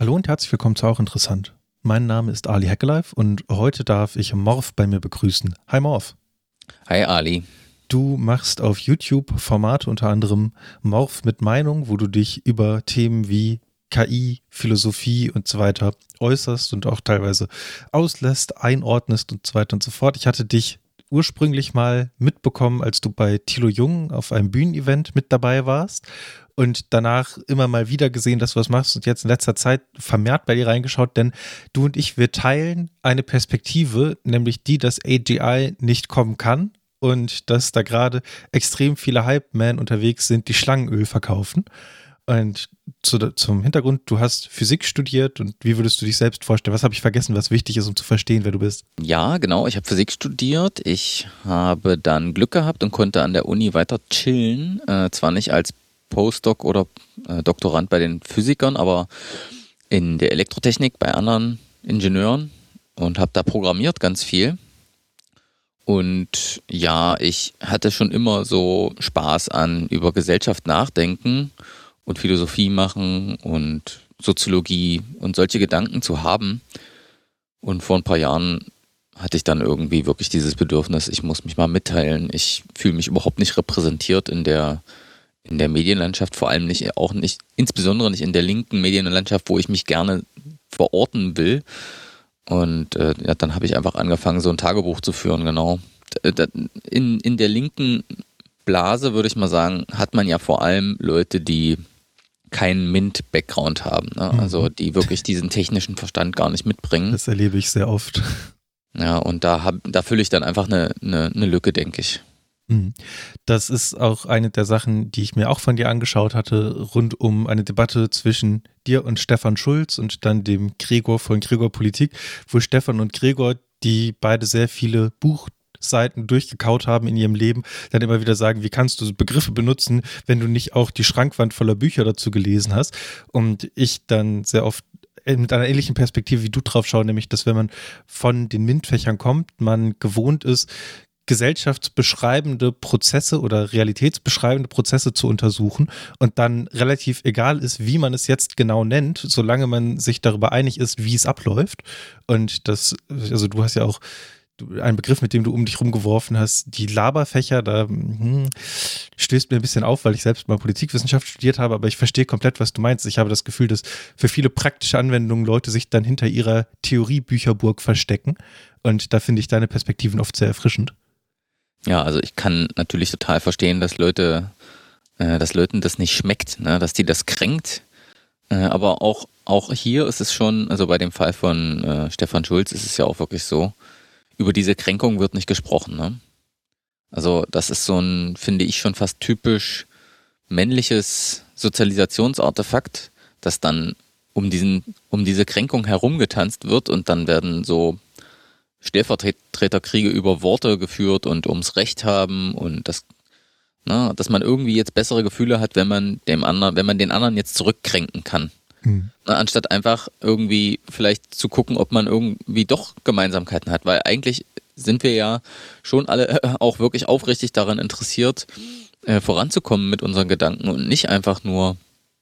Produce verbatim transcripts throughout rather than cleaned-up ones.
Hallo und herzlich willkommen zu Auch Interessant. Mein Name ist Ali Heckelife und heute darf ich Morph bei mir begrüßen. Hi Morph. Hi Ali. Du machst auf YouTube Formate, unter anderem Morph mit Meinung, wo du dich über Themen wie K I, Philosophie und so weiter äußerst und auch teilweise auslässt, einordnest und so weiter und so fort. Ich hatte dich ursprünglich mal mitbekommen, als du bei Thilo Jung auf einem Bühnenevent mit dabei warst und danach immer mal wieder gesehen, dass du was machst und jetzt in letzter Zeit vermehrt bei dir reingeschaut, denn du und ich, wir teilen eine Perspektive, nämlich die, dass A G I nicht kommen kann und dass da gerade extrem viele Hype-Men unterwegs sind, die Schlangenöl verkaufen. Und zu, zum Hintergrund, du hast Physik studiert und wie würdest du dich selbst vorstellen? Was habe ich vergessen, was wichtig ist, um zu verstehen, wer du bist? Ja, genau, ich habe Physik studiert. Ich habe dann Glück gehabt und konnte an der Uni weiter chillen. Äh, zwar nicht als Postdoc oder äh, Doktorand bei den Physikern, aber in der Elektrotechnik bei anderen Ingenieuren und habe da programmiert ganz viel. Und ja, ich hatte schon immer so Spaß an über Gesellschaft nachdenken und Philosophie machen und Soziologie und solche Gedanken zu haben. Und vor ein paar Jahren hatte ich dann irgendwie wirklich dieses Bedürfnis, ich muss mich mal mitteilen. Ich fühle mich überhaupt nicht repräsentiert in der, in der Medienlandschaft, vor allem nicht, auch nicht, insbesondere nicht in der linken Medienlandschaft, wo ich mich gerne verorten will. Und äh, ja, dann habe ich einfach angefangen, so ein Tagebuch zu führen, genau. In, in der linken Blase, würde ich mal sagen, hat man ja vor allem Leute, die keinen MINT-Background haben, ne? Mhm. Also die wirklich diesen technischen Verstand gar nicht mitbringen. Das erlebe ich sehr oft. Ja, und da, hab, da fülle ich dann einfach eine, eine, eine Lücke, denke ich. Das ist auch eine der Sachen, die ich mir auch von dir angeschaut hatte, rund um eine Debatte zwischen dir und Stefan Schulz und dann dem Gregor von Gregor Politik, wo Stefan und Gregor, die beide sehr viele Buchseiten durchgekaut haben in ihrem Leben, dann immer wieder sagen, wie kannst du Begriffe benutzen, wenn du nicht auch die Schrankwand voller Bücher dazu gelesen hast? Und ich dann sehr oft mit einer ähnlichen Perspektive wie du drauf schaue, nämlich, dass wenn man von den MINT-Fächern kommt, man gewohnt ist, gesellschaftsbeschreibende Prozesse oder realitätsbeschreibende Prozesse zu untersuchen und dann relativ egal ist, wie man es jetzt genau nennt, solange man sich darüber einig ist, wie es abläuft. Und das, also du hast ja auch einen Begriff, mit dem du um dich rumgeworfen hast, die Laberfächer, da hm, stößt mir ein bisschen auf, weil ich selbst mal Politikwissenschaft studiert habe, aber ich verstehe komplett, was du meinst. Ich habe das Gefühl, dass für viele praktische Anwendungen Leute sich dann hinter ihrer Theoriebücherburg verstecken und da finde ich deine Perspektiven oft sehr erfrischend. Ja, also ich kann natürlich total verstehen, dass Leute, äh, dass Leuten das nicht schmeckt, ne? Dass die das kränkt. Äh, aber auch, auch hier ist es schon, also bei dem Fall von äh, Stefan Schulz ist es ja auch wirklich so, über diese Kränkung wird nicht gesprochen, ne? Also das ist so ein, finde ich, schon fast typisch männliches Sozialisationsartefakt, dass dann um diesen, um diese Kränkung herumgetanzt wird und dann werden so Stellvertreterkriege über Worte geführt und ums Recht haben und das, na, dass man irgendwie jetzt bessere Gefühle hat, wenn man dem anderen, wenn man den anderen jetzt zurückkränken kann. Mhm. Na, anstatt einfach irgendwie vielleicht zu gucken, ob man irgendwie doch Gemeinsamkeiten hat, weil eigentlich sind wir ja schon alle auch wirklich aufrichtig daran interessiert, äh, voranzukommen mit unseren Gedanken und nicht einfach nur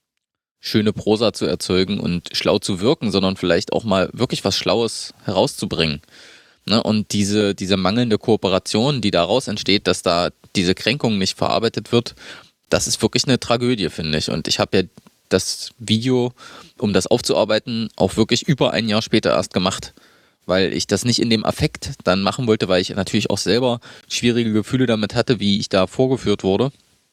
schöne Prosa zu erzeugen und schlau zu wirken, sondern vielleicht auch mal wirklich was Schlaues herauszubringen. Ne, und diese, diese mangelnde Kooperation, die daraus entsteht, dass da diese Kränkung nicht verarbeitet wird, das ist wirklich eine Tragödie, finde ich. Und ich habe ja das Video, um das aufzuarbeiten, auch wirklich über ein Jahr später erst gemacht, weil ich das nicht in dem Affekt dann machen wollte, weil ich natürlich auch selber schwierige Gefühle damit hatte, wie ich da vorgeführt wurde,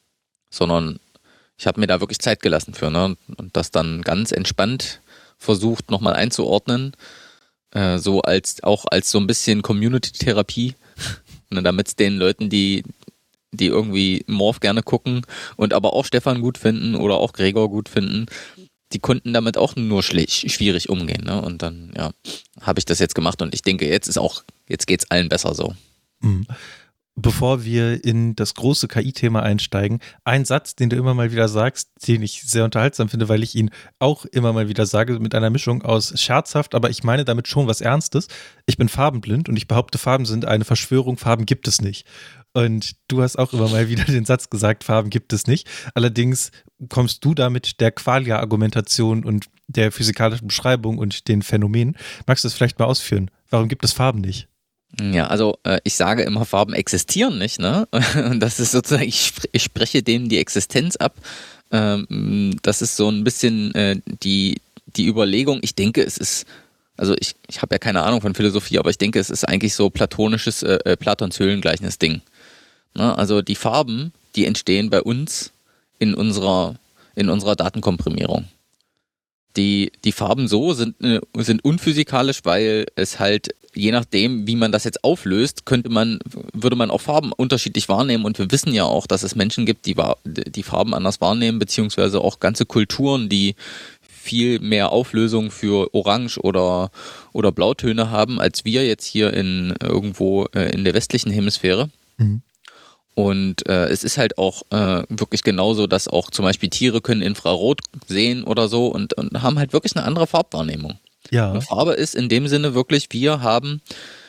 sondern ich habe mir da wirklich Zeit gelassen für, ne, und das dann ganz entspannt versucht nochmal einzuordnen, äh, so als auch als so ein bisschen Community-Therapie, ne, damit es den Leuten, die die irgendwie Morph gerne gucken und aber auch Stefan gut finden oder auch Gregor gut finden, die konnten damit auch nur schli- schwierig umgehen, ne? Und dann, ja, habe ich das jetzt gemacht und ich denke, jetzt ist auch, jetzt geht's allen besser so. Mhm. bevor wir in das große K I-Thema einsteigen, ein Satz, den du immer mal wieder sagst, den ich sehr unterhaltsam finde, weil ich ihn auch immer mal wieder sage, mit einer Mischung aus scherzhaft, aber ich meine damit schon was Ernstes. Ich bin farbenblind und ich behaupte, Farben sind eine Verschwörung, Farben gibt es nicht. Und du hast auch immer mal wieder den Satz gesagt, Farben gibt es nicht. Allerdings kommst du da mit der Qualia-Argumentation und der physikalischen Beschreibung und den Phänomenen. Magst du das vielleicht mal ausführen? Warum gibt es Farben nicht? Ja, also äh, ich sage immer, Farben existieren nicht, ne? Und das ist sozusagen, ich, sp- ich spreche denen die Existenz ab. Ähm, das ist so ein bisschen äh, die, die Überlegung. Ich denke, es ist, also ich, ich habe ja keine Ahnung von Philosophie, aber ich denke, es ist eigentlich so platonisches, äh, Platons Höhlengleichnis Ding. Ne? Also die Farben, die entstehen bei uns in unserer, in unserer Datenkomprimierung. Die, die Farben so sind, äh, sind unphysikalisch, weil es halt, je nachdem, wie man das jetzt auflöst, könnte man, würde man auch Farben unterschiedlich wahrnehmen. Und wir wissen ja auch, dass es Menschen gibt, die, die Farben anders wahrnehmen, beziehungsweise auch ganze Kulturen, die viel mehr Auflösung für Orange oder, oder Blautöne haben, als wir jetzt hier in irgendwo äh, in der westlichen Hemisphäre. Mhm. Und äh, es ist halt auch äh, wirklich genauso, dass auch zum Beispiel Tiere können Infrarot sehen oder so und, und haben halt wirklich eine andere Farbwahrnehmung. Ja. Eine Farbe ist in dem Sinne wirklich, wir haben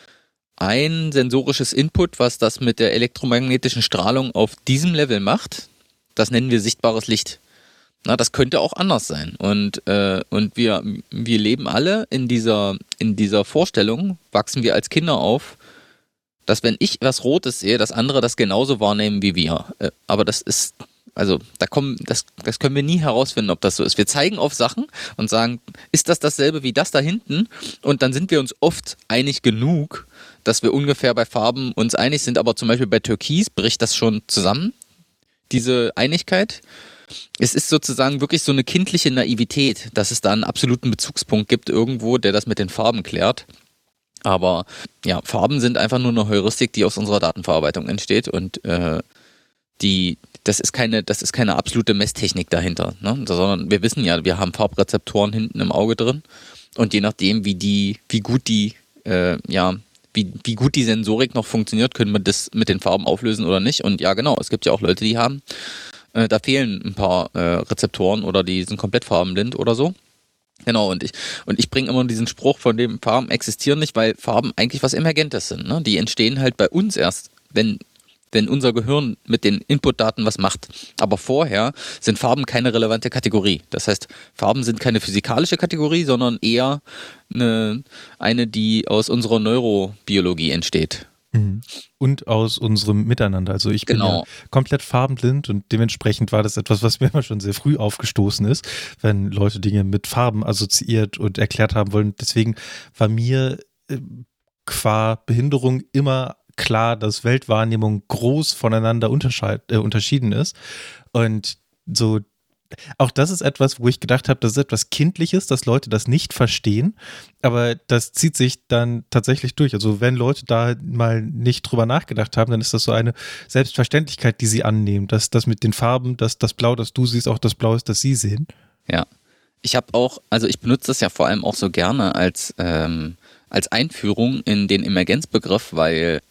ein sensorisches Input, was das mit der elektromagnetischen Strahlung auf diesem Level macht. Das nennen wir sichtbares Licht. Na, das könnte auch anders sein. Und, äh, und wir, wir leben alle in dieser, in dieser Vorstellung, wachsen wir als Kinder auf, dass wenn ich was Rotes sehe, dass andere das genauso wahrnehmen wie wir. Äh, aber das ist, also da kommen, das, das können wir nie herausfinden, ob das so ist. Wir zeigen auf Sachen und sagen, ist das dasselbe wie das da hinten? Und dann sind wir uns oft einig genug, dass wir ungefähr bei Farben uns einig sind. Aber zum Beispiel bei Türkis bricht das schon zusammen, diese Einigkeit. Es ist sozusagen wirklich so eine kindliche Naivität, dass es da einen absoluten Bezugspunkt gibt irgendwo, der das mit den Farben klärt. Aber ja, Farben sind einfach nur eine Heuristik, die aus unserer Datenverarbeitung entsteht und äh, die, das ist keine, das ist keine absolute Messtechnik dahinter, ne? Sondern wir wissen ja, wir haben Farbrezeptoren hinten im Auge drin und je nachdem, wie die, wie gut die, äh, ja, wie, wie gut die Sensorik noch funktioniert, können wir das mit den Farben auflösen oder nicht. Und ja, genau, es gibt ja auch Leute, die haben, äh, da fehlen ein paar äh, Rezeptoren oder die sind komplett farbenblind oder so. Genau, und ich, und ich bringe immer diesen Spruch, von dem Farben existieren nicht, weil Farben eigentlich was Emergentes sind. Ne? Die entstehen halt bei uns erst, wenn, wenn unser Gehirn mit den Inputdaten was macht. Aber vorher sind Farben keine relevante Kategorie. Das heißt, Farben sind keine physikalische Kategorie, sondern eher eine, eine die aus unserer Neurobiologie entsteht. Und aus unserem Miteinander. Also ich bin Genau. ja komplett farbenblind und dementsprechend war das etwas, was mir immer schon sehr früh aufgestoßen ist, wenn Leute Dinge mit Farben assoziiert und erklärt haben wollen. Deswegen war mir äh, qua Behinderung immer klar, dass Weltwahrnehmung groß voneinander unterscheid, äh, unterschieden ist. Und so auch das ist etwas, wo ich gedacht habe, das ist etwas Kindliches, dass Leute das nicht verstehen, aber das zieht sich dann tatsächlich durch. Also wenn Leute da mal nicht drüber nachgedacht haben, dann ist das so eine Selbstverständlichkeit, die sie annehmen, dass das mit den Farben, dass das Blau, das du siehst, auch das Blau ist, das sie sehen. Ja, ich habe auch, also ich benutze das ja vor allem auch so gerne als, ähm, als Einführung in den Emergenzbegriff, weil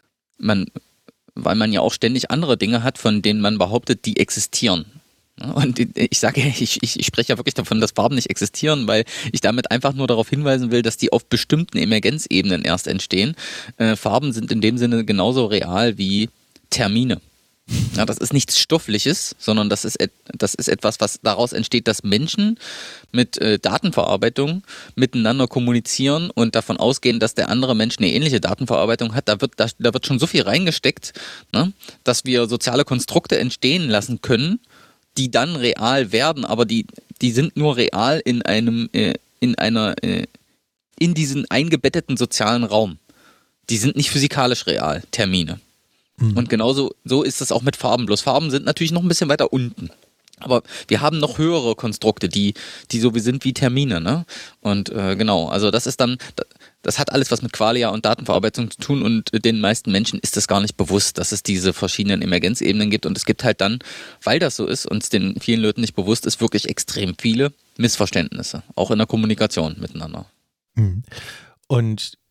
man, weil man ja auch ständig andere Dinge hat, von denen man behauptet, die existieren. Und ich sage, ich, ich, ich spreche ja wirklich davon, dass Farben nicht existieren, weil ich damit einfach nur darauf hinweisen will, dass die auf bestimmten Emergenzebenen erst entstehen. Äh, Farben sind in dem Sinne genauso real wie Termine. Ja, das ist nichts Stoffliches, sondern das ist, et, das ist etwas, was daraus entsteht, dass Menschen mit äh, Datenverarbeitung miteinander kommunizieren und davon ausgehen, dass der andere Mensch eine ähnliche Datenverarbeitung hat. Da wird, da, da wird schon so viel reingesteckt, ne, dass wir soziale Konstrukte entstehen lassen können, die dann real werden, aber die, die sind nur real in einem, äh, in einer, äh, in diesen eingebetteten sozialen Raum. Die sind nicht physikalisch real, Termine. Mhm. Und genauso so ist es auch mit Farben. Bloß Farben sind natürlich noch ein bisschen weiter unten. Aber wir haben noch höhere Konstrukte, die, die so wie sind wie Termine, ne? Und äh, genau, also das ist dann, das hat alles was mit Qualia und Datenverarbeitung zu tun und den meisten Menschen ist das gar nicht bewusst, dass es diese verschiedenen Emergenzebenen gibt und es gibt halt dann, weil das so ist und es den vielen Leuten nicht bewusst ist, wirklich extrem viele Missverständnisse, auch in der Kommunikation miteinander. Und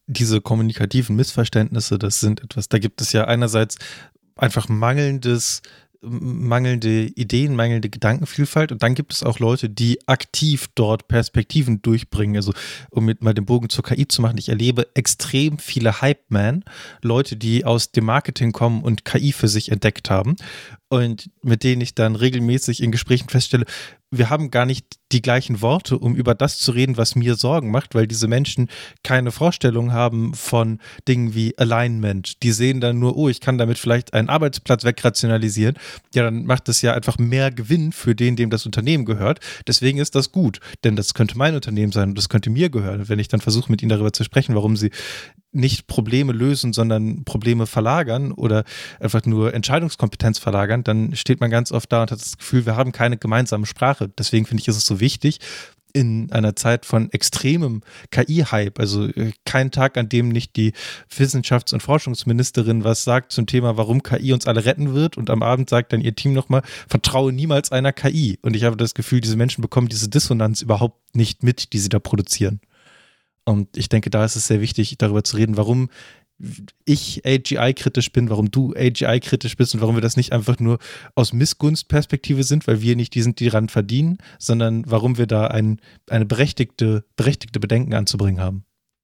diese kommunikativen Missverständnisse, das sind etwas, da gibt es ja einerseits einfach mangelndes mangelnde Ideen, mangelnde Gedankenvielfalt und dann gibt es auch Leute, die aktiv dort Perspektiven durchbringen. Also um mit mal den Bogen zur K I zu machen, ich erlebe extrem viele Hype-Man, Leute, die aus dem Marketing kommen und K I für sich entdeckt haben und mit denen ich dann regelmäßig in Gesprächen feststelle, wir haben gar nicht die gleichen Worte, um über das zu reden, was mir Sorgen macht, weil diese Menschen keine Vorstellung haben von Dingen wie Alignment. Die sehen dann nur, oh, ich kann damit vielleicht einen Arbeitsplatz wegrationalisieren. Ja, dann macht es ja einfach mehr Gewinn für den, dem das Unternehmen gehört. Deswegen ist das gut, denn das könnte mein Unternehmen sein und das könnte mir gehören. Wenn ich dann versuche, mit ihnen darüber zu sprechen, warum sie nicht Probleme lösen, sondern Probleme verlagern oder einfach nur Entscheidungskompetenz verlagern, dann steht man ganz oft da und hat das Gefühl, wir haben keine gemeinsame Sprache. Deswegen finde ich, ist es so wichtig, in einer Zeit von extremem K I-Hype, also kein Tag, an dem nicht die Wissenschafts- und Forschungsministerin was sagt zum Thema, warum K I uns alle retten wird und am Abend sagt dann ihr Team nochmal, vertraue niemals einer K I. Und ich habe das Gefühl, diese Menschen bekommen diese Dissonanz überhaupt nicht mit, die sie da produzieren. Und ich denke, da ist es sehr wichtig, darüber zu reden, warum ich A G I-kritisch bin, warum du A G I-kritisch bist und warum wir das nicht einfach nur aus Missgunstperspektive sind, weil wir nicht die sind, die daran verdienen, sondern warum wir da ein, eine berechtigte, berechtigte Bedenken anzubringen haben.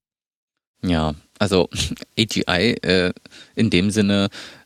Ja, also A G I äh, in dem Sinne,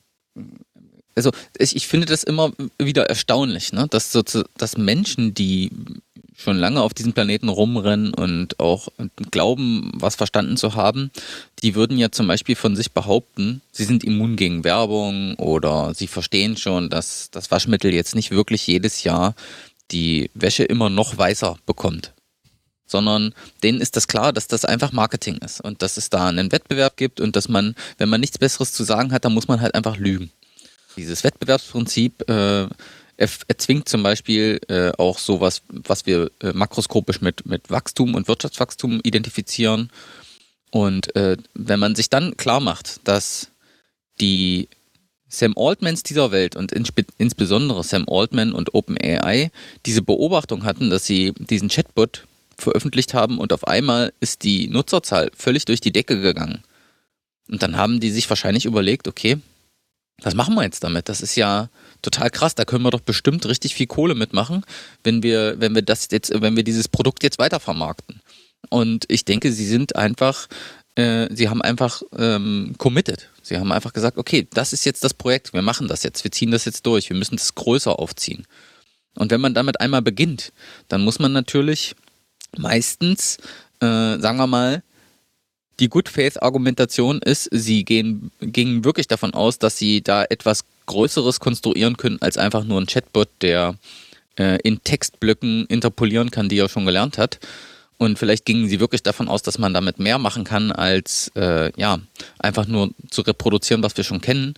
also ich, ich finde das immer wieder erstaunlich, ne? dass, so, dass Menschen, die schon lange auf diesem Planeten rumrennen und auch glauben, was verstanden zu haben, die würden ja zum Beispiel von sich behaupten, sie sind immun gegen Werbung oder sie verstehen schon, dass das Waschmittel jetzt nicht wirklich jedes Jahr die Wäsche immer noch weißer bekommt, sondern denen ist das klar, dass das einfach Marketing ist und dass es da einen Wettbewerb gibt und dass man, wenn man nichts Besseres zu sagen hat, dann muss man halt einfach lügen. Dieses Wettbewerbsprinzip äh, erzwingt zum Beispiel äh, auch sowas, was wir äh, makroskopisch mit, mit Wachstum und Wirtschaftswachstum identifizieren. Und äh, wenn man sich dann klar macht, dass die Sam Altmans dieser Welt und inspe- insbesondere Sam Altman und OpenAI diese Beobachtung hatten, dass sie diesen Chatbot veröffentlicht haben und auf einmal ist die Nutzerzahl völlig durch die Decke gegangen. Und dann haben die sich wahrscheinlich überlegt, okay, was machen wir jetzt damit? Das ist ja total krass, da können wir doch bestimmt richtig viel Kohle mitmachen, wenn wir, wenn wir das jetzt, wenn wir dieses Produkt jetzt weitervermarkten. Und ich denke, sie sind einfach, äh, sie haben einfach ähm, committed. Sie haben einfach gesagt, okay, das ist jetzt das Projekt, wir machen das jetzt, wir ziehen das jetzt durch, wir müssen das größer aufziehen. Und wenn man damit einmal beginnt, dann muss man natürlich meistens, äh, sagen wir mal, die Good-Faith-Argumentation ist, sie gehen, gingen wirklich davon aus, dass sie da etwas Größeres konstruieren können, als einfach nur ein Chatbot, der äh, in Textblöcken interpolieren kann, die er schon gelernt hat. Und vielleicht gingen sie wirklich davon aus, dass man damit mehr machen kann, als äh, ja einfach nur zu reproduzieren, was wir schon kennen.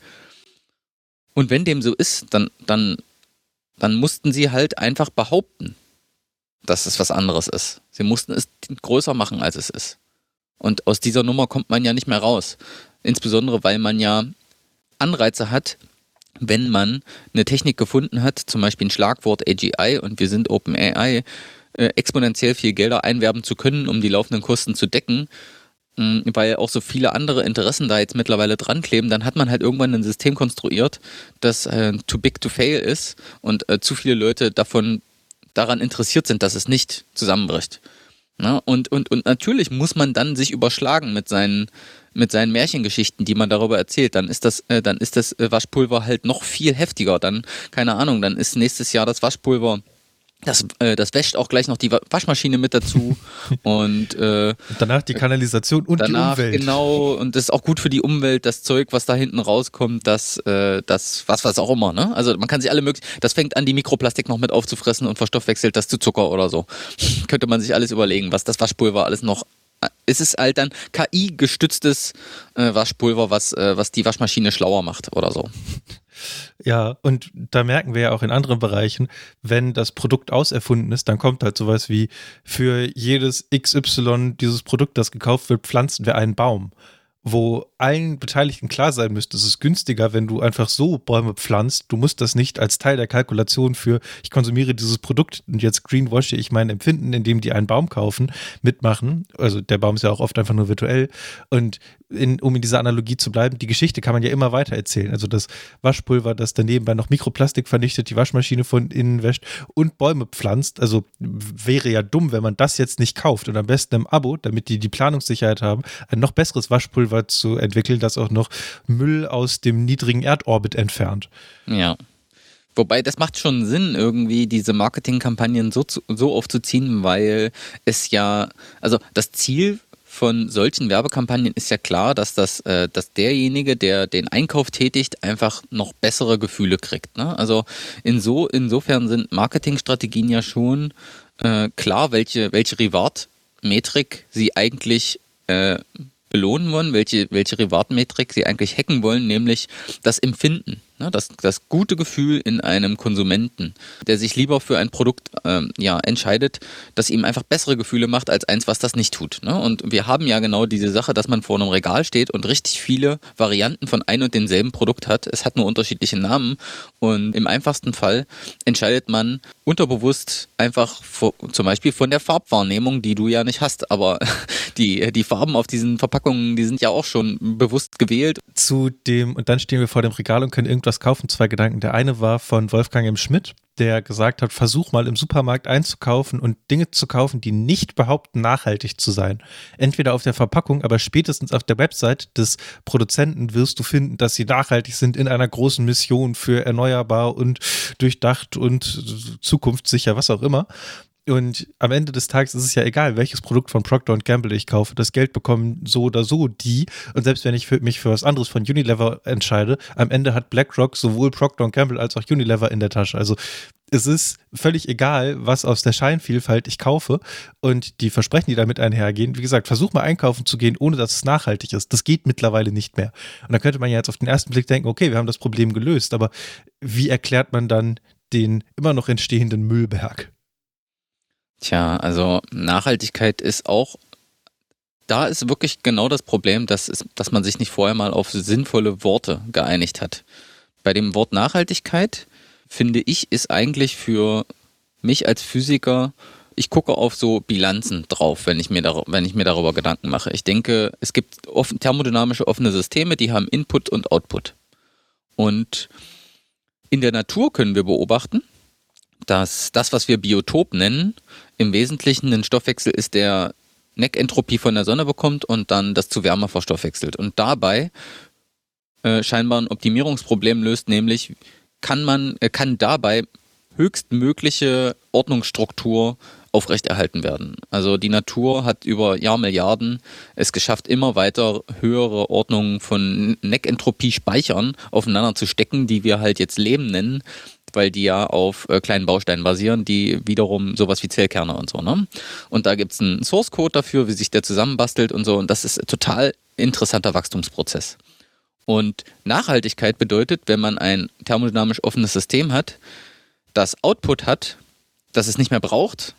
Und wenn dem so ist, dann, dann, dann mussten sie halt einfach behaupten, dass es was anderes ist. Sie mussten es größer machen, als es ist. Und aus dieser Nummer kommt man ja nicht mehr raus. Insbesondere, weil man ja Anreize hat, wenn man eine Technik gefunden hat, zum Beispiel ein Schlagwort A G I und wir sind OpenAI, äh, exponentiell viel Gelder einwerben zu können, um die laufenden Kosten zu decken, mh, weil auch so viele andere Interessen da jetzt mittlerweile dran kleben, dann hat man halt irgendwann ein System konstruiert, das äh, too big to fail ist und äh, zu viele Leute davon daran interessiert sind, dass es nicht zusammenbricht. Na, und, und, und natürlich muss man dann sich überschlagen mit seinen, mit seinen Märchengeschichten, die man darüber erzählt. Dann ist das, äh, dann ist das Waschpulver halt noch viel heftiger. Dann, keine Ahnung, dann ist nächstes Jahr das Waschpulver, das, äh, das wäscht auch gleich noch die Waschmaschine mit dazu. und äh, danach die Kanalisation und danach, die Umwelt. Genau, und das ist auch gut für die Umwelt, das Zeug, was da hinten rauskommt, das, äh, das was, was auch immer, ne? Also man kann sich alle möglichen, das fängt an, die Mikroplastik noch mit aufzufressen und verstoffwechselt das zu Zucker oder so. Könnte man sich alles überlegen, was das Waschpulver alles noch, es ist halt dann K I-gestütztes äh, Waschpulver, was, äh, was die Waschmaschine schlauer macht oder so. Ja, und da merken wir ja auch in anderen Bereichen, wenn das Produkt auserfunden ist, dann kommt halt sowas wie, für jedes X Y dieses Produkt, das gekauft wird, pflanzen wir einen Baum. wo allen Beteiligten klar sein müsste, es ist günstiger, wenn du einfach so Bäume pflanzt. Du musst das nicht als Teil der Kalkulation für, ich konsumiere dieses Produkt und jetzt greenwashe ich mein Empfinden, indem die einen Baum kaufen, mitmachen. Also der Baum ist ja auch oft einfach nur virtuell. Und in, um in dieser Analogie zu bleiben, die Geschichte kann man ja immer weiter erzählen. Also das Waschpulver, das dann nebenbei noch Mikroplastik vernichtet, die Waschmaschine von innen wäscht und Bäume pflanzt. Also wäre ja dumm, wenn man das jetzt nicht kauft und am besten im Abo, damit die die Planungssicherheit haben, ein noch besseres Waschpulver zu entwickeln, das auch noch Müll aus dem niedrigen Erdorbit entfernt. Ja. Wobei, das macht schon Sinn, irgendwie diese Marketingkampagnen so, zu, so aufzuziehen, weil es ja, also das Ziel von solchen Werbekampagnen ist ja klar, dass das, äh, dass derjenige, der den Einkauf tätigt, einfach noch bessere Gefühle kriegt. Ne? Also inso, insofern sind Marketingstrategien ja schon äh, klar, welche, welche Reward-Metrik sie eigentlich äh, belohnen wollen, welche, welche Reward-Metrik sie eigentlich hacken wollen, nämlich das Empfinden. Ne, das, das gute Gefühl in einem Konsumenten, der sich lieber für ein Produkt ähm, ja, entscheidet, das ihm einfach bessere Gefühle macht, als eins, was das nicht tut. Ne? Und wir haben ja genau diese Sache, dass man vor einem Regal steht und richtig viele Varianten von ein und demselben Produkt hat. Es hat nur unterschiedliche Namen und im einfachsten Fall entscheidet man unterbewusst einfach vor, zum Beispiel von der Farbwahrnehmung, die du ja nicht hast, aber die, die Farben auf diesen Verpackungen, die sind ja auch schon bewusst gewählt. Zu dem, und dann stehen wir vor dem Regal und können irgendwas kaufen. Zwei Gedanken. Der eine war von Wolfgang M. Schmidt, der gesagt hat, versuch mal im Supermarkt einzukaufen und Dinge zu kaufen, die nicht behaupten, nachhaltig zu sein. Entweder auf der Verpackung, aber spätestens auf der Website des Produzenten wirst du finden, dass sie nachhaltig sind in einer großen Mission für erneuerbar und durchdacht und zukunftssicher, was auch immer. Und am Ende des Tages ist es ja egal, welches Produkt von Procter und Gamble ich kaufe. Das Geld bekommen so oder so die. Und selbst wenn ich für mich für was anderes von Unilever entscheide, am Ende hat BlackRock sowohl Procter und Gamble als auch Unilever in der Tasche. Also es ist völlig egal, was aus der Scheinvielfalt ich kaufe und die Versprechen, die damit einhergehen. Wie gesagt, versuch mal einkaufen zu gehen, ohne dass es nachhaltig ist. Das geht mittlerweile nicht mehr. Und da könnte man ja jetzt auf den ersten Blick denken, okay, wir haben das Problem gelöst. Aber wie erklärt man dann den immer noch entstehenden Müllberg? Tja, also Nachhaltigkeit ist auch, da ist wirklich genau das Problem, dass, es, dass man sich nicht vorher mal auf sinnvolle Worte geeinigt hat. Bei dem Wort Nachhaltigkeit, finde ich, ist eigentlich für mich als Physiker, ich gucke auf so Bilanzen drauf, wenn ich mir, dar- wenn ich mir darüber Gedanken mache. Ich denke, es gibt offen, thermodynamische offene Systeme, die haben Input und Output. Und in der Natur können wir beobachten, dass das, was wir Biotop nennen, im Wesentlichen ein Stoffwechsel ist, der Neckentropie von der Sonne bekommt und dann das zu Wärme verstoffwechselt. Und dabei äh, scheinbar ein Optimierungsproblem löst, nämlich kann man, äh, kann dabei höchstmögliche Ordnungsstruktur aufrechterhalten werden. Also die Natur hat über Jahrmilliarden es geschafft, immer weiter höhere Ordnungen von Neckentropie-Speichern aufeinander zu stecken, die wir halt jetzt Leben nennen, weil die ja auf äh, kleinen Bausteinen basieren, die wiederum sowas wie Zellkerne und so, ne? Und da gibt es einen Source-Code dafür, wie sich der zusammenbastelt und so, und das ist ein total interessanter Wachstumsprozess. Und Nachhaltigkeit bedeutet, wenn man ein thermodynamisch offenes System hat, das Output hat, das es nicht mehr braucht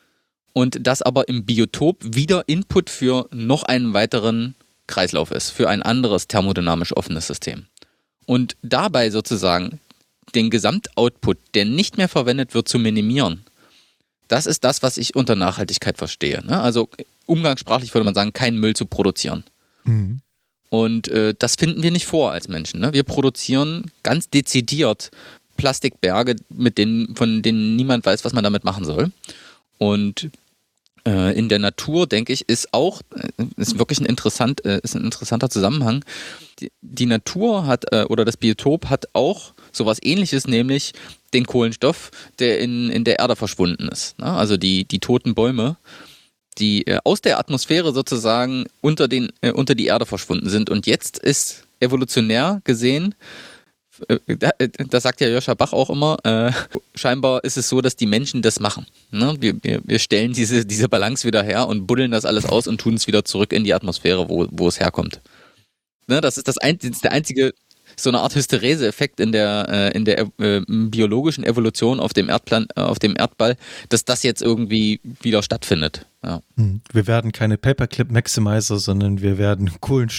und das aber im Biotop wieder Input für noch einen weiteren Kreislauf ist, für ein anderes thermodynamisch offenes System. Und dabei sozusagen den Gesamtoutput, der nicht mehr verwendet wird, zu minimieren. Das ist das, was ich unter Nachhaltigkeit verstehe. Ne? Also umgangssprachlich würde man sagen, keinen Müll zu produzieren. Mhm. Und äh, das finden wir nicht vor als Menschen. Ne? Wir produzieren ganz dezidiert Plastikberge, mit denen, von denen niemand weiß, was man damit machen soll. Und äh, in der Natur, denke ich, ist auch, äh, ist wirklich ein, interessant, äh, ist ein interessanter Zusammenhang. Die, die Natur hat, äh, oder das Biotop hat auch sowas Ähnliches, nämlich den Kohlenstoff, der in, in der Erde verschwunden ist. Ne? Also die, die toten Bäume, die äh, aus der Atmosphäre sozusagen unter, den, äh, unter die Erde verschwunden sind. Und jetzt ist evolutionär gesehen, äh, das sagt ja Joscha Bach auch immer, äh, scheinbar ist es so, dass die Menschen das machen. Ne? Wir, wir, wir stellen diese, diese Balance wieder her und buddeln das alles aus und tun es wieder zurück in die Atmosphäre, wo, wo es herkommt. Ne? Das ist das ein, das ist der einzige so eine Art Hysterese-Effekt in der, äh, in der äh, biologischen Evolution auf dem Erdplan, äh, auf dem Erdball, dass das jetzt irgendwie wieder stattfindet. Ja. Wir werden keine Paperclip-Maximizer, sondern wir werden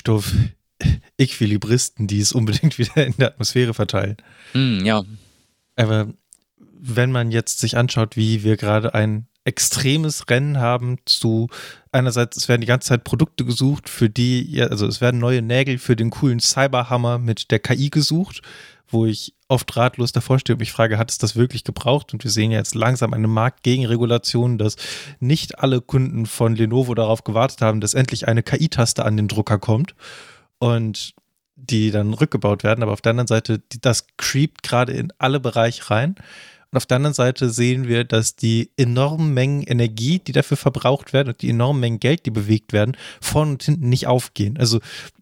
Kohlenstoff-Equilibristen, die es unbedingt wieder in der Atmosphäre verteilen. Hm, ja. Aber wenn man jetzt sich anschaut, wie wir gerade ein extremes Rennen haben zu, einerseits, es werden die ganze Zeit Produkte gesucht, für die, ja, also es werden neue Nägel für den coolen Cyberhammer mit der K I gesucht, wo ich oft ratlos davor stehe und mich frage, hat es das wirklich gebraucht? Und wir sehen ja jetzt langsam eine Marktgegenregulation, dass nicht alle Kunden von Lenovo darauf gewartet haben, dass endlich eine K I-Taste an den Drucker kommt und die dann rückgebaut werden. Aber auf der anderen Seite, das creept gerade in alle Bereiche rein. Und auf der anderen Seite sehen wir, dass die enormen Mengen Energie, die dafür verbraucht werden und die enormen Mengen Geld, die bewegt werden, vorne und hinten nicht aufgehen. Also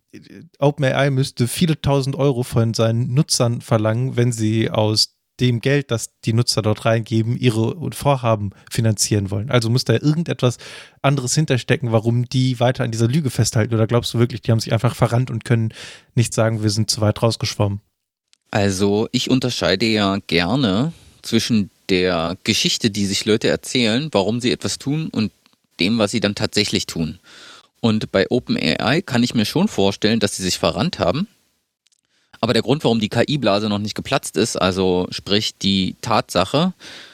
OpenAI müsste viele tausend Euro von seinen Nutzern verlangen, wenn sie aus dem Geld, das die Nutzer dort reingeben, ihre Vorhaben finanzieren wollen. Also muss da irgendetwas anderes hinterstecken, warum die weiter an dieser Lüge festhalten. Oder glaubst du wirklich, die haben sich einfach verrannt und können nicht sagen, wir sind zu weit rausgeschwommen? Also ich unterscheide ja gerne zwischen der Geschichte, die sich Leute erzählen, warum sie etwas tun, und dem, was sie dann tatsächlich tun. Und bei OpenAI kann ich mir schon vorstellen, dass sie sich verrannt haben. Aber der Grund, warum die K I-Blase noch nicht geplatzt ist, also sprich die Tatsache,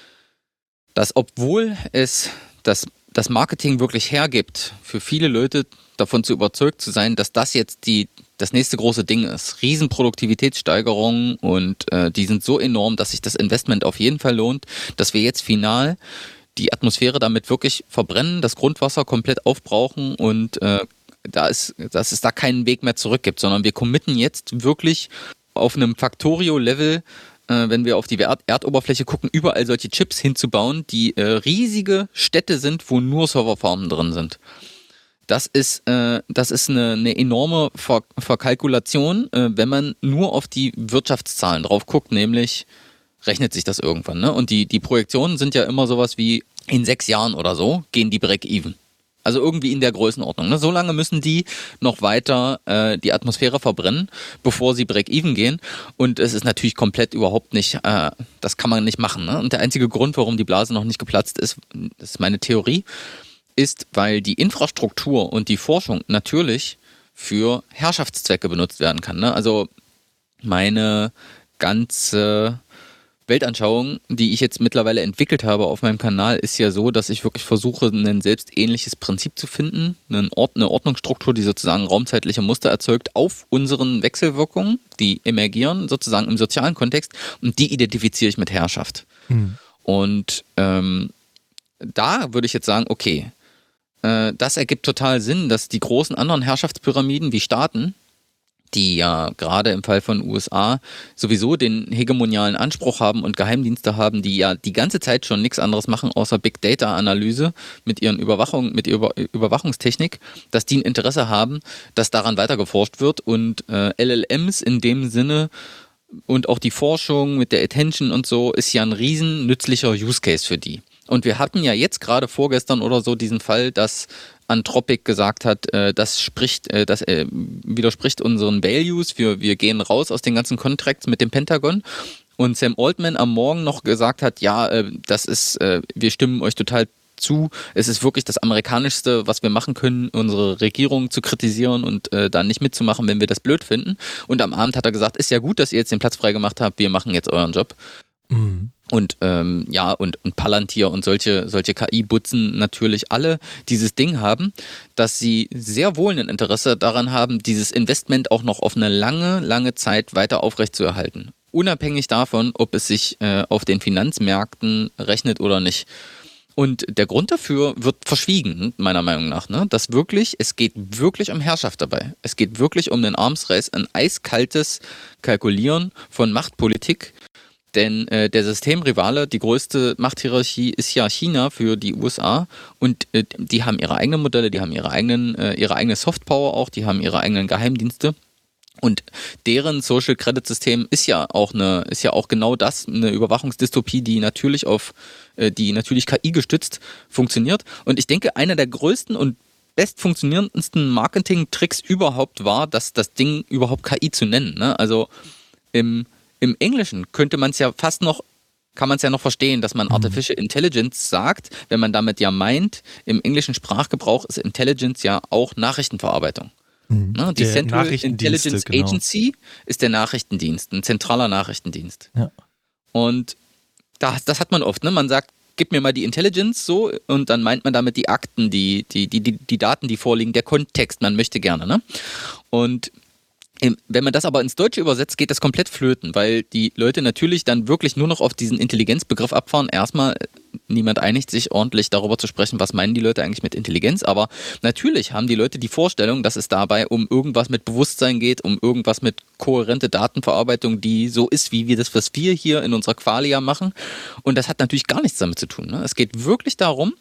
dass obwohl es das, das Marketing wirklich hergibt, für viele Leute davon zu überzeugt zu sein, dass das jetzt die, das nächste große Ding ist. Riesenproduktivitätssteigerungen und äh, die sind so enorm, dass sich das Investment auf jeden Fall lohnt, dass wir jetzt final die Atmosphäre damit wirklich verbrennen, das Grundwasser komplett aufbrauchen und äh, da ist, dass es da keinen Weg mehr zurück gibt, sondern wir committen jetzt wirklich auf einem Factorio-Level, äh, wenn wir auf die Erd- Erdoberfläche gucken, überall solche Chips hinzubauen, die äh, riesige Städte sind, wo nur Serverfarmen drin sind. Das ist, äh, das ist eine, eine enorme Ver- Verkalkulation, äh, wenn man nur auf die Wirtschaftszahlen drauf guckt, nämlich rechnet sich das irgendwann. Ne? Und die, die Projektionen sind ja immer sowas wie, in sechs Jahren oder so gehen die Break-Even. Also irgendwie in der Größenordnung. Ne? So lange müssen die noch weiter äh, die Atmosphäre verbrennen, bevor sie Break-Even gehen. Und es ist natürlich komplett überhaupt nicht, äh, das kann man nicht machen. Ne? Und der einzige Grund, warum die Blase noch nicht geplatzt ist, das ist meine Theorie, ist, weil die Infrastruktur und die Forschung natürlich für Herrschaftszwecke benutzt werden kann. Ne? Also meine ganze Weltanschauung, die ich jetzt mittlerweile entwickelt habe auf meinem Kanal, ist ja so, dass ich wirklich versuche, ein selbstähnliches Prinzip zu finden, eine, Ord- eine Ordnungsstruktur, die sozusagen raumzeitliche Muster erzeugt auf unseren Wechselwirkungen, die emergieren sozusagen im sozialen Kontext, und die identifiziere ich mit Herrschaft. Mhm. Und ähm, da würde ich jetzt sagen, okay, äh, das ergibt total Sinn, dass die großen anderen Herrschaftspyramiden wie Staaten, die ja gerade im Fall von U S A sowieso den hegemonialen Anspruch haben und Geheimdienste haben, die ja die ganze Zeit schon nichts anderes machen, außer Big Data Analyse mit ihren Überwachung, mit ihrer Überwachungstechnik, dass die ein Interesse haben, dass daran weiter geforscht wird und äh, L L Ms in dem Sinne und auch die Forschung mit der Attention und so ist ja ein riesen nützlicher Use Case für die. Und wir hatten ja jetzt gerade vorgestern oder so diesen Fall, dass Anthropic gesagt hat, äh, das spricht, äh, das äh, widerspricht unseren Values, wir, wir gehen raus aus den ganzen Contracts mit dem Pentagon. Und Sam Altman am Morgen noch gesagt hat, ja, äh, das ist, äh, wir stimmen euch total zu, es ist wirklich das Amerikanischste, was wir machen können, unsere Regierung zu kritisieren und äh, dann nicht mitzumachen, wenn wir das blöd finden. Und am Abend hat er gesagt, ist ja gut, dass ihr jetzt den Platz freigemacht habt, wir machen jetzt euren Job. Mhm. Und ähm, ja, und, und Palantir und solche, solche K I-Butzen natürlich alle dieses Ding haben, dass sie sehr wohl ein Interesse daran haben, dieses Investment auch noch auf eine lange, lange Zeit weiter aufrechtzuerhalten. Unabhängig davon, ob es sich äh, auf den Finanzmärkten rechnet oder nicht. Und der Grund dafür wird verschwiegen, meiner Meinung nach. Ne? Dass wirklich, es geht wirklich um Herrschaft dabei. Es geht wirklich um den Arms Race, ein eiskaltes Kalkulieren von Machtpolitik. Denn äh, der Systemrivale, die größte Machthierarchie ist ja China für die U S A und äh, die haben ihre eigenen Modelle, die haben ihre eigenen, äh, ihre eigene Softpower auch, die haben ihre eigenen Geheimdienste und deren Social Credit System ist ja auch eine, ist ja auch genau das, eine Überwachungsdystopie, die natürlich auf, äh, die natürlich K I gestützt funktioniert. Und ich denke, einer der größten und bestfunktionierendsten Marketing-Tricks überhaupt war, das, das Ding überhaupt K I zu nennen. Ne? Also im, im Englischen könnte man es ja fast noch, kann man es ja noch verstehen, dass man mhm. Artificial Intelligence sagt, wenn man damit ja meint, im englischen Sprachgebrauch ist Intelligence ja auch Nachrichtenverarbeitung. Mhm. Ne? Die der Central Intelligence genau. Agency ist der Nachrichtendienst, ein zentraler Nachrichtendienst. Ja. Und das, das hat man oft, ne? Man sagt, gib mir mal die Intelligence so und dann meint man damit die Akten, die, die, die, die, die Daten, die vorliegen, der Kontext, man möchte gerne. Ne? Und wenn man das aber ins Deutsche übersetzt, geht das komplett flöten, weil die Leute natürlich dann wirklich nur noch auf diesen Intelligenzbegriff abfahren. Erstmal, niemand einigt sich ordentlich darüber zu sprechen, was meinen die Leute eigentlich mit Intelligenz, aber natürlich haben die Leute die Vorstellung, dass es dabei um irgendwas mit Bewusstsein geht, um irgendwas mit kohärente Datenverarbeitung, die so ist, wie wir das, was wir hier in unserer Qualia machen. Und das hat natürlich gar nichts damit zu tun. Ne? Es geht wirklich darum,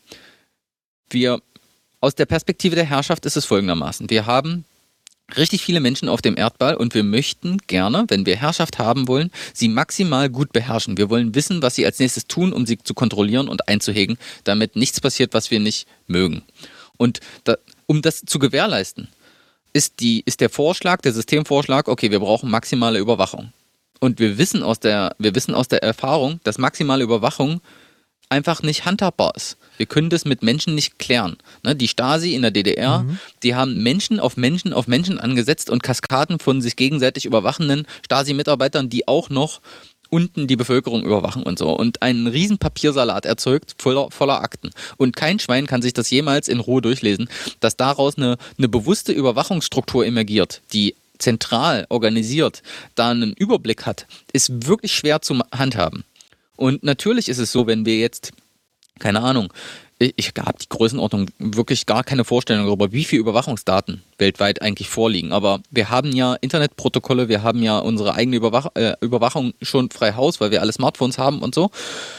wir, aus der Perspektive der Herrschaft ist es folgendermaßen. Wir haben richtig viele Menschen auf dem Erdball und wir möchten gerne, wenn wir Herrschaft haben wollen, sie maximal gut beherrschen. Wir wollen wissen, was sie als nächstes tun, um sie zu kontrollieren und einzuhegen, damit nichts passiert, was wir nicht mögen. Und da, um das zu gewährleisten, ist, die, ist der Vorschlag, der Systemvorschlag, okay, wir brauchen maximale Überwachung. Und wir wissen aus der, wir wissen aus der Erfahrung, dass maximale Überwachung einfach nicht handhabbar ist. Wir können das mit Menschen nicht klären. Ne, die Stasi in der D D R, mhm. die haben Menschen auf Menschen auf Menschen angesetzt und Kaskaden von sich gegenseitig überwachenden Stasi-Mitarbeitern, die auch noch unten die Bevölkerung überwachen und so. Und einen riesen Papiersalat erzeugt, voller, voller Akten. Und kein Schwein kann sich das jemals in Ruhe durchlesen, dass daraus eine, eine bewusste Überwachungsstruktur emergiert, die zentral organisiert da einen Überblick hat, ist wirklich schwer zu handhaben. Und natürlich ist es so, wenn wir jetzt, keine Ahnung, ich, ich habe die Größenordnung wirklich gar keine Vorstellung darüber, wie viele Überwachungsdaten weltweit eigentlich vorliegen. Aber wir haben ja Internetprotokolle, wir haben ja unsere eigene Überwach äh, Überwachung schon frei Haus, weil wir alle Smartphones haben und so.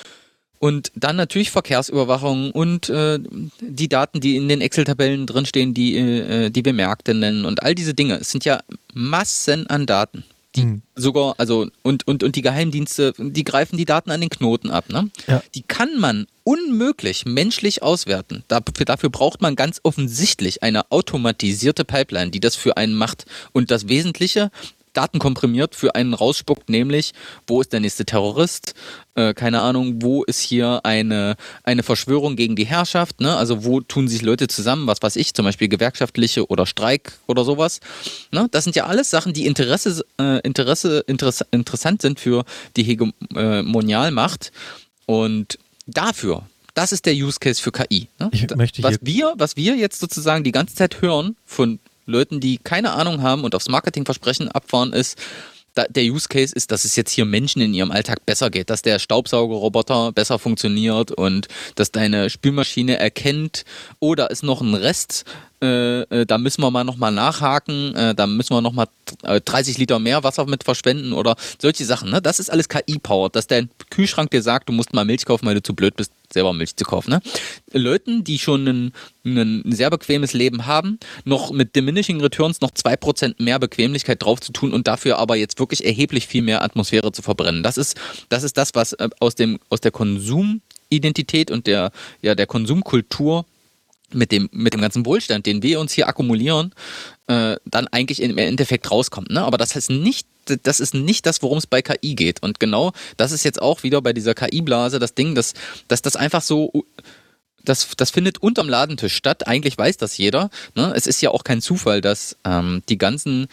Und dann natürlich Verkehrsüberwachung und äh, die Daten, die in den Excel-Tabellen drinstehen, die, äh, die wir Märkte nennen und all diese Dinge. Es sind ja Massen an Daten. Die mhm. sogar, also, und, und, und die Geheimdienste, die greifen die Daten an den Knoten ab, ne? Ja. Die kann man unmöglich menschlich auswerten. Dafür, dafür braucht man ganz offensichtlich eine automatisierte Pipeline, die das für einen macht. Und das Wesentliche, Daten komprimiert für einen rausspuckt, nämlich, wo ist der nächste Terrorist, äh, keine Ahnung, wo ist hier eine, eine Verschwörung gegen die Herrschaft, ne? Also wo tun sich Leute zusammen, was weiß ich, zum Beispiel gewerkschaftliche oder Streik oder sowas. Ne? Das sind ja alles Sachen, die Interesse, äh, Interesse interess- interessant sind für die Hegemonialmacht und dafür, das ist der Use Case für K I. Ne? Ich möchte was, wir, was wir jetzt sozusagen die ganze Zeit hören von Leuten, die keine Ahnung haben und aufs Marketingversprechen abfahren, ist, da, der Use Case ist, dass es jetzt hier Menschen in ihrem Alltag besser geht, dass der Staubsaugerroboter besser funktioniert und dass deine Spülmaschine erkennt, oder ist noch ein Rest, äh, äh, da müssen wir mal nochmal nachhaken, äh, da müssen wir nochmal dreißig Liter mehr Wasser mit verschwenden oder solche Sachen. Ne? Das ist alles K I-powered, dass dein Kühlschrank dir sagt, du musst mal Milch kaufen, weil du zu blöd bist, selber Milch zu kaufen. Ne? Leuten, die schon ein, ein sehr bequemes Leben haben, noch mit Diminishing Returns noch zwei Prozent mehr Bequemlichkeit drauf zu tun und dafür aber jetzt wirklich erheblich viel mehr Atmosphäre zu verbrennen. Das ist das, ist das was aus, dem, aus der Konsumidentität und der, ja, der Konsumkultur mit dem, mit dem ganzen Wohlstand, den wir uns hier akkumulieren, äh, dann eigentlich im Endeffekt rauskommt. Ne? Aber das heißt nicht, das ist nicht das, worum es bei K I geht. Und genau das ist jetzt auch wieder bei dieser K I-Blase das Ding, dass, dass das einfach so, das, das findet unterm Ladentisch statt. Eigentlich weiß das jeder. Ne? Es ist ja auch kein Zufall, dass ähm, die ganzen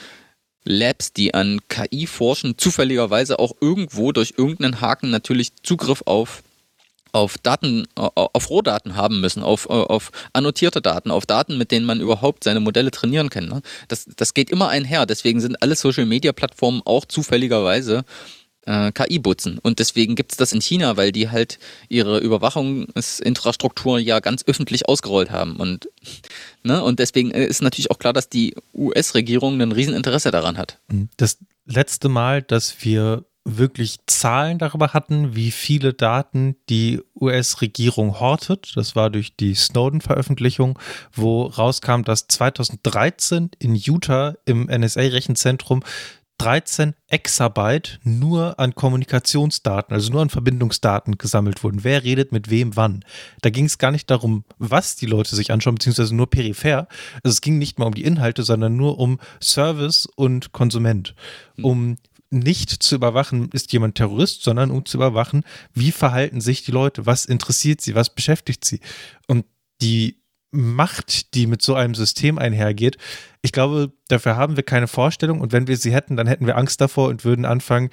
Labs, die an K I forschen, zufälligerweise auch irgendwo durch irgendeinen Haken natürlich Zugriff auf auf Daten, auf Rohdaten haben müssen, auf, auf annotierte Daten, auf Daten, mit denen man überhaupt seine Modelle trainieren kann. Ne? Das, das geht immer einher. Deswegen sind alle Social-Media-Plattformen auch zufälligerweise äh, K I-Butzen. Und deswegen gibt es das in China, weil die halt ihre Überwachungsinfrastruktur ja ganz öffentlich ausgerollt haben. Und, ne? Und deswegen ist natürlich auch klar, dass die U S-Regierung ein Rieseninteresse daran hat. Das letzte Mal, dass wir wirklich Zahlen darüber hatten, wie viele Daten die U S-Regierung hortet. Das war durch die Snowden-Veröffentlichung, wo rauskam, dass zweitausenddreizehn in Utah im N S A-Rechenzentrum dreizehn Exabyte nur an Kommunikationsdaten, also nur an Verbindungsdaten gesammelt wurden. Wer redet mit wem wann? Da ging es gar nicht darum, was die Leute sich anschauen, beziehungsweise nur peripher. Also es ging nicht mal um die Inhalte, sondern nur um Service und Konsument. Um nicht zu überwachen, ist jemand Terrorist, sondern um zu überwachen, wie verhalten sich die Leute, was interessiert sie, was beschäftigt sie. Und die Macht, die mit so einem System einhergeht, ich glaube, dafür haben wir keine Vorstellung, und wenn wir sie hätten, dann hätten wir Angst davor und würden anfangen,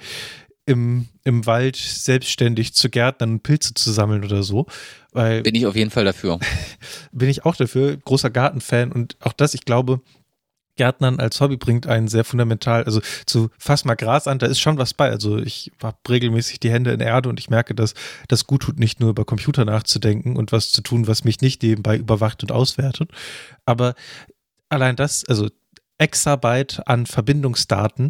im, im Wald selbstständig zu gärtnern und Pilze zu sammeln oder so. Weil bin ich auf jeden Fall dafür. Bin ich auch dafür, großer Gartenfan, und auch das, ich glaube, Gärtnern als Hobby bringt einen sehr fundamental, also zu fass mal Gras an, da ist schon was bei. Also ich habe regelmäßig die Hände in Erde und ich merke, dass das gut tut, nicht nur über Computer nachzudenken und was zu tun, was mich nicht nebenbei überwacht und auswertet. Aber allein das, also Exabyte an Verbindungsdaten,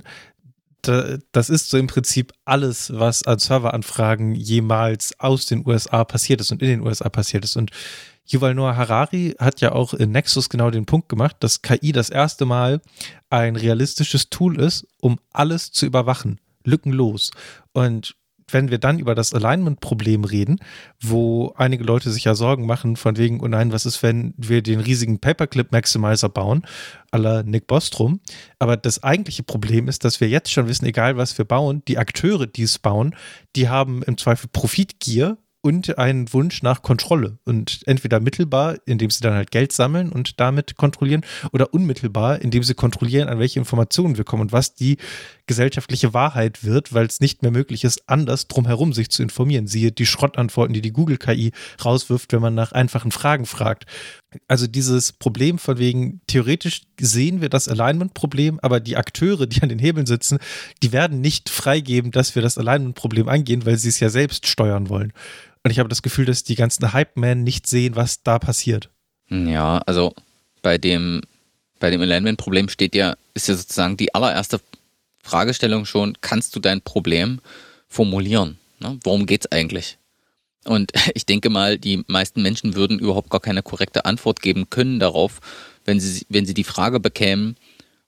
da, das ist so im Prinzip alles, was an Serveranfragen jemals aus den U S A passiert ist und in den U S A passiert ist. Und Yuval Noah Harari hat ja auch in Nexus genau den Punkt gemacht, dass K I das erste Mal ein realistisches Tool ist, um alles zu überwachen, lückenlos. Und wenn wir dann über das Alignment-Problem reden, wo einige Leute sich ja Sorgen machen von wegen, oh nein, was ist, wenn wir den riesigen Paperclip-Maximizer bauen, à la Nick Bostrom. Aber das eigentliche Problem ist, dass wir jetzt schon wissen, egal was wir bauen, die Akteure, die es bauen, die haben im Zweifel Profitgier und einen Wunsch nach Kontrolle. Und entweder mittelbar, indem sie dann halt Geld sammeln und damit kontrollieren, oder unmittelbar, indem sie kontrollieren, an welche Informationen wir kommen und was die gesellschaftliche Wahrheit wird, weil es nicht mehr möglich ist, anders drumherum sich zu informieren. Siehe die Schrottantworten, die die Google-K I rauswirft, wenn man nach einfachen Fragen fragt. Also dieses Problem von wegen, theoretisch sehen wir das Alignment-Problem, aber die Akteure, die an den Hebeln sitzen, die werden nicht freigeben, dass wir das Alignment-Problem angehen, weil sie es ja selbst steuern wollen. Und ich habe das Gefühl, dass die ganzen Hype-Men nicht sehen, was da passiert. Ja, also bei dem, bei dem Alignment-Problem steht ja, ist ja sozusagen die allererste Fragestellung schon, kannst du dein Problem formulieren? Ne? Worum geht's eigentlich? Und ich denke mal, die meisten Menschen würden überhaupt gar keine korrekte Antwort geben können darauf, wenn sie, wenn sie die Frage bekämen,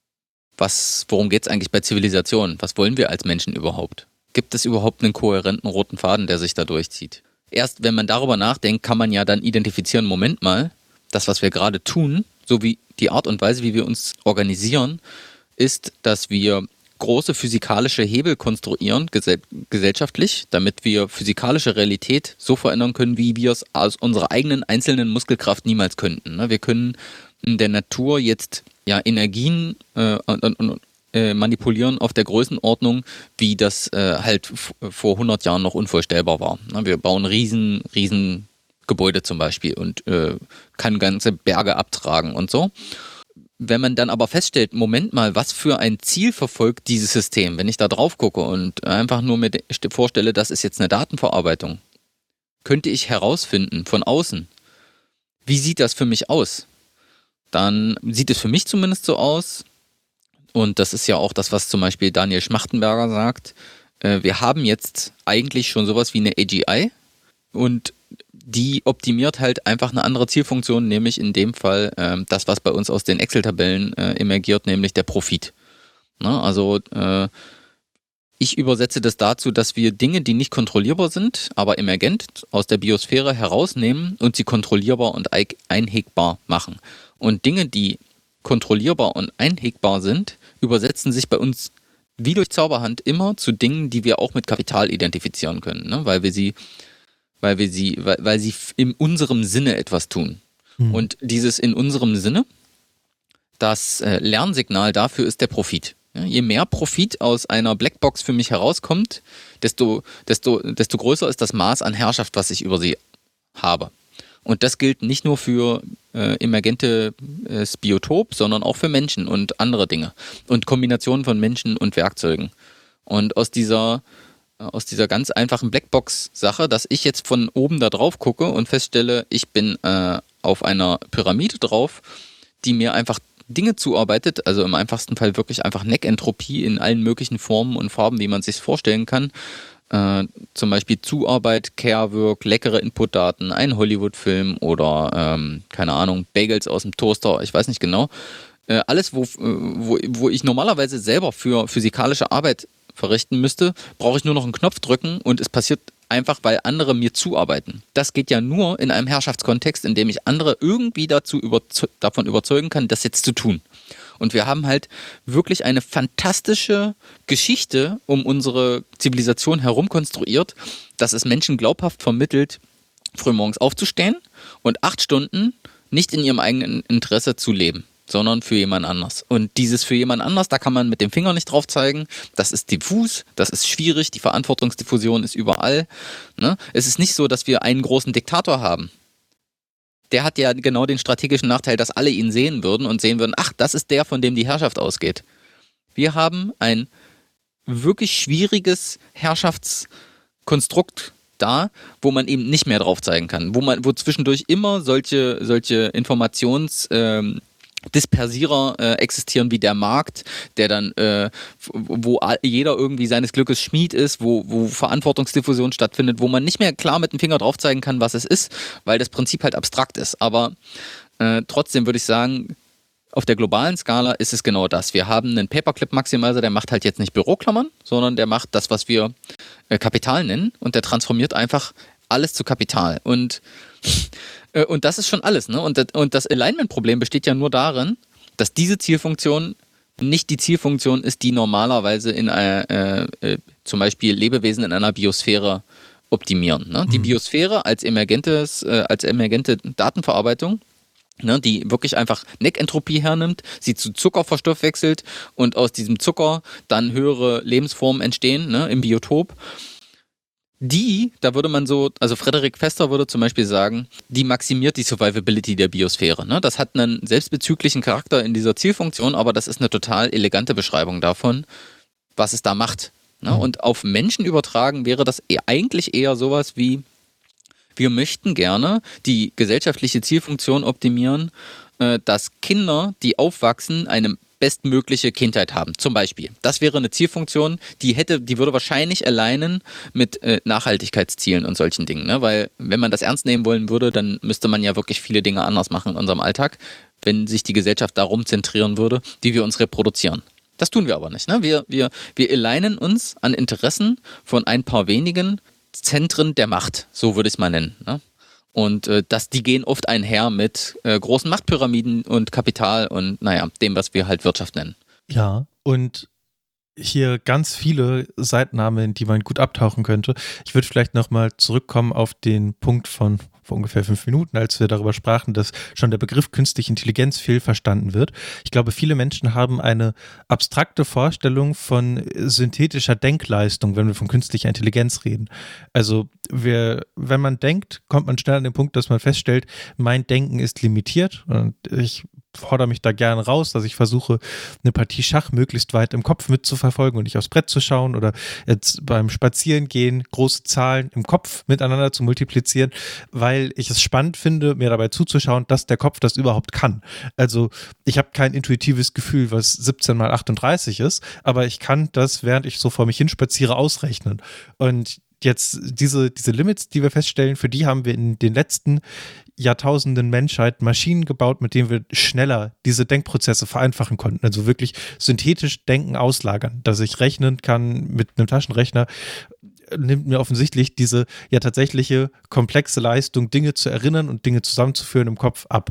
was, worum geht's eigentlich bei Zivilisation? Was wollen wir als Menschen überhaupt? Gibt es überhaupt einen kohärenten roten Faden, der sich da durchzieht? Erst wenn man darüber nachdenkt, kann man ja dann identifizieren, Moment mal, das, was wir gerade tun, so wie die Art und Weise, wie wir uns organisieren, ist, dass wir große physikalische Hebel konstruieren, gesell- gesellschaftlich, damit wir physikalische Realität so verändern können, wie wir es aus unserer eigenen einzelnen Muskelkraft niemals könnten. Wir können in der Natur jetzt ja Energien äh, und, und, und äh, manipulieren auf der Größenordnung, wie das äh, halt f- vor hundert Jahren noch unvorstellbar war. Wir bauen riesen, riesen Gebäude zum Beispiel und äh, kann ganze Berge abtragen und so. Wenn man dann aber feststellt, Moment mal, was für ein Ziel verfolgt dieses System, wenn ich da drauf gucke und einfach nur mir vorstelle, das ist jetzt eine Datenverarbeitung, könnte ich herausfinden von außen, wie sieht das für mich aus? Dann sieht es für mich zumindest so aus, und das ist ja auch das, was zum Beispiel Daniel Schmachtenberger sagt, äh, wir haben jetzt eigentlich schon sowas wie eine A G I, und die optimiert halt einfach eine andere Zielfunktion, nämlich in dem Fall äh, das, was bei uns aus den Excel-Tabellen äh, emergiert, nämlich der Profit. Na, also äh, ich übersetze das dazu, dass wir Dinge, die nicht kontrollierbar sind, aber emergent aus der Biosphäre herausnehmen und sie kontrollierbar und einhegbar machen. Und Dinge, die kontrollierbar und einhegbar sind, übersetzen sich bei uns wie durch Zauberhand immer zu Dingen, die wir auch mit Kapital identifizieren können, ne? weil wir sie weil wir sie, weil, weil sie in unserem Sinne etwas tun. Mhm. Und dieses in unserem Sinne, das äh, Lernsignal dafür ist der Profit. Ja, je mehr Profit aus einer Blackbox für mich herauskommt, desto, desto, desto größer ist das Maß an Herrschaft, was ich über sie habe. Und das gilt nicht nur für äh, emergentes äh, Biotop, sondern auch für Menschen und andere Dinge. Und Kombinationen von Menschen und Werkzeugen. Und aus dieser aus dieser ganz einfachen Blackbox-Sache, dass ich jetzt von oben da drauf gucke und feststelle, ich bin äh, auf einer Pyramide drauf, die mir einfach Dinge zuarbeitet, also im einfachsten Fall wirklich einfach Neckentropie in allen möglichen Formen und Farben, wie man sich vorstellen kann. Äh, zum Beispiel Zuarbeit, Care-Work, leckere Inputdaten, ein Hollywood-Film oder, ähm, keine Ahnung, Bagels aus dem Toaster, ich weiß nicht genau. Äh, alles, wo, wo, wo ich normalerweise selber für physikalische Arbeit verrichten müsste, brauche ich nur noch einen Knopf drücken und es passiert einfach, weil andere mir zuarbeiten. Das geht ja nur in einem Herrschaftskontext, in dem ich andere irgendwie dazu überze- davon überzeugen kann, das jetzt zu tun. Und wir haben halt wirklich eine fantastische Geschichte um unsere Zivilisation herum konstruiert, dass es Menschen glaubhaft vermittelt, frühmorgens aufzustehen und acht Stunden nicht in ihrem eigenen Interesse zu leben, sondern für jemand anders. Und dieses für jemand anders, da kann man mit dem Finger nicht drauf zeigen. Das ist diffus, das ist schwierig, die Verantwortungsdiffusion ist überall. Ne? Es ist nicht so, dass wir einen großen Diktator haben. Der hat ja genau den strategischen Nachteil, dass alle ihn sehen würden und sehen würden, ach, das ist der, von dem die Herrschaft ausgeht. Wir haben ein wirklich schwieriges Herrschaftskonstrukt da, wo man eben nicht mehr drauf zeigen kann, wo man, wo zwischendurch immer solche, solche Informations- ähm, Dispersierer äh, existieren wie der Markt, der dann, äh, wo jeder irgendwie seines Glückes Schmied ist, wo, wo Verantwortungsdiffusion stattfindet, wo man nicht mehr klar mit dem Finger drauf zeigen kann, was es ist, weil das Prinzip halt abstrakt ist. Aber äh, trotzdem würde ich sagen, auf der globalen Skala ist es genau das. Wir haben einen Paperclip-Maximizer, der macht halt jetzt nicht Büroklammern, sondern der macht das, was wir äh, Kapital nennen, und der transformiert einfach alles zu Kapital. Und Und das ist schon alles, ne? Und das, und das Alignment-Problem besteht ja nur darin, dass diese Zielfunktion nicht die Zielfunktion ist, die normalerweise in äh, äh, zum Beispiel Lebewesen in einer Biosphäre optimieren. Ne? Die mhm. Biosphäre als emergentes, äh, als emergente Datenverarbeitung, ne, die wirklich einfach Neckentropie hernimmt, sie zu Zucker verstoffwechselt und aus diesem Zucker dann höhere Lebensformen entstehen, ne, im Biotop. Die, da würde man so, also Frederik Vester würde zum Beispiel sagen, die maximiert die Survivability der Biosphäre. Ne? Das hat einen selbstbezüglichen Charakter in dieser Zielfunktion, aber das ist eine total elegante Beschreibung davon, was es da macht. Ne? Mhm. Und auf Menschen übertragen wäre das eher, eigentlich eher sowas wie, wir möchten gerne die gesellschaftliche Zielfunktion optimieren, äh, dass Kinder, die aufwachsen, eine bestmögliche Kindheit haben, zum Beispiel. Das wäre eine Zielfunktion, die hätte, die würde wahrscheinlich alignen mit äh, Nachhaltigkeitszielen und solchen Dingen, ne? Weil wenn man das ernst nehmen wollen würde, dann müsste man ja wirklich viele Dinge anders machen in unserem Alltag, wenn sich die Gesellschaft darum zentrieren würde, wie wir uns reproduzieren. Das tun wir aber nicht, ne? Wir, wir, wir alignen uns an Interessen von ein paar wenigen Zentren der Macht, so würde ich es mal nennen, ne? Und äh, das, die gehen oft einher mit äh, großen Machtpyramiden und Kapital und naja, dem, was wir halt Wirtschaft nennen. Ja, und hier ganz viele Seitennamen, in die man gut abtauchen könnte. Ich würde vielleicht nochmal zurückkommen auf den Punkt von vor ungefähr fünf Minuten, als wir darüber sprachen, dass schon der Begriff künstliche Intelligenz fehlverstanden wird. Ich glaube, viele Menschen haben eine abstrakte Vorstellung von synthetischer Denkleistung, wenn wir von künstlicher Intelligenz reden. Also wir, wenn man denkt, kommt man schnell an den Punkt, dass man feststellt, mein Denken ist limitiert und ich fordere mich da gerne raus, dass ich versuche, eine Partie Schach möglichst weit im Kopf mitzuverfolgen und nicht aufs Brett zu schauen oder jetzt beim Spazierengehen große Zahlen im Kopf miteinander zu multiplizieren, weil ich es spannend finde, mir dabei zuzuschauen, dass der Kopf das überhaupt kann. Also ich habe kein intuitives Gefühl, was siebzehn mal achtunddreißig ist, aber ich kann das, während ich so vor mich hin spaziere, ausrechnen. Und jetzt diese, diese Limits, die wir feststellen, für die haben wir in den letzten Jahrtausenden Menschheit Maschinen gebaut, mit denen wir schneller diese Denkprozesse vereinfachen konnten. Also wirklich synthetisch Denken auslagern, dass ich rechnen kann mit einem Taschenrechner, nimmt mir offensichtlich diese ja tatsächliche komplexe Leistung, Dinge zu erinnern und Dinge zusammenzuführen im Kopf ab.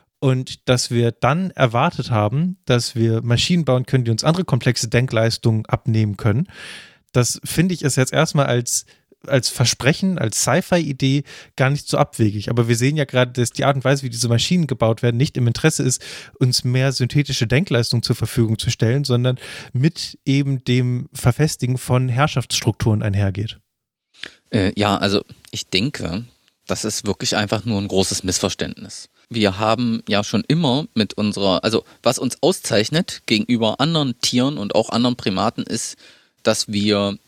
Und dass wir dann erwartet haben, dass wir Maschinen bauen können, die uns andere komplexe Denkleistungen abnehmen können, das finde ich ist jetzt erstmal als, als Versprechen, als Sci-Fi-Idee gar nicht so abwegig. Aber wir sehen ja gerade, dass die Art und Weise, wie diese Maschinen gebaut werden, nicht im Interesse ist, uns mehr synthetische Denkleistung zur Verfügung zu stellen, sondern mit eben dem Verfestigen von Herrschaftsstrukturen einhergeht. Äh, ja, also ich denke, das ist wirklich einfach nur ein großes Missverständnis. Wir haben ja schon immer mit unserer, also was uns auszeichnet gegenüber anderen Tieren und auch anderen Primaten ist, dass wir,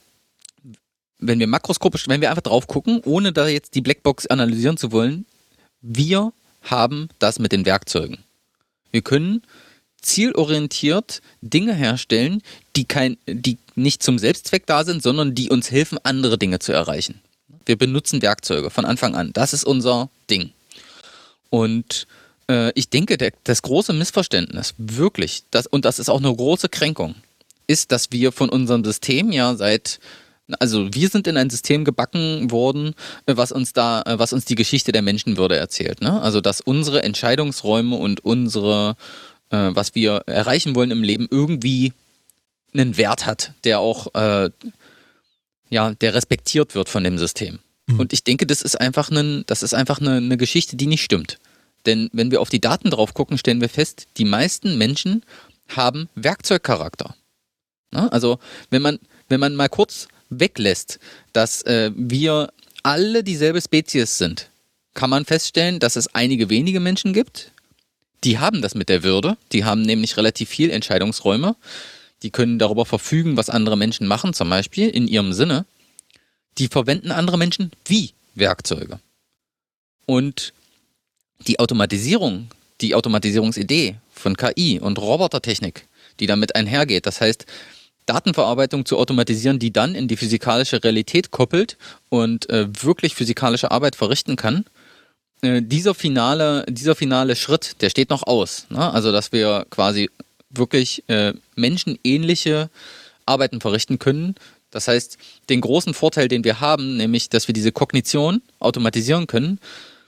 wenn wir makroskopisch, wenn wir einfach drauf gucken, ohne da jetzt die Blackbox analysieren zu wollen, wir haben das mit den Werkzeugen. Wir können zielorientiert Dinge herstellen, die kein, die nicht zum Selbstzweck da sind, sondern die uns helfen, andere Dinge zu erreichen. Wir benutzen Werkzeuge von Anfang an. Das ist unser Ding. Und Äh, ich denke, der, das große Missverständnis, wirklich, das, und das ist auch eine große Kränkung, ist, dass wir von unserem System ja seit, also wir sind in ein System gebacken worden, was uns da, was uns die Geschichte der Menschenwürde erzählt. Ne? Also dass unsere Entscheidungsräume und unsere, äh, was wir erreichen wollen im Leben, irgendwie einen Wert hat, der auch, äh, ja, der respektiert wird von dem System. Mhm. Und ich denke, das ist einfach, ein, das ist einfach eine, eine Geschichte, die nicht stimmt. Denn wenn wir auf die Daten drauf gucken, stellen wir fest, die meisten Menschen haben Werkzeugcharakter. Ne? Also wenn man, wenn man mal kurz weglässt, dass äh, wir alle dieselbe Spezies sind, kann man feststellen, dass es einige wenige Menschen gibt, die haben das mit der Würde, die haben nämlich relativ viel Entscheidungsräume, die können darüber verfügen, was andere Menschen machen, zum Beispiel in ihrem Sinne, die verwenden andere Menschen wie Werkzeuge. Und die Automatisierung, die Automatisierungsidee von K I und Robotertechnik, die damit einhergeht, das heißt, Datenverarbeitung zu automatisieren, die dann in die physikalische Realität koppelt und äh, wirklich physikalische Arbeit verrichten kann. Äh, dieser finale, dieser finale Schritt, der steht noch aus. Ne? Also, dass wir quasi wirklich äh, menschenähnliche Arbeiten verrichten können. Das heißt, den großen Vorteil, den wir haben, nämlich, dass wir diese Kognition automatisieren können,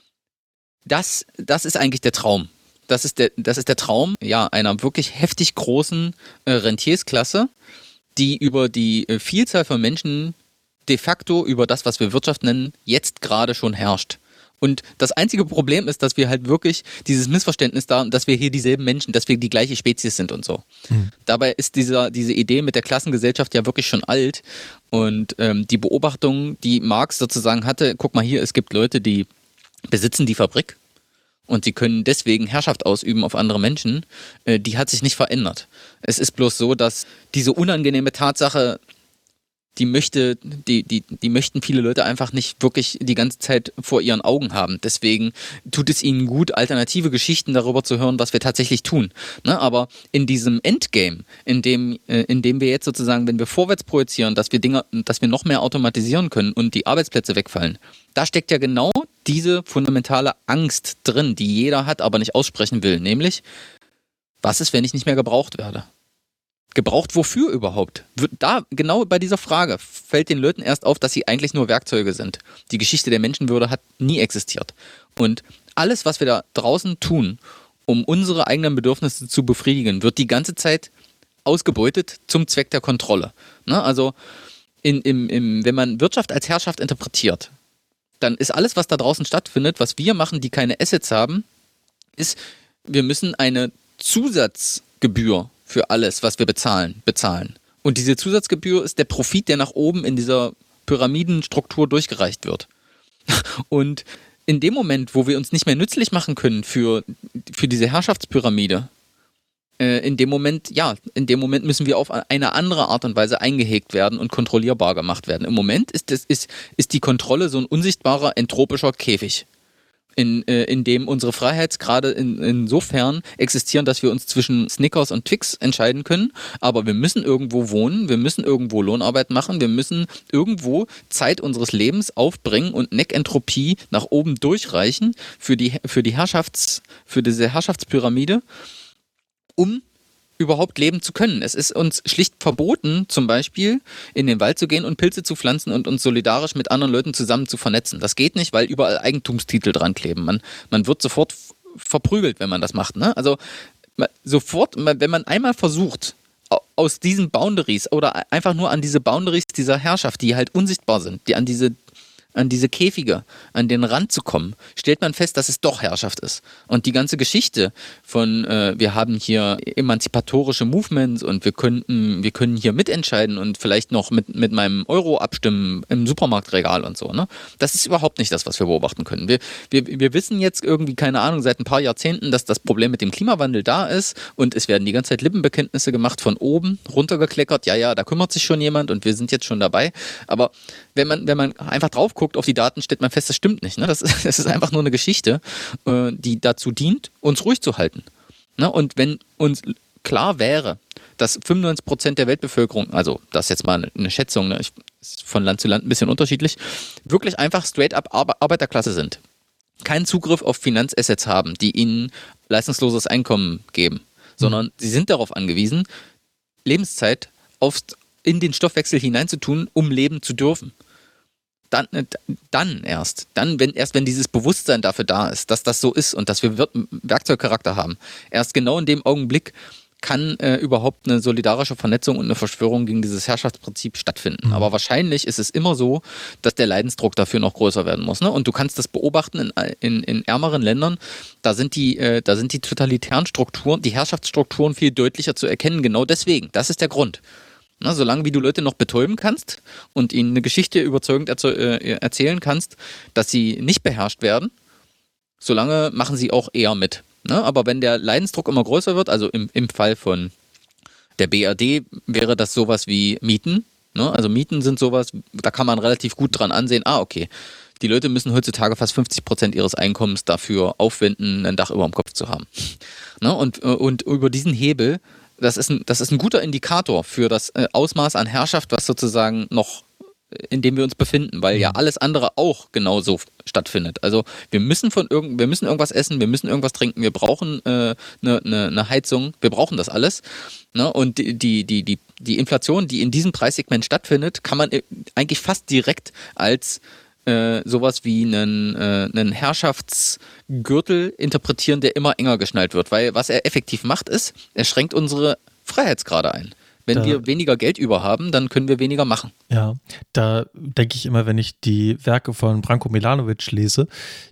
das, das ist eigentlich der Traum. Das ist der, das ist der Traum, ja, einer wirklich heftig großen äh, Rentiersklasse, die über die äh, Vielzahl von Menschen de facto über das, was wir Wirtschaft nennen, jetzt gerade schon herrscht. Und das einzige Problem ist, dass wir halt wirklich dieses Missverständnis da, dass wir hier dieselben Menschen, dass wir die gleiche Spezies sind und so. Mhm. Dabei ist dieser, diese Idee mit der Klassengesellschaft ja wirklich schon alt. Und ähm, die Beobachtung, die Marx sozusagen hatte, guck mal hier, es gibt Leute, die besitzen die Fabrik und sie können deswegen Herrschaft ausüben auf andere Menschen, äh, die hat sich nicht verändert. Es ist bloß so, dass diese unangenehme Tatsache, die möchte, die, die, die möchten viele Leute einfach nicht wirklich die ganze Zeit vor ihren Augen haben. Deswegen tut es ihnen gut, alternative Geschichten darüber zu hören, was wir tatsächlich tun. Ne? Aber in diesem Endgame, in dem, äh, in dem wir jetzt sozusagen, wenn wir vorwärts projizieren, dass wir Dinge, dass wir noch mehr automatisieren können und die Arbeitsplätze wegfallen, da steckt ja genau diese fundamentale Angst drin, die jeder hat, aber nicht aussprechen will. Nämlich, was ist, wenn ich nicht mehr gebraucht werde? Gebraucht wofür überhaupt? Da, genau bei dieser Frage fällt den Leuten erst auf, dass sie eigentlich nur Werkzeuge sind. Die Geschichte der Menschenwürde hat nie existiert. Und alles, was wir da draußen tun, um unsere eigenen Bedürfnisse zu befriedigen, wird die ganze Zeit ausgebeutet zum Zweck der Kontrolle. Ne? Also in, im, im, wenn man Wirtschaft als Herrschaft interpretiert, dann ist alles, was da draußen stattfindet, was wir machen, die keine Assets haben, ist, wir müssen eine Zusatzgebühr für alles, was wir bezahlen, bezahlen. Und diese Zusatzgebühr ist der Profit, der nach oben in dieser Pyramidenstruktur durchgereicht wird. Und in dem Moment, wo wir uns nicht mehr nützlich machen können für, für diese Herrschaftspyramide, äh, in dem Moment, ja, in dem Moment müssen wir auf eine andere Art und Weise eingehegt werden und kontrollierbar gemacht werden. Im Moment ist, das, ist, ist die Kontrolle so ein unsichtbarer, entropischer Käfig, in, äh, in dem unsere Freiheitsgrade in, insofern existieren, dass wir uns zwischen Snickers und Twix entscheiden können, aber wir müssen irgendwo wohnen, wir müssen irgendwo Lohnarbeit machen, wir müssen irgendwo Zeit unseres Lebens aufbringen und Neckentropie nach oben durchreichen für die, für die Herrschafts-, für diese Herrschaftspyramide, um überhaupt leben zu können. Es ist uns schlicht verboten, zum Beispiel in den Wald zu gehen und Pilze zu pflanzen und uns solidarisch mit anderen Leuten zusammen zu vernetzen. Das geht nicht, weil überall Eigentumstitel dran kleben. Man, man wird sofort verprügelt, wenn man das macht. Ne? Also sofort, wenn man einmal versucht, aus diesen Boundaries oder einfach nur an diese Boundaries dieser Herrschaft, die halt unsichtbar sind, die an diese an diese Käfige, an den Rand zu kommen, stellt man fest, dass es doch Herrschaft ist. Und die ganze Geschichte von, äh, wir haben hier emanzipatorische Movements und wir könnten, wir können hier mitentscheiden und vielleicht noch mit, mit meinem Euro abstimmen im Supermarktregal und so, ne? Das ist überhaupt nicht das, was wir beobachten können. Wir, wir, wir wissen jetzt irgendwie, keine Ahnung, seit ein paar Jahrzehnten, dass das Problem mit dem Klimawandel da ist und es werden die ganze Zeit Lippenbekenntnisse gemacht von oben, runtergekleckert, ja, ja, da kümmert sich schon jemand und wir sind jetzt schon dabei. Aber wenn man, wenn man einfach drauf guckt auf die Daten, stellt man fest, das stimmt nicht. Ne? Das, ist, das ist einfach nur eine Geschichte, äh, die dazu dient, uns ruhig zu halten. Ne? Und wenn uns klar wäre, dass fünfundneunzig Prozent der Weltbevölkerung, also das ist jetzt mal eine Schätzung, ne? Ich, ist von Land zu Land ein bisschen unterschiedlich, wirklich einfach straight up Arbeiterklasse sind. keinen Zugriff auf Finanzassets haben, die ihnen leistungsloses Einkommen geben, sondern mhm. sie sind darauf angewiesen, Lebenszeit auf, in den Stoffwechsel hineinzutun, um leben zu dürfen. Dann, dann erst, dann, wenn, erst wenn dieses Bewusstsein dafür da ist, dass das so ist und dass wir Werkzeugcharakter haben, erst genau in dem Augenblick kann äh, überhaupt eine solidarische Vernetzung und eine Verschwörung gegen dieses Herrschaftsprinzip stattfinden. Mhm. Aber wahrscheinlich ist es immer so, dass der Leidensdruck dafür noch größer werden muss. Ne? Und du kannst das beobachten in, in, in ärmeren Ländern, da sind, die, äh, da sind die totalitären Strukturen, die Herrschaftsstrukturen viel deutlicher zu erkennen. Genau deswegen, das ist der Grund. Na, solange wie du Leute noch betäuben kannst und ihnen eine Geschichte überzeugend erze- äh, erzählen kannst, dass sie nicht beherrscht werden, solange machen sie auch eher mit. Ne? Aber wenn der Leidensdruck immer größer wird, also im, im Fall von der B R D wäre das sowas wie Mieten. Ne? Also Mieten sind sowas, da kann man relativ gut dran ansehen, ah okay, die Leute müssen heutzutage fast fünfzig Prozent ihres Einkommens dafür aufwenden, ein Dach über dem Kopf zu haben. Ne? Und, und über diesen Hebel, das ist ein, das ist ein guter Indikator für das Ausmaß an Herrschaft, was sozusagen noch, in dem wir uns befinden, weil ja alles andere auch genauso stattfindet. Also wir müssen von irgend, wir müssen irgendwas essen, wir müssen irgendwas trinken, wir brauchen eine äh, ne, ne, ne Heizung, wir brauchen das alles. Ne? Und die, die, die, die, die Inflation, die in diesem Preissegment stattfindet, kann man eigentlich fast direkt als äh, sowas wie einen, äh, einen Herrschaftsgürtel interpretieren, der immer enger geschnallt wird. Weil was er effektiv macht, ist, er schränkt unsere Freiheitsgrade ein. Wenn da, wir weniger Geld über haben, dann können wir weniger machen. Ja, da denke ich immer, wenn ich die Werke von Branko Milanovic lese,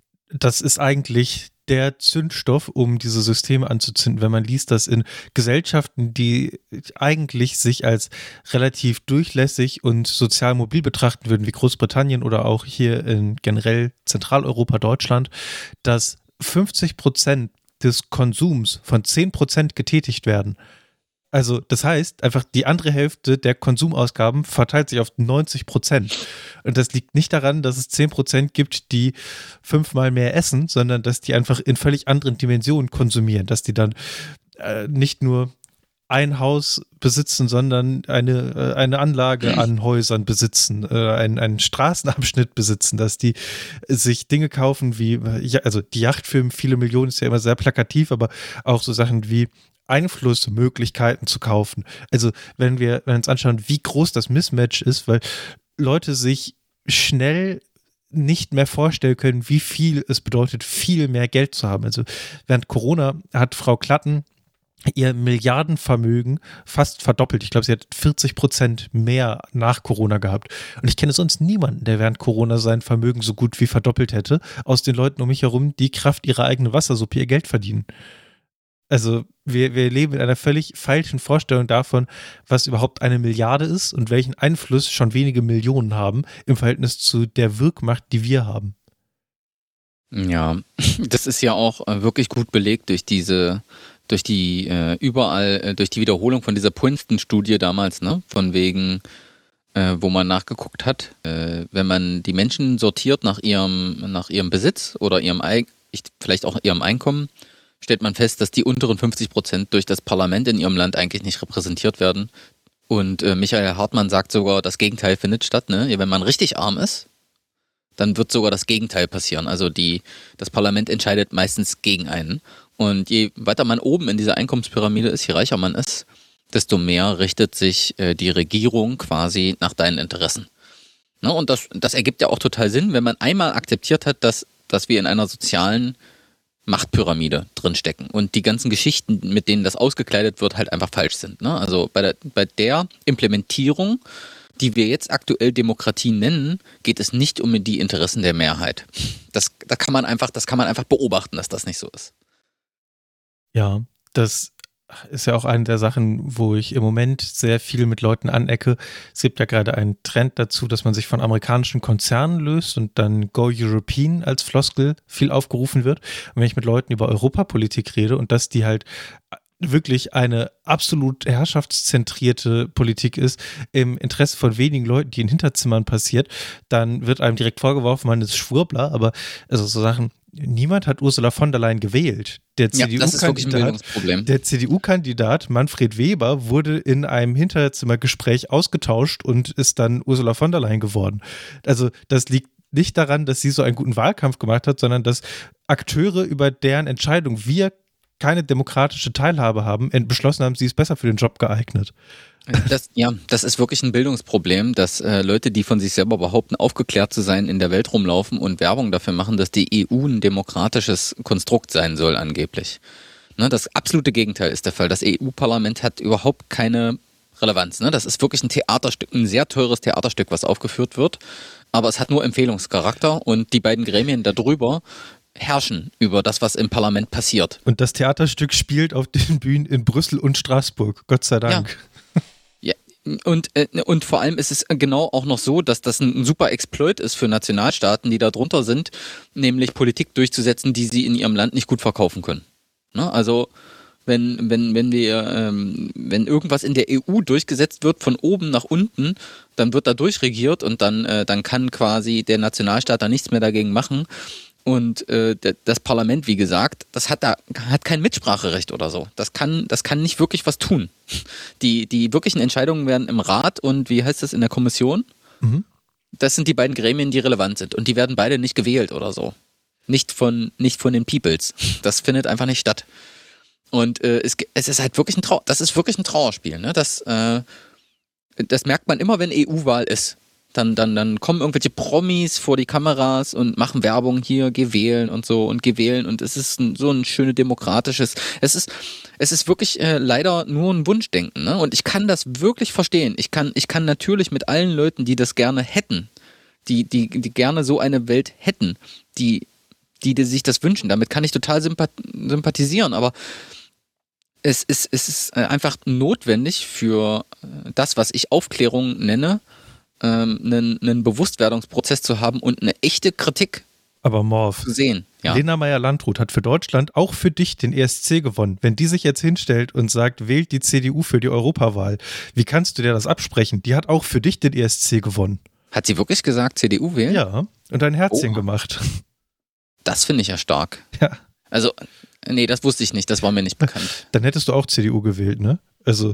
das ist eigentlich der Zündstoff, um diese Systeme anzuzünden, wenn man liest, dass in Gesellschaften, die eigentlich sich als relativ durchlässig und sozial mobil betrachten würden, wie Großbritannien oder auch hier in generell Zentraleuropa, Deutschland, dass fünfzig Prozent des Konsums von zehn Prozent getätigt werden. Also das heißt, einfach die andere Hälfte der Konsumausgaben verteilt sich auf neunzig Prozent. Und das liegt nicht daran, dass es zehn Prozent gibt, die fünfmal mehr essen, sondern dass die einfach in völlig anderen Dimensionen konsumieren. Dass die dann äh, nicht nur ein Haus besitzen, sondern eine, äh, eine Anlage an Häusern besitzen, äh, einen, einen Straßenabschnitt besitzen, dass die sich Dinge kaufen wie, ja, also die Yacht für viele Millionen ist ja immer sehr plakativ, aber auch so Sachen wie Einflussmöglichkeiten zu kaufen. Also wenn wir, wenn wir uns anschauen, wie groß das Mismatch ist, weil Leute sich schnell nicht mehr vorstellen können, wie viel es bedeutet, viel mehr Geld zu haben. Also während Corona hat Frau Klatten ihr Milliardenvermögen fast verdoppelt. Ich glaube, sie hat vierzig Prozent mehr nach Corona gehabt. Und ich kenne sonst niemanden, der während Corona sein Vermögen so gut wie verdoppelt hätte, aus den Leuten um mich herum, die Kraft ihrer eigenen Wassersuppe ihr Geld verdienen. Also wir, wir leben in einer völlig falschen Vorstellung davon, was überhaupt eine Milliarde ist und welchen Einfluss schon wenige Millionen haben im Verhältnis zu der Wirkmacht, die wir haben. Ja, das ist ja auch wirklich gut belegt durch diese, durch die äh, überall, äh, durch die Wiederholung von dieser Princeton-Studie damals, ne, von wegen, äh, wo man nachgeguckt hat, äh, wenn man die Menschen sortiert nach ihrem, nach ihrem Besitz oder ihrem Ei- vielleicht auch ihrem Einkommen, stellt man fest, dass die unteren fünfzig Prozent durch das Parlament in ihrem Land eigentlich nicht repräsentiert werden. Und äh, Michael Hartmann sagt sogar, das Gegenteil findet statt. Ne? Wenn man richtig arm ist, dann wird sogar das Gegenteil passieren. Also die, das Parlament entscheidet meistens gegen einen. Und je weiter man oben in dieser Einkommenspyramide ist, je reicher man ist, desto mehr richtet sich äh, die Regierung quasi nach deinen Interessen. Ne? Und das, das ergibt ja auch total Sinn, wenn man einmal akzeptiert hat, dass, dass wir in einer sozialen Machtpyramide drinstecken und die ganzen Geschichten, mit denen das ausgekleidet wird, halt einfach falsch sind. Ne? Also bei der, bei der Implementierung, die wir jetzt aktuell Demokratie nennen, geht es nicht um die Interessen der Mehrheit. Das, da kann man einfach, das kann man einfach beobachten, dass das nicht so ist. Ja, das ist ja auch eine der Sachen, wo ich im Moment sehr viel mit Leuten anecke. Es gibt ja gerade einen Trend dazu, dass man sich von amerikanischen Konzernen löst und dann Go European als Floskel viel aufgerufen wird. Und wenn ich mit Leuten über Europapolitik rede und dass die halt wirklich eine absolut herrschaftszentrierte Politik ist, im Interesse von wenigen Leuten, die in Hinterzimmern passiert, dann wird einem direkt vorgeworfen, man ist Schwurbler, aber also so Sachen, niemand hat Ursula von der Leyen gewählt. Der ja, das ist wirklich ein Bildungsproblem. Der C D U-Kandidat Manfred Weber wurde in einem Hinterzimmergespräch ausgetauscht und ist dann Ursula von der Leyen geworden. Also das liegt nicht daran, dass sie so einen guten Wahlkampf gemacht hat, sondern dass Akteure, über deren Entscheidung wir keine demokratische Teilhabe haben, beschlossen haben, sie ist besser für den Job geeignet. Das, ja, das ist wirklich ein Bildungsproblem, dass äh, Leute, die von sich selber behaupten, aufgeklärt zu sein, in der Welt rumlaufen und Werbung dafür machen, dass die E U ein demokratisches Konstrukt sein soll angeblich. Ne, das absolute Gegenteil ist der Fall. Das E U-Parlament hat überhaupt keine Relevanz. Ne? Das ist wirklich ein Theaterstück, ein sehr teures Theaterstück, was aufgeführt wird, aber es hat nur Empfehlungscharakter und die beiden Gremien darüber herrschen über das, was im Parlament passiert. Und das Theaterstück spielt auf den Bühnen in Brüssel und Straßburg, Gott sei Dank. Ja, ja. Und, äh, und vor allem ist es genau auch noch so, dass das ein super Exploit ist für Nationalstaaten, die da drunter sind, nämlich Politik durchzusetzen, die sie in ihrem Land nicht gut verkaufen können. Ne? Also wenn, wenn, wenn wir, ähm, wenn irgendwas in der E U durchgesetzt wird, von oben nach unten, dann wird da durchregiert und dann, äh, dann kann quasi der Nationalstaat da nichts mehr dagegen machen. Und äh, das Parlament, wie gesagt, das hat da hat kein Mitspracherecht oder so. Das kann, das kann nicht wirklich was tun. Die, die wirklichen Entscheidungen werden im Rat und wie heißt das in der Kommission? Mhm. Das sind die beiden Gremien, die relevant sind. Und die werden beide nicht gewählt oder so. Nicht von, nicht von den Peoples. Das findet einfach nicht statt. Und äh, es, es ist halt wirklich ein Trauer, das ist wirklich ein Trauerspiel. Ne? Das, äh, das merkt man immer, wenn E U-Wahl ist. Dann, dann, dann kommen irgendwelche Promis vor die Kameras und machen Werbung hier, geh wählen und so und geh wählen und es ist ein, so ein schönes demokratisches, es ist, es ist wirklich äh, leider nur ein Wunschdenken, ne? Und ich kann das wirklich verstehen. Ich kann, ich kann natürlich mit allen Leuten, die das gerne hätten, die, die, die gerne so eine Welt hätten, die, die, die sich das wünschen, damit kann ich total sympath- sympathisieren, aber es ist, es ist einfach notwendig für das, was ich Aufklärung nenne, einen, einen Bewusstwerdungsprozess zu haben und eine echte Kritik Aber Morph, zu sehen. Ja. Lena Meyer-Landrut hat für Deutschland auch für dich den E S C gewonnen. Wenn die sich jetzt hinstellt und sagt, wählt die C D U für die Europawahl, wie kannst du dir das absprechen? Die hat auch für dich den E S C gewonnen. Hat sie wirklich gesagt, C D U wählen? Ja, und ein Herzchen oh. gemacht. Das finde ich ja stark. Ja. Also, nee, das wusste ich nicht, das war mir nicht bekannt. Dann hättest du auch C D U gewählt, ne? Also...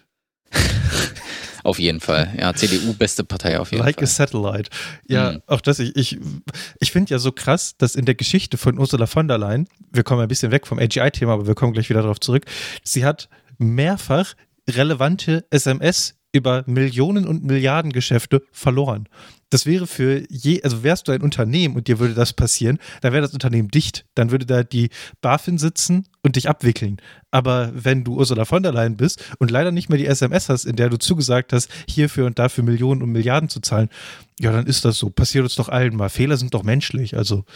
Auf jeden Fall. Ja, C D U, beste Partei auf jeden like Fall. Like a Satellite. Ja, mhm. auch das, ich, ich, ich finde ja so krass, dass in der Geschichte von Ursula von der Leyen, wir kommen ein bisschen weg vom A G I-Thema, aber wir kommen gleich wieder darauf zurück, sie hat mehrfach relevante S M S über Millionen und Milliarden Geschäfte verloren. Das wäre für je, also wärst du ein Unternehmen und dir würde das passieren, dann wäre das Unternehmen dicht. Dann würde da die BaFin sitzen und dich abwickeln. Aber wenn du Ursula von der Leyen bist und leider nicht mehr die S M S hast, in der du zugesagt hast, hierfür und dafür Millionen und Milliarden zu zahlen, ja, dann ist das so. Passiert uns doch allen mal. Fehler sind doch menschlich, also.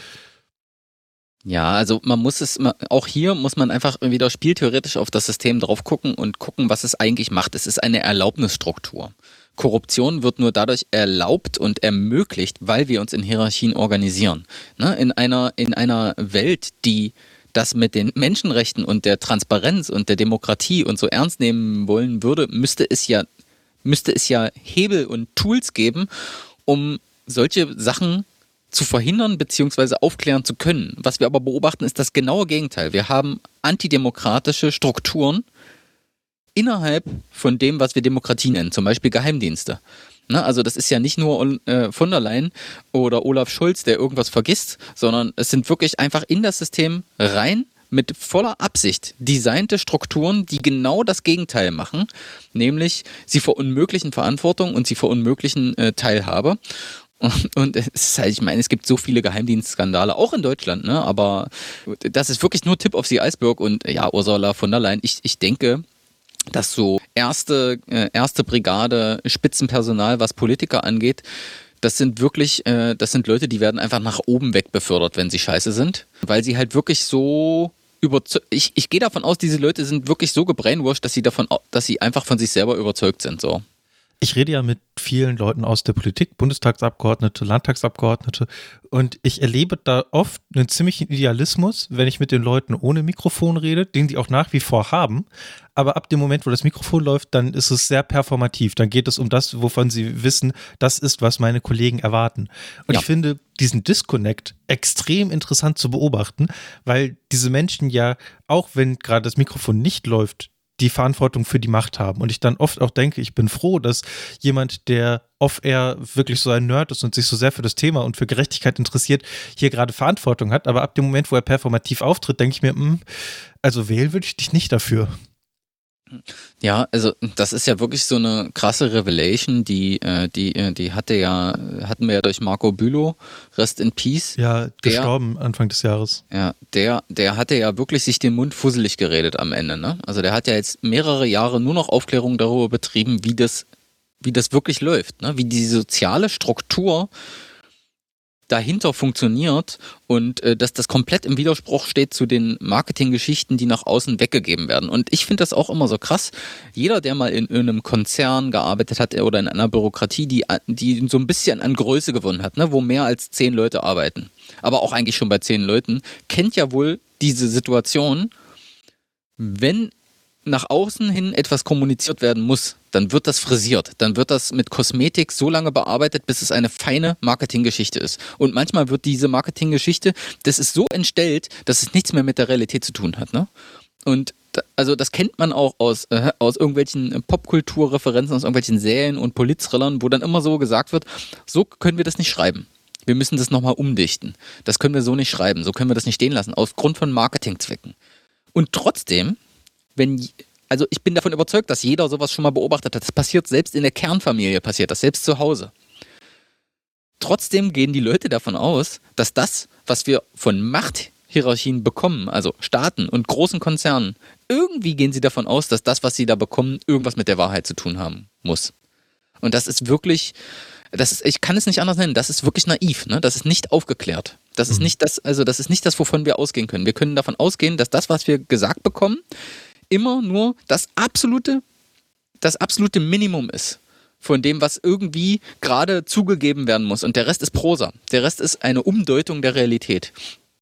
Ja, also man muss es, auch hier muss man einfach wieder spieltheoretisch auf das System drauf gucken und gucken, was es eigentlich macht. Es ist eine Erlaubnisstruktur. Korruption wird nur dadurch erlaubt und ermöglicht, weil wir uns in Hierarchien organisieren. Ne? In einer, in einer Welt, die das mit den Menschenrechten und der Transparenz und der Demokratie und so ernst nehmen wollen würde, müsste es ja, müsste es ja Hebel und Tools geben, um solche Sachen zu verhindern bzw. aufklären zu können. Was wir aber beobachten, ist das genaue Gegenteil. Wir haben antidemokratische Strukturen innerhalb von dem, was wir Demokratie nennen, zum Beispiel Geheimdienste. Na, also das ist ja nicht nur äh, von der Leyen oder Olaf Scholz, der irgendwas vergisst, sondern es sind wirklich einfach in das System rein mit voller Absicht designte Strukturen, die genau das Gegenteil machen, nämlich sie verunmöglichen Verantwortung und sie verunmöglichen äh, Teilhabe. Und es ist halt, ich meine, es gibt so viele Geheimdienstskandale, auch in Deutschland, ne? Aber das ist wirklich nur Tip of the Iceberg und ja, Ursula von der Leyen, ich, ich denke, dass so erste, äh, erste Brigade Spitzenpersonal, was Politiker angeht, das sind wirklich, äh, das sind Leute, die werden einfach nach oben weg befördert, wenn sie scheiße sind, weil sie halt wirklich so überzeugt, ich, ich gehe davon aus, diese Leute sind wirklich so gebrainwashed, dass sie davon, dass sie einfach von sich selber überzeugt sind, so. Ich rede ja mit vielen Leuten aus der Politik, Bundestagsabgeordnete, Landtagsabgeordnete, und ich erlebe da oft einen ziemlichen Idealismus, wenn ich mit den Leuten ohne Mikrofon rede, den die auch nach wie vor haben, aber ab dem Moment, wo das Mikrofon läuft, dann ist es sehr performativ, dann geht es um das, wovon sie wissen, das ist, was meine Kollegen erwarten. Und ja. Ich finde diesen Disconnect extrem interessant zu beobachten, weil diese Menschen ja, auch wenn gerade das Mikrofon nicht läuft, die Verantwortung für die Macht haben. Und ich dann oft auch denke, ich bin froh, dass jemand, der off-air wirklich so ein Nerd ist und sich so sehr für das Thema und für Gerechtigkeit interessiert, hier gerade Verantwortung hat. Aber ab dem Moment, wo er performativ auftritt, denke ich mir, mh, also wählen würde ich dich nicht dafür. Ja, also das ist ja wirklich so eine krasse Revelation, die, die, die hatte ja, hatten wir ja durch Marco Bülow, Rest in Peace. Ja, gestorben der, Anfang des Jahres. Ja, der, der hatte ja wirklich sich den Mund fusselig geredet am Ende, ne? Also der hat ja jetzt mehrere Jahre nur noch Aufklärung darüber betrieben, wie das, wie das wirklich läuft, ne? Wie die soziale Struktur dahinter funktioniert und äh, dass das komplett im Widerspruch steht zu den Marketinggeschichten, die nach außen weggegeben werden. Und ich finde das auch immer so krass. Jeder, der mal in, in einem Konzern gearbeitet hat oder in einer Bürokratie, die, die so ein bisschen an Größe gewonnen hat, ne, wo mehr als zehn Leute arbeiten, aber auch eigentlich schon bei zehn Leuten, kennt ja wohl diese Situation, wenn nach außen hin etwas kommuniziert werden muss, dann wird das frisiert. Dann wird das mit Kosmetik so lange bearbeitet, bis es eine feine Marketinggeschichte ist. Und manchmal wird diese Marketinggeschichte, das ist so entstellt, dass es nichts mehr mit der Realität zu tun hat. Ne? Und da, also das kennt man auch aus, äh, aus irgendwelchen Popkulturreferenzen, aus irgendwelchen Serien und Polit-Thrillern, wo dann immer so gesagt wird, so können wir das nicht schreiben. Wir müssen das nochmal umdichten. Das können wir so nicht schreiben. So können wir das nicht stehen lassen, aufgrund von Marketingzwecken. Und trotzdem, wenn, also ich bin davon überzeugt, dass jeder sowas schon mal beobachtet hat. Das passiert selbst in der Kernfamilie, passiert das, selbst zu Hause. Trotzdem gehen die Leute davon aus, dass das, was wir von Machthierarchien bekommen, also Staaten und großen Konzernen, irgendwie gehen sie davon aus, dass das, was sie da bekommen, irgendwas mit der Wahrheit zu tun haben muss. Und das ist wirklich, das ist, ich kann es nicht anders nennen, das ist wirklich naiv, ne? Das ist nicht aufgeklärt. Das ist nicht das, also das ist nicht das, wovon wir ausgehen können. Wir können davon ausgehen, dass das, was wir gesagt bekommen, immer nur das absolute, das absolute Minimum ist von dem, was irgendwie gerade zugegeben werden muss. Und der Rest ist Prosa. Der Rest ist eine Umdeutung der Realität.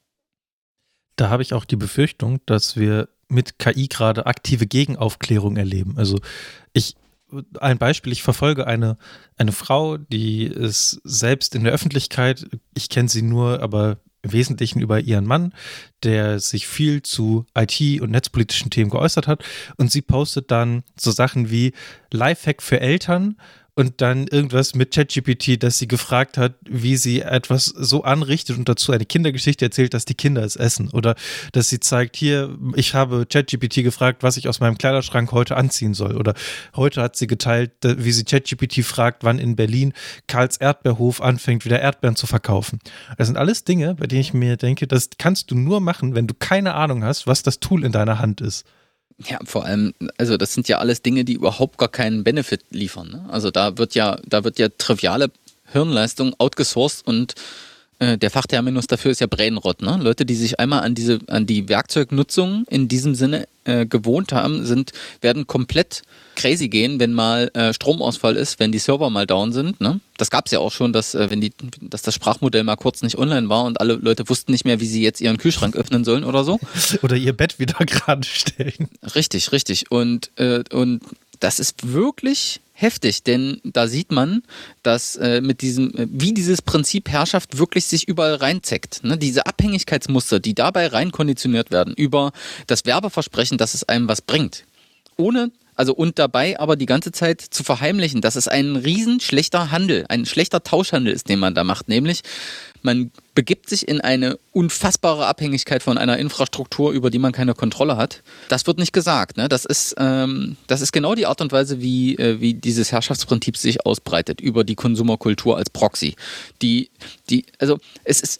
Da habe ich auch die Befürchtung, dass wir mit K I gerade aktive Gegenaufklärung erleben. Also ich, ein Beispiel, ich verfolge eine, eine Frau, die ist selbst in der Öffentlichkeit, ich kenne sie nur, aber im Wesentlichen über ihren Mann, der sich viel zu I T- und netzpolitischen Themen geäußert hat, und sie postet dann so Sachen wie Lifehack für Eltern und dann irgendwas mit ChatGPT, dass sie gefragt hat, wie sie etwas so anrichtet und dazu eine Kindergeschichte erzählt, dass die Kinder es essen. Oder dass sie zeigt, hier, ich habe ChatGPT gefragt, was ich aus meinem Kleiderschrank heute anziehen soll. Oder heute hat sie geteilt, wie sie ChatGPT fragt, wann in Berlin Karls Erdbeerhof anfängt, wieder Erdbeeren zu verkaufen. Das sind alles Dinge, bei denen ich mir denke, das kannst du nur machen, wenn du keine Ahnung hast, was das Tool in deiner Hand ist. Ja, vor allem, also das sind ja alles Dinge, die überhaupt gar keinen Benefit liefern. Ne? Also da wird ja, da wird ja triviale Hirnleistung outgesourced und äh, der Fachterminus dafür ist ja Brainrot. Ne? Leute, die sich einmal an diese, an die Werkzeugnutzung in diesem Sinne äh, gewohnt haben, sind, werden komplett crazy gehen, wenn mal äh, Stromausfall ist, wenn die Server mal down sind. Ne? Das gab es ja auch schon, dass äh, wenn die, dass das Sprachmodell mal kurz nicht online war und alle Leute wussten nicht mehr, wie sie jetzt ihren Kühlschrank öffnen sollen oder so. Oder ihr Bett wieder gerade stellen. Richtig, richtig. Und, äh, und das ist wirklich heftig, denn da sieht man, dass äh, mit diesem, äh, wie dieses Prinzip Herrschaft wirklich sich überall reinzeckt. Ne? Diese Abhängigkeitsmuster, die dabei rein konditioniert werden, über das Werbeversprechen, dass es einem was bringt. Ohne Also und dabei aber die ganze Zeit zu verheimlichen, dass es ein riesen schlechter Handel, ein schlechter Tauschhandel ist, den man da macht. Nämlich, man begibt sich in eine unfassbare Abhängigkeit von einer Infrastruktur, über die man keine Kontrolle hat. Das wird nicht gesagt. Ne? Das ist, ähm, das ist genau die Art und Weise, wie, äh, wie dieses Herrschaftsprinzip sich ausbreitet, über die Konsumerkultur als Proxy. Die, die, also es ist,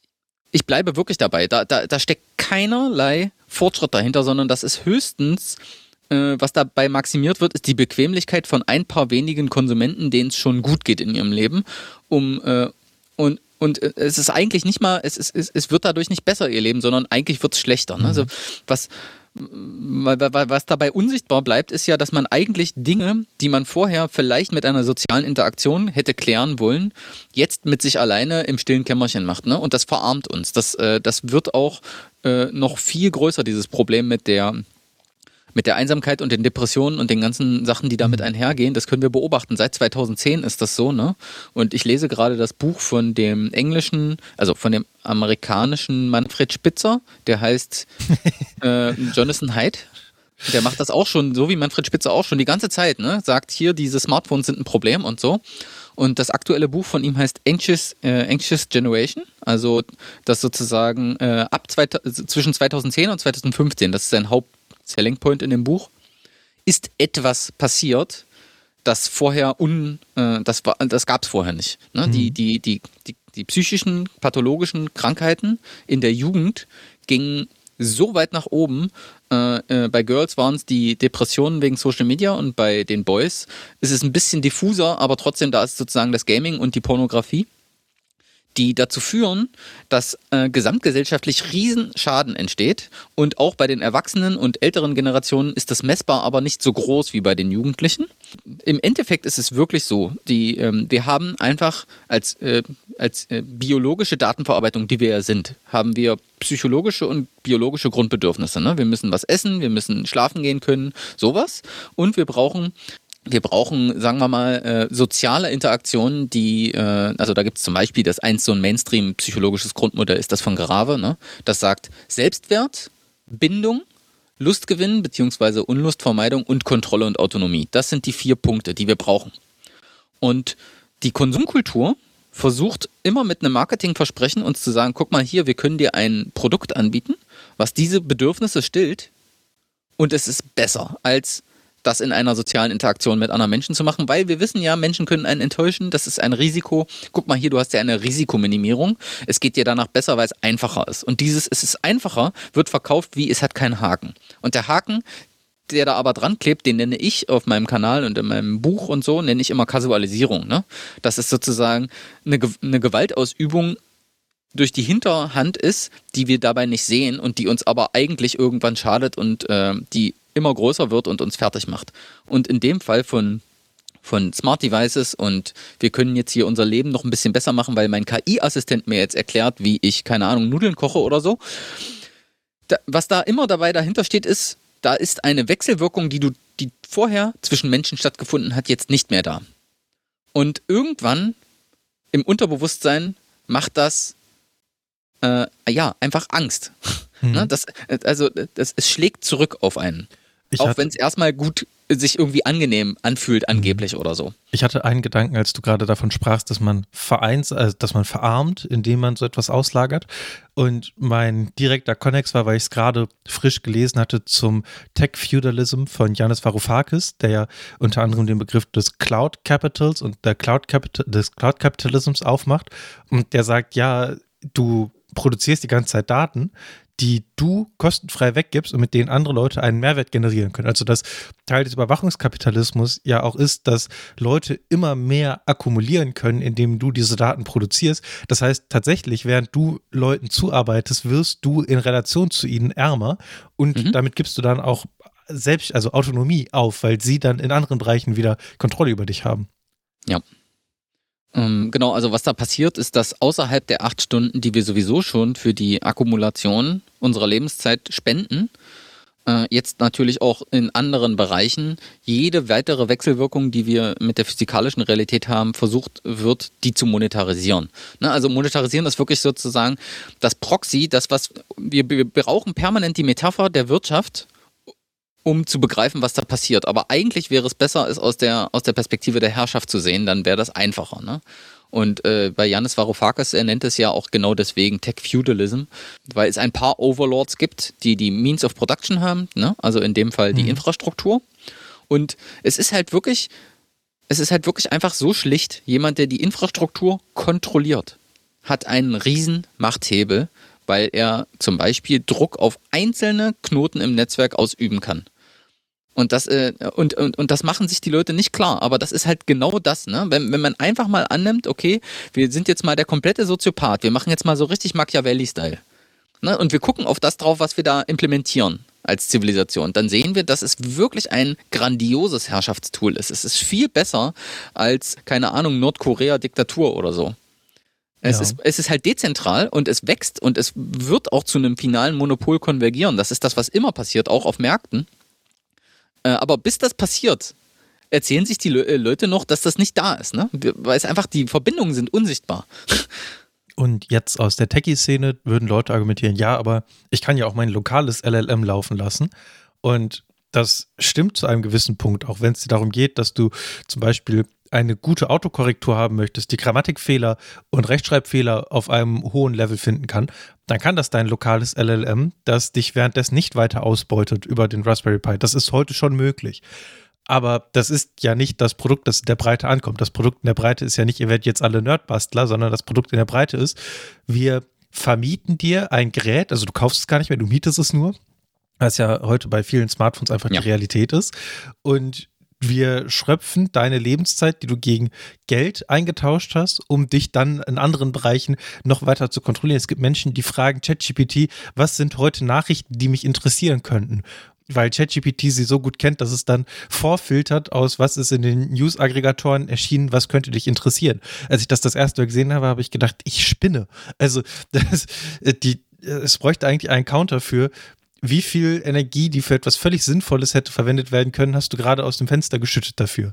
ich bleibe wirklich dabei, da, da, da steckt keinerlei Fortschritt dahinter, sondern das ist höchstens, was dabei maximiert wird, ist die Bequemlichkeit von ein paar wenigen Konsumenten, denen es schon gut geht in ihrem Leben. Um, äh, und, und es ist eigentlich nicht mal, es, ist, es, es wird dadurch nicht besser ihr Leben, sondern eigentlich wird es schlechter. Ne? Also was, was dabei unsichtbar bleibt, ist ja, dass man eigentlich Dinge, die man vorher vielleicht mit einer sozialen Interaktion hätte klären wollen, jetzt mit sich alleine im stillen Kämmerchen macht. Ne? Und das verarmt uns. Das, äh, das wird auch äh, noch viel größer, dieses Problem mit der mit der Einsamkeit und den Depressionen und den ganzen Sachen, die damit einhergehen. Das können wir beobachten. Seit zweitausendzehn ist das so, ne? Und ich lese gerade das Buch von dem englischen, also von dem amerikanischen Manfred Spitzer, der heißt äh, Jonathan Haidt. Der macht das auch schon, so wie Manfred Spitzer auch schon die ganze Zeit, ne? Sagt hier, diese Smartphones sind ein Problem und so. Und das aktuelle Buch von ihm heißt Anxious, äh, Anxious Generation, also das sozusagen äh, ab zwei, zwischen zweitausendzehn und zweitausendfünfzehn, das ist sein Haupt-Selling Point in dem Buch, ist etwas passiert, das vorher un, äh, das war, das gab es vorher nicht. Ne? Mhm. Die, die, die, die, die psychischen, pathologischen Krankheiten in der Jugend gingen so weit nach oben. Äh, äh, bei Girls waren es die Depressionen wegen Social Media und bei den Boys ist es ein bisschen diffuser, aber trotzdem da ist sozusagen das Gaming und die Pornografie, die dazu führen, dass äh, gesamtgesellschaftlich Riesenschaden entsteht und auch bei den Erwachsenen und älteren Generationen ist das messbar, aber nicht so groß wie bei den Jugendlichen. Im Endeffekt ist es wirklich so, die, ähm, wir haben einfach als, äh, als äh, biologische Datenverarbeitung, die wir ja sind, haben wir psychologische und biologische Grundbedürfnisse. Ne? Wir müssen was essen, wir müssen schlafen gehen können, sowas und wir brauchen Wir brauchen, sagen wir mal, äh, soziale Interaktionen, die, äh, also da gibt es zum Beispiel, das eins so ein Mainstream-psychologisches Grundmodell ist das von Grave, ne? Das sagt Selbstwert, Bindung, Lustgewinn bzw. Unlustvermeidung und Kontrolle und Autonomie. Das sind die vier Punkte, die wir brauchen. Und die Konsumkultur versucht immer mit einem Marketingversprechen uns zu sagen, guck mal hier, wir können dir ein Produkt anbieten, was diese Bedürfnisse stillt und es ist besser als das in einer sozialen Interaktion mit anderen Menschen zu machen, weil wir wissen ja, Menschen können einen enttäuschen, das ist ein Risiko. Guck mal hier, du hast ja eine Risikominimierung. Es geht dir danach besser, weil es einfacher ist. Und dieses, es ist einfacher, wird verkauft wie, es hat keinen Haken. Und der Haken, der da aber dran klebt, den nenne ich auf meinem Kanal und in meinem Buch und so, nenne ich immer Kasualisierung. Ne? Das ist sozusagen eine, eine Gewaltausübung durch die Hinterhand ist, die wir dabei nicht sehen und die uns aber eigentlich irgendwann schadet und äh, die immer größer wird und uns fertig macht. Und in dem Fall von, von Smart Devices und wir können jetzt hier unser Leben noch ein bisschen besser machen, weil mein K I-Assistent mir jetzt erklärt, wie ich, keine Ahnung, Nudeln koche oder so. Da, was da immer dabei dahinter steht, ist, da ist eine Wechselwirkung, die du, die vorher zwischen Menschen stattgefunden hat, jetzt nicht mehr da. Und irgendwann im Unterbewusstsein macht das äh, ja einfach Angst. Mhm. Ne, das, also das, es schlägt zurück auf einen. Ich auch wenn es erstmal gut sich irgendwie angenehm anfühlt, angeblich oder so. Ich hatte einen Gedanken, als du gerade davon sprachst, dass man vereins, also dass man verarmt, indem man so etwas auslagert. Und mein direkter Konnex war, weil ich es gerade frisch gelesen hatte, zum Tech-Feudalism von Yanis Varoufakis, der ja unter anderem den Begriff des Cloud Capitals und der Cloud Capital, des Cloud Capitalisms aufmacht. Und der sagt, ja, du produzierst die ganze Zeit Daten, die du kostenfrei weggibst und mit denen andere Leute einen Mehrwert generieren können. Also das Teil des Überwachungskapitalismus ja auch ist, dass Leute immer mehr akkumulieren können, indem du diese Daten produzierst. Das heißt tatsächlich, während du Leuten zuarbeitest, wirst du in Relation zu ihnen ärmer und mhm. damit gibst du dann auch selbst, also Autonomie auf, weil sie dann in anderen Bereichen wieder Kontrolle über dich haben. Ja. Ähm, genau, also was da passiert, ist, dass außerhalb der acht Stunden, die wir sowieso schon für die Akkumulation unserer Lebenszeit spenden, äh, jetzt natürlich auch in anderen Bereichen jede weitere Wechselwirkung, die wir mit der physikalischen Realität haben, versucht wird, die zu monetarisieren. Ne, also monetarisieren ist wirklich sozusagen das Proxy, das was wir, wir brauchen permanent die Metapher der Wirtschaft, um zu begreifen, was da passiert. Aber eigentlich wäre es besser, es aus der, aus der Perspektive der Herrschaft zu sehen, dann wäre das einfacher. Ne? Und äh, bei Yanis Varoufakis, er nennt es ja auch genau deswegen Tech-Feudalism, weil es ein paar Overlords gibt, die die Means of Production haben, ne? Also in dem Fall die mhm. Infrastruktur. Und es ist halt wirklich, es ist halt wirklich einfach so schlicht, jemand, der die Infrastruktur kontrolliert, hat einen riesen Machthebel, weil er zum Beispiel Druck auf einzelne Knoten im Netzwerk ausüben kann. Und das, äh, und, und, und das machen sich die Leute nicht klar, aber das ist halt genau das, ne? Wenn, wenn man einfach mal annimmt, okay, wir sind jetzt mal der komplette Soziopath, wir machen jetzt mal so richtig Machiavelli-Style. Ne? Und wir gucken auf das drauf, was wir da implementieren als Zivilisation. Dann sehen wir, dass es wirklich ein grandioses Herrschaftstool ist. Es ist viel besser als, keine Ahnung, Nordkorea-Diktatur oder so. Es, ja. ist, es ist halt dezentral und es wächst und es wird auch zu einem finalen Monopol konvergieren. Das ist das, was immer passiert, auch auf Märkten. Äh, aber bis das passiert, erzählen sich die Le- Leute noch, dass das nicht da ist, ne? Weil es einfach, die Verbindungen sind unsichtbar. Und jetzt aus der Techie-Szene würden Leute argumentieren, ja, aber ich kann ja auch mein lokales L L M laufen lassen. Und das stimmt zu einem gewissen Punkt, auch wenn es dir darum geht, dass du zum Beispiel eine gute Autokorrektur haben möchtest, die Grammatikfehler und Rechtschreibfehler auf einem hohen Level finden kann, dann kann das dein lokales L L M, das dich währenddessen nicht weiter ausbeutet über den Raspberry Pi. Das ist heute schon möglich. Aber das ist ja nicht das Produkt, das in der Breite ankommt. Das Produkt in der Breite ist ja nicht, ihr werdet jetzt alle Nerdbastler, sondern das Produkt in der Breite ist, wir vermieten dir ein Gerät, also du kaufst es gar nicht mehr, du mietest es nur, was ja heute bei vielen Smartphones einfach ja. die Realität ist. Und wir schröpfen deine Lebenszeit, die du gegen Geld eingetauscht hast, um dich dann in anderen Bereichen noch weiter zu kontrollieren. Es gibt Menschen, die fragen ChatGPT, was sind heute Nachrichten, die mich interessieren könnten? Weil ChatGPT sie so gut kennt, dass es dann vorfiltert aus, was ist in den News-Aggregatoren erschienen, was könnte dich interessieren. Als ich das das erste Mal gesehen habe, habe ich gedacht, ich spinne. Also das, die, es bräuchte eigentlich einen Counter für, wie viel Energie, die für etwas völlig Sinnvolles hätte verwendet werden können, hast du gerade aus dem Fenster geschüttet dafür.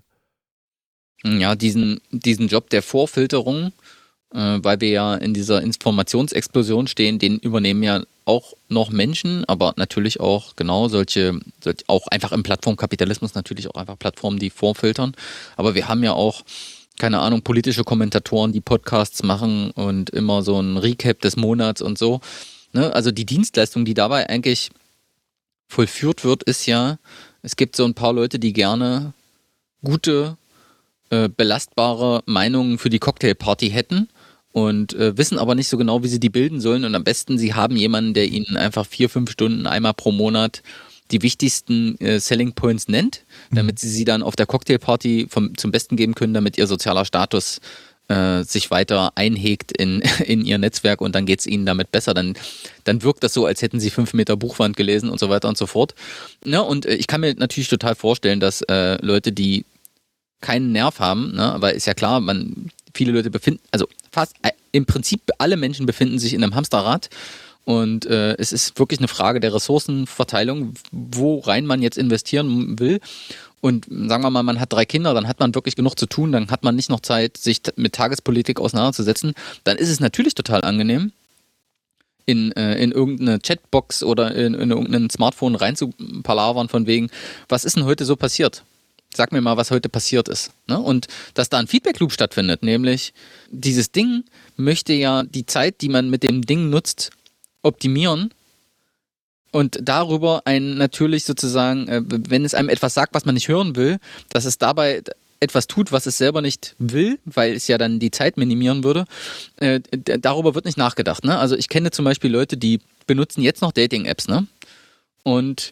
Ja, diesen, diesen Job der Vorfilterung, äh, weil wir ja in dieser Informationsexplosion stehen, den übernehmen ja auch noch Menschen, aber natürlich auch genau solche, solche, auch einfach im Plattformkapitalismus natürlich auch einfach Plattformen, die vorfiltern. Aber wir haben ja auch, keine Ahnung, politische Kommentatoren, die Podcasts machen und immer so ein Recap des Monats und so. Ne? Also die Dienstleistung, die dabei eigentlich vollführt wird, ist ja, es gibt so ein paar Leute, die gerne gute, äh, belastbare Meinungen für die Cocktailparty hätten. Und äh, wissen aber nicht so genau, wie sie die bilden sollen. Und am besten, sie haben jemanden, der ihnen einfach vier, fünf Stunden einmal pro Monat die wichtigsten äh, Selling Points nennt, damit sie sie dann auf der Cocktailparty vom, zum Besten geben können, damit ihr sozialer Status äh, sich weiter einhegt in, in ihr Netzwerk und dann geht es ihnen damit besser. Dann, dann wirkt das so, als hätten sie fünf Meter Buchwand gelesen und so weiter und so fort. Ja, und äh, ich kann mir natürlich total vorstellen, dass äh, Leute, die keinen Nerv haben, ne, aber ist ja klar, man viele Leute befinden, also fast äh, im Prinzip alle Menschen befinden sich in einem Hamsterrad und äh, es ist wirklich eine Frage der Ressourcenverteilung, worein man jetzt investieren will. Und sagen wir mal, man hat drei Kinder, dann hat man wirklich genug zu tun, dann hat man nicht noch Zeit, sich t- mit Tagespolitik auseinanderzusetzen. Dann ist es natürlich total angenehm, in, äh, in irgendeine Chatbox oder in, in irgendein Smartphone reinzupalavern von wegen, was ist denn heute so passiert? Sag mir mal, was heute passiert ist. Ne? Und dass da ein Feedback-Loop stattfindet, nämlich dieses Ding möchte ja die Zeit, die man mit dem Ding nutzt, optimieren und darüber ein natürlich sozusagen, äh, wenn es einem etwas sagt, was man nicht hören will, dass es dabei etwas tut, was es selber nicht will, weil es ja dann die Zeit minimieren würde, äh, d- darüber wird nicht nachgedacht. Ne? Also ich kenne zum Beispiel Leute, die benutzen jetzt noch Dating-Apps, ne? Und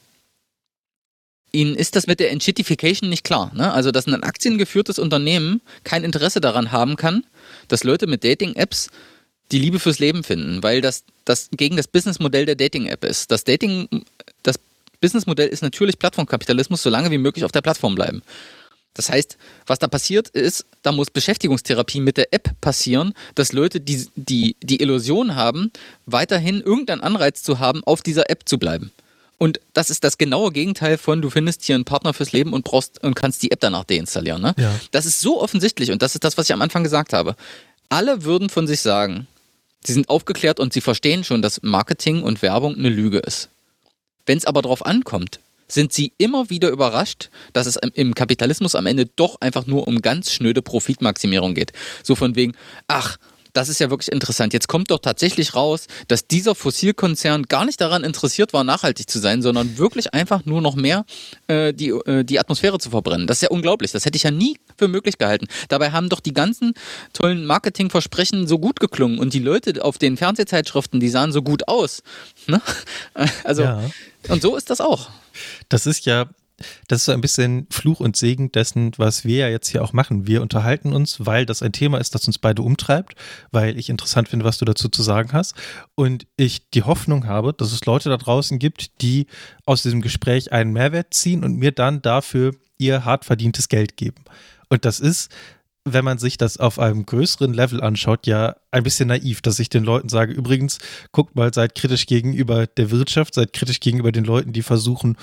ihnen ist das mit der Entshittification nicht klar. Ne? Also, dass ein aktiengeführtes Unternehmen kein Interesse daran haben kann, dass Leute mit Dating-Apps die Liebe fürs Leben finden, weil das, das gegen das Businessmodell der Dating-App ist. Das Dating, das Businessmodell ist natürlich Plattformkapitalismus, solange wie möglich auf der Plattform bleiben. Das heißt, was da passiert ist, da muss Beschäftigungstherapie mit der App passieren, dass Leute die, die, die Illusion haben, weiterhin irgendeinen Anreiz zu haben, auf dieser App zu bleiben. Und das ist das genaue Gegenteil von, du findest hier einen Partner fürs Leben und brauchst und kannst die App danach deinstallieren. Ne? Ja. Das ist so offensichtlich und das ist das, was ich am Anfang gesagt habe. Alle würden von sich sagen, sie sind aufgeklärt und sie verstehen schon, dass Marketing und Werbung eine Lüge ist. Wenn es aber drauf ankommt, sind sie immer wieder überrascht, dass es im Kapitalismus am Ende doch einfach nur um ganz schnöde Profitmaximierung geht. So von wegen, ach, das ist ja wirklich interessant. Jetzt kommt doch tatsächlich raus, dass dieser Fossilkonzern gar nicht daran interessiert war, nachhaltig zu sein, sondern wirklich einfach nur noch mehr äh, die, äh, die Atmosphäre zu verbrennen. Das ist ja unglaublich. Das hätte ich ja nie für möglich gehalten. Dabei haben doch die ganzen tollen Marketingversprechen so gut geklungen und die Leute auf den Fernsehzeitschriften, die sahen so gut aus. Ne? Also, ja. Und so ist das auch. Das ist ja Das ist so ein bisschen Fluch und Segen dessen, was wir ja jetzt hier auch machen. Wir unterhalten uns, weil das ein Thema ist, das uns beide umtreibt, weil ich interessant finde, was du dazu zu sagen hast. Und ich die Hoffnung habe, dass es Leute da draußen gibt, die aus diesem Gespräch einen Mehrwert ziehen und mir dann dafür ihr hart verdientes Geld geben. Und das ist, wenn man sich das auf einem größeren Level anschaut, ja ein bisschen naiv, dass ich den Leuten sage, übrigens, guckt mal, seid kritisch gegenüber der Wirtschaft, seid kritisch gegenüber den Leuten, die versuchen,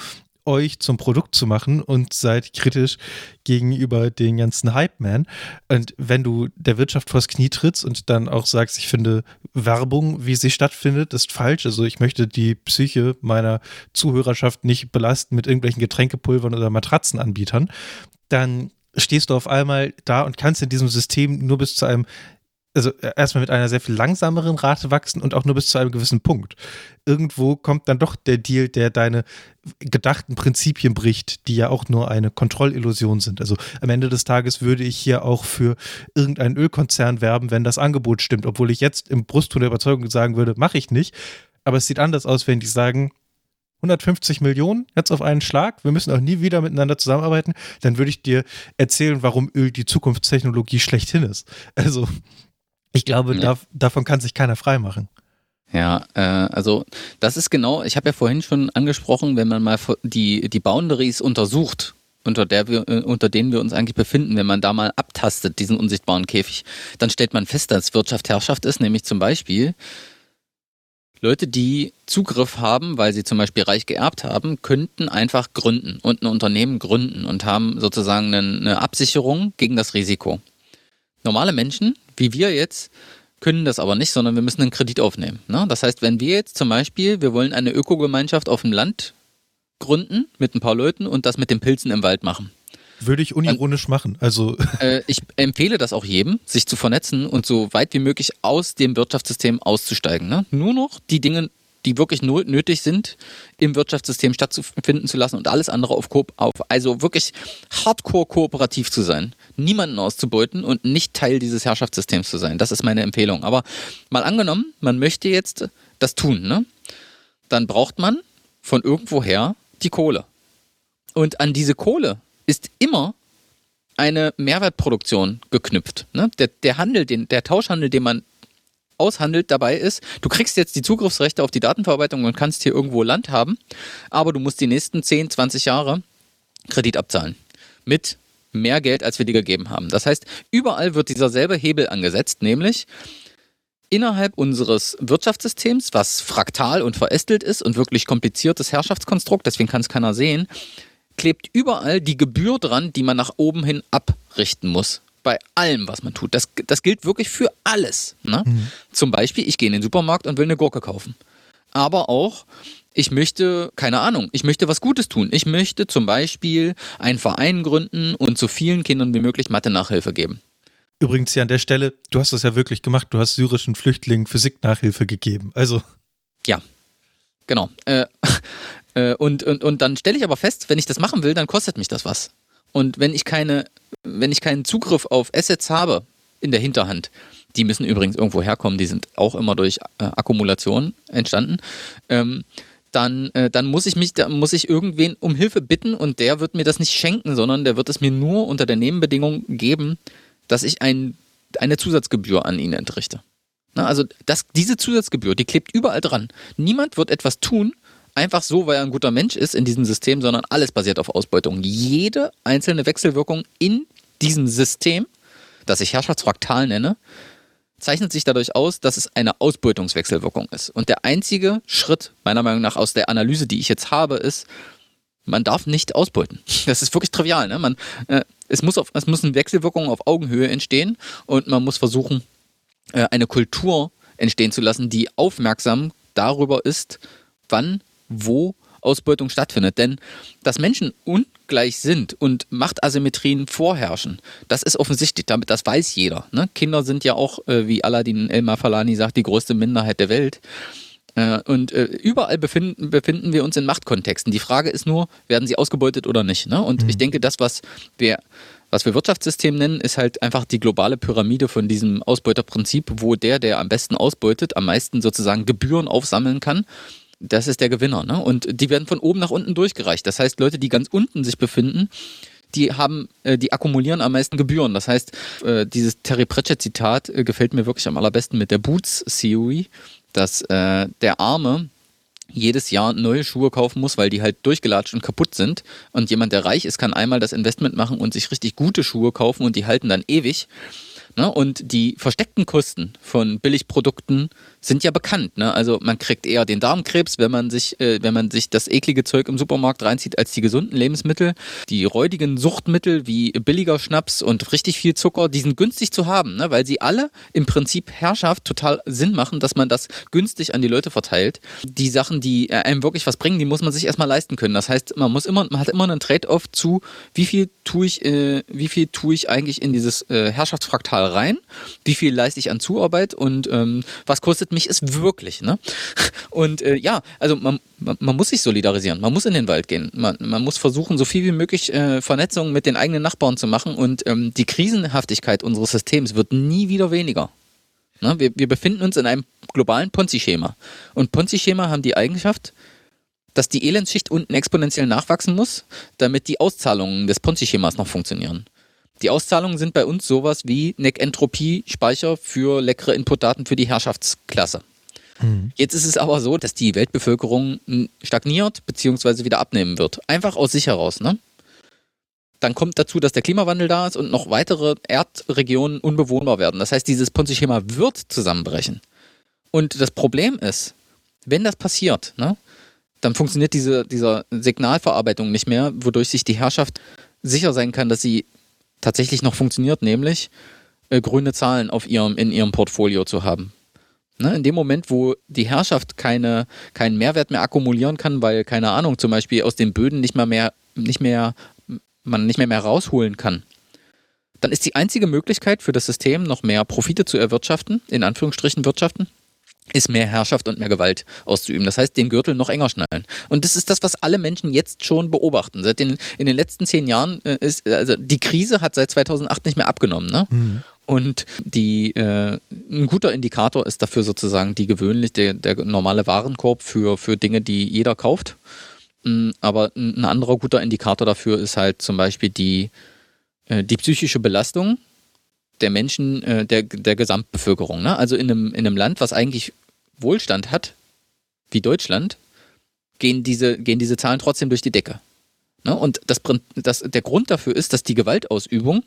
euch zum Produkt zu machen und seid kritisch gegenüber den ganzen Hype-Man. Und wenn du der Wirtschaft vors Knie trittst und dann auch sagst, ich finde Werbung, wie sie stattfindet, ist falsch. Also ich möchte die Psyche meiner Zuhörerschaft nicht belasten mit irgendwelchen Getränkepulvern oder Matratzenanbietern, dann stehst du auf einmal da und kannst in diesem System nur bis zu einem, also erstmal mit einer sehr viel langsameren Rate wachsen und auch nur bis zu einem gewissen Punkt. Irgendwo kommt dann doch der Deal, der deine gedachten Prinzipien bricht, die ja auch nur eine Kontrollillusion sind. Also am Ende des Tages würde ich hier auch für irgendeinen Ölkonzern werben, wenn das Angebot stimmt, obwohl ich jetzt im Brustton der Überzeugung sagen würde, mache ich nicht. Aber es sieht anders aus, wenn die sagen, hundertfünfzig Millionen jetzt auf einen Schlag, wir müssen auch nie wieder miteinander zusammenarbeiten, dann würde ich dir erzählen, warum Öl die Zukunftstechnologie schlechthin ist. Also ich glaube, ja. da, davon kann sich keiner freimachen. Ja, äh, also das ist genau, ich habe ja vorhin schon angesprochen, wenn man mal die, die Boundaries untersucht, unter, der wir, unter denen wir uns eigentlich befinden, wenn man da mal abtastet, diesen unsichtbaren Käfig, dann stellt man fest, dass Wirtschaft Herrschaft ist, nämlich zum Beispiel Leute, die Zugriff haben, weil sie zum Beispiel reich geerbt haben, könnten einfach gründen und ein Unternehmen gründen und haben sozusagen eine Absicherung gegen das Risiko. Normale Menschen, wie wir jetzt, können das aber nicht, sondern wir müssen einen Kredit aufnehmen. Ne? Das heißt, wenn wir jetzt zum Beispiel, wir wollen eine Ökogemeinschaft auf dem Land gründen mit ein paar Leuten und das mit den Pilzen im Wald machen. Würde ich unironisch Dann, machen. Also äh, ich empfehle das auch jedem, sich zu vernetzen und so weit wie möglich aus dem Wirtschaftssystem auszusteigen. Ne? Nur noch die Dinge, die wirklich nötig sind, im Wirtschaftssystem stattfinden zu lassen und alles andere auf, Ko- auf also wirklich hardcore kooperativ zu sein, niemanden auszubeuten und nicht Teil dieses Herrschaftssystems zu sein. Das ist meine Empfehlung. Aber mal angenommen, man möchte jetzt das tun, ne? Dann braucht man von irgendwoher die Kohle. Und an diese Kohle ist immer eine Mehrwertproduktion geknüpft. Ne? Der, der Handel, den, der Tauschhandel, den man aushandelt, dabei ist, du kriegst jetzt die Zugriffsrechte auf die Datenverarbeitung und kannst hier irgendwo Land haben, aber du musst die nächsten zehn, zwanzig Jahre Kredit abzahlen. Mit mehr Geld, als wir dir gegeben haben. Das heißt, überall wird dieser selbe Hebel angesetzt, nämlich innerhalb unseres Wirtschaftssystems, was fraktal und verästelt ist und wirklich kompliziertes Herrschaftskonstrukt, deswegen kann es keiner sehen, klebt überall die Gebühr dran, die man nach oben hin abrichten muss. Bei allem, was man tut. Das, das gilt wirklich für alles. Ne? Mhm. Zum Beispiel, ich gehe in den Supermarkt und will eine Gurke kaufen. Aber auch, ich möchte, keine Ahnung, ich möchte was Gutes tun. Ich möchte zum Beispiel einen Verein gründen und so vielen Kindern wie möglich Mathe-Nachhilfe geben. Übrigens hier an der Stelle, du hast das ja wirklich gemacht, du hast syrischen Flüchtlingen Physik-Nachhilfe gegeben. Also. Ja, genau. Äh, Und, und, und dann stelle ich aber fest, wenn ich das machen will, dann kostet mich das was. Und wenn ich keine, wenn ich keinen Zugriff auf Assets habe in der Hinterhand, die müssen übrigens irgendwo herkommen, die sind auch immer durch äh, Akkumulation entstanden, ähm, dann, äh, dann muss ich mich, da muss ich irgendwen um Hilfe bitten und der wird mir das nicht schenken, sondern der wird es mir nur unter der Nebenbedingung geben, dass ich ein, eine Zusatzgebühr an ihn entrichte. Na, also das, diese Zusatzgebühr, die klebt überall dran. Niemand wird etwas tun, einfach so, weil er ein guter Mensch ist in diesem System, sondern alles basiert auf Ausbeutung. Jede einzelne Wechselwirkung in diesem System, das ich Herrschaftsfraktal nenne, zeichnet sich dadurch aus, dass es eine Ausbeutungswechselwirkung ist. Und der einzige Schritt, meiner Meinung nach, aus der Analyse, die ich jetzt habe, ist, man darf nicht ausbeuten. Das ist wirklich trivial. Ne? Man, äh, es, muss auf, es müssen Wechselwirkungen auf Augenhöhe entstehen und man muss versuchen, äh, eine Kultur entstehen zu lassen, die aufmerksam darüber ist, wann wo Ausbeutung stattfindet. Denn dass Menschen ungleich sind und Machtasymmetrien vorherrschen, das ist offensichtlich, damit, das weiß jeder. Ne? Kinder sind ja auch, äh, wie Aladdin El-Mafalani sagt, die größte Minderheit der Welt. Äh, und äh, überall befinden, befinden wir uns in Machtkontexten. Die Frage ist nur, werden sie ausgebeutet oder nicht? Ne? Und mhm. ich denke, das, was wir, was wir Wirtschaftssystem nennen, ist halt einfach die globale Pyramide von diesem Ausbeuterprinzip, wo der, der am besten ausbeutet, am meisten sozusagen Gebühren aufsammeln kann. Das ist der Gewinner, ne? Und die werden von oben nach unten durchgereicht. Das heißt, Leute, die ganz unten sich befinden, die haben, äh, die akkumulieren am meisten Gebühren. Das heißt, äh, dieses Terry Pratchett-Zitat äh, gefällt mir wirklich am allerbesten mit der Boots Theory, dass äh, der Arme jedes Jahr neue Schuhe kaufen muss, weil die halt durchgelatscht und kaputt sind. Und jemand, der reich ist, kann einmal das Investment machen und sich richtig gute Schuhe kaufen und die halten dann ewig. Ne? Und die versteckten Kosten von Billigprodukten sind ja bekannt. Ne? Also man kriegt eher den Darmkrebs, wenn man sich, äh, wenn man sich das eklige Zeug im Supermarkt reinzieht, als die gesunden Lebensmittel. Die räudigen Suchtmittel wie billiger Schnaps und richtig viel Zucker, die sind günstig zu haben, ne? Weil sie alle im Prinzip Herrschaft total Sinn machen, dass man das günstig an die Leute verteilt. Die Sachen, die einem wirklich was bringen, die muss man sich erstmal leisten können. Das heißt, man muss immer, man hat immer einen Trade-off zu, wie viel tue ich, äh, wie viel tue ich eigentlich in dieses äh, Herrschaftsfraktal rein, wie viel leiste ich an Zuarbeit und ähm, was kostet mich es wirklich, ne? Und äh, ja, also man, man, man muss sich solidarisieren, man muss in den Wald gehen, man, man muss versuchen, so viel wie möglich äh, Vernetzung mit den eigenen Nachbarn zu machen und ähm, die Krisenhaftigkeit unseres Systems wird nie wieder weniger. Ne? Wir, wir befinden uns in einem globalen Ponzi-Schema und Ponzi-Schema haben die Eigenschaft, dass die Elendsschicht unten exponentiell nachwachsen muss, damit die Auszahlungen des Ponzi-Schemas noch funktionieren. Die Auszahlungen sind bei uns sowas wie Neck-Entropie-Speicher für leckere Inputdaten für die Herrschaftsklasse. Mhm. Jetzt ist es aber so, dass die Weltbevölkerung stagniert bzw. wieder abnehmen wird. Einfach aus sich heraus. Ne? Dann kommt dazu, dass der Klimawandel da ist und noch weitere Erdregionen unbewohnbar werden. Das heißt, dieses Ponzi-Schema wird zusammenbrechen. Und das Problem ist, wenn das passiert, ne, dann funktioniert diese, diese Signalverarbeitung nicht mehr, wodurch sich die Herrschaft sicher sein kann, dass sie tatsächlich noch funktioniert, nämlich äh, grüne Zahlen auf ihrem, in ihrem Portfolio zu haben. Ne, in dem Moment, wo die Herrschaft keine, keinen Mehrwert mehr akkumulieren kann, weil, keine Ahnung, zum Beispiel aus den Böden nicht mehr mehr, nicht mehr, man nicht mehr, mehr rausholen kann, dann ist die einzige Möglichkeit für das System, noch mehr Profite zu erwirtschaften, in Anführungsstrichen wirtschaften, ist mehr Herrschaft und mehr Gewalt auszuüben. Das heißt, den Gürtel noch enger schnallen. Und das ist das, was alle Menschen jetzt schon beobachten. Seit den, in den letzten zehn Jahren ist, also die Krise hat seit zweitausendacht nicht mehr abgenommen. Ne? Mhm. Und die, äh, ein guter Indikator ist dafür sozusagen die gewöhnlich, der, der normale Warenkorb für, für Dinge, die jeder kauft. Aber ein anderer guter Indikator dafür ist halt zum Beispiel die, äh, die psychische Belastung der Menschen, äh, der, der Gesamtbevölkerung. Ne? Also in einem, in einem Land, was eigentlich Wohlstand hat, wie Deutschland, gehen diese, gehen diese Zahlen trotzdem durch die Decke. Ne? Und das, das, der Grund dafür ist, dass die Gewaltausübung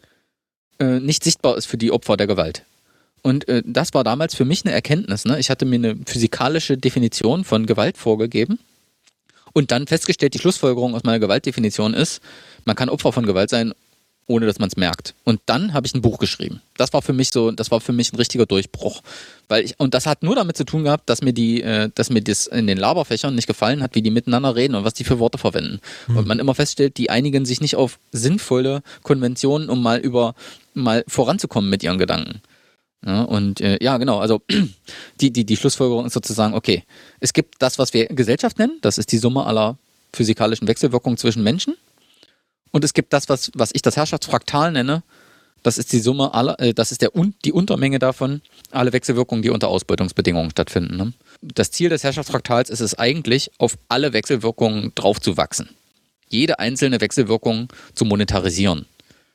äh, nicht sichtbar ist für die Opfer der Gewalt. Und äh, das war damals für mich eine Erkenntnis. Ne? Ich hatte mir eine physikalische Definition von Gewalt vorgegeben und dann festgestellt, die Schlussfolgerung aus meiner Gewaltdefinition ist, man kann Opfer von Gewalt sein, ohne dass man es merkt. Und dann habe ich ein Buch geschrieben. Das war für mich so, das war für mich ein richtiger Durchbruch. Weil ich, und das hat nur damit zu tun gehabt, dass mir die, äh, dass mir das in den Laberfächern nicht gefallen hat, wie die miteinander reden und was die für Worte verwenden. Mhm. Und man immer feststellt, die einigen sich nicht auf sinnvolle Konventionen, um mal über mal voranzukommen mit ihren Gedanken. Ja, und äh, ja, genau, also die, die, die Schlussfolgerung ist sozusagen, okay, es gibt das, was wir Gesellschaft nennen, das ist die Summe aller physikalischen Wechselwirkungen zwischen Menschen. Und es gibt das, was, was ich das Herrschaftsfraktal nenne. Das ist die Summe aller, äh, das ist der, die Untermenge davon, alle Wechselwirkungen, die unter Ausbeutungsbedingungen stattfinden. Ne? Das Ziel des Herrschaftsfraktals ist es eigentlich, auf alle Wechselwirkungen drauf zu wachsen. Jede einzelne Wechselwirkung zu monetarisieren.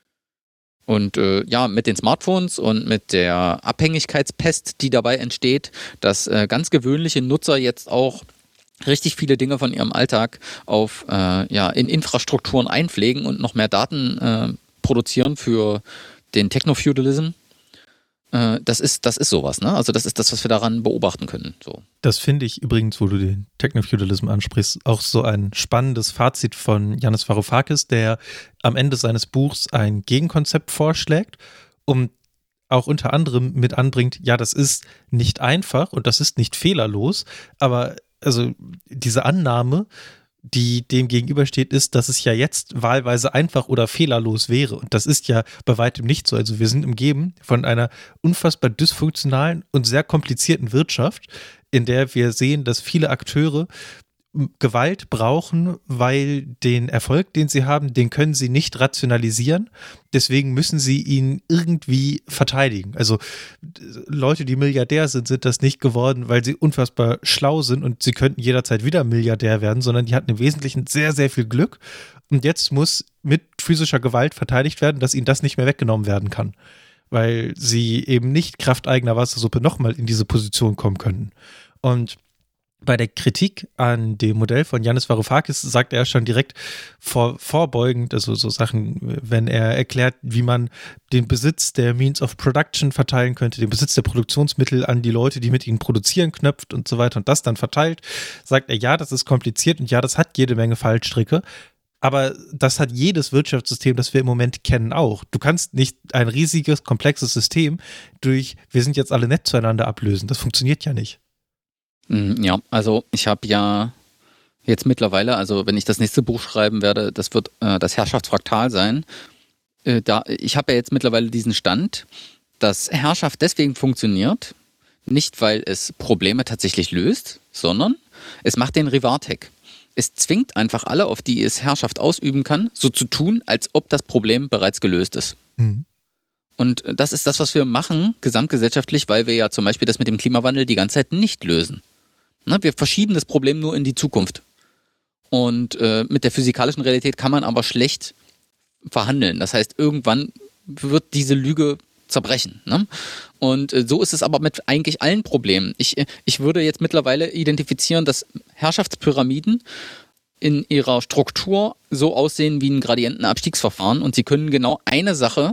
Und äh, ja, mit den Smartphones und mit der Abhängigkeitspest, die dabei entsteht, dass äh, ganz gewöhnliche Nutzer jetzt auch richtig viele Dinge von ihrem Alltag auf äh, ja in Infrastrukturen einpflegen und noch mehr Daten äh, produzieren für den Techno-Feudalism. Äh, das ist das ist sowas, ne? Also das ist das, was wir daran beobachten können. So. Das finde ich übrigens, wo du den Techno-Feudalism ansprichst, auch so ein spannendes Fazit von Yanis Varoufakis, der am Ende seines Buchs ein Gegenkonzept vorschlägt, um auch unter anderem mit anbringt, ja, das ist nicht einfach und das ist nicht fehlerlos, aber also diese Annahme, die dem gegenübersteht, ist, dass es ja jetzt wahlweise einfach oder fehlerlos wäre. Und das ist ja bei weitem nicht so. Also wir sind umgeben von einer unfassbar dysfunktionalen und sehr komplizierten Wirtschaft, in der wir sehen, dass viele Akteure Gewalt brauchen, weil den Erfolg, den sie haben, den können sie nicht rationalisieren. Deswegen müssen sie ihn irgendwie verteidigen. Also Leute, die Milliardär sind, sind das nicht geworden, weil sie unfassbar schlau sind und sie könnten jederzeit wieder Milliardär werden, sondern die hatten im Wesentlichen sehr, sehr viel Glück. Und jetzt muss mit physischer Gewalt verteidigt werden, dass ihnen das nicht mehr weggenommen werden kann, weil sie eben nicht kraft eigener Wassersuppe nochmal in diese Position kommen können. Und bei der Kritik an dem Modell von Yanis Varoufakis sagt er schon direkt vor, vorbeugend, also so Sachen, wenn er erklärt, wie man den Besitz der Means of Production verteilen könnte, den Besitz der Produktionsmittel an die Leute, die mit ihnen produzieren, knöpft und so weiter und das dann verteilt, sagt er, ja, das ist kompliziert und ja, das hat jede Menge Fallstricke. Aber das hat jedes Wirtschaftssystem, das wir im Moment kennen, auch. Du kannst nicht ein riesiges, komplexes System durch, wir sind jetzt alle nett zueinander ablösen. Das funktioniert ja nicht. Ja, also ich habe ja jetzt mittlerweile, also wenn ich das nächste Buch schreiben werde, das wird äh, das Herrschaftsfraktal sein. Äh, da, ich habe ja jetzt mittlerweile diesen Stand, dass Herrschaft deswegen funktioniert, nicht weil es Probleme tatsächlich löst, sondern es macht den Rivartek. Es zwingt einfach alle, auf die es Herrschaft ausüben kann, so zu tun, als ob das Problem bereits gelöst ist. Mhm. Und das ist das, was wir machen, gesamtgesellschaftlich, weil wir ja zum Beispiel das mit dem Klimawandel die ganze Zeit nicht lösen. Ne, wir verschieben das Problem nur in die Zukunft. Und äh, mit der physikalischen Realität kann man aber schlecht verhandeln. Das heißt, irgendwann wird diese Lüge zerbrechen. Ne? Und äh, so ist es aber mit eigentlich allen Problemen. Ich, ich würde jetzt mittlerweile identifizieren, dass Herrschaftspyramiden in ihrer Struktur so aussehen wie ein Gradientenabstiegsverfahren und sie können genau eine Sache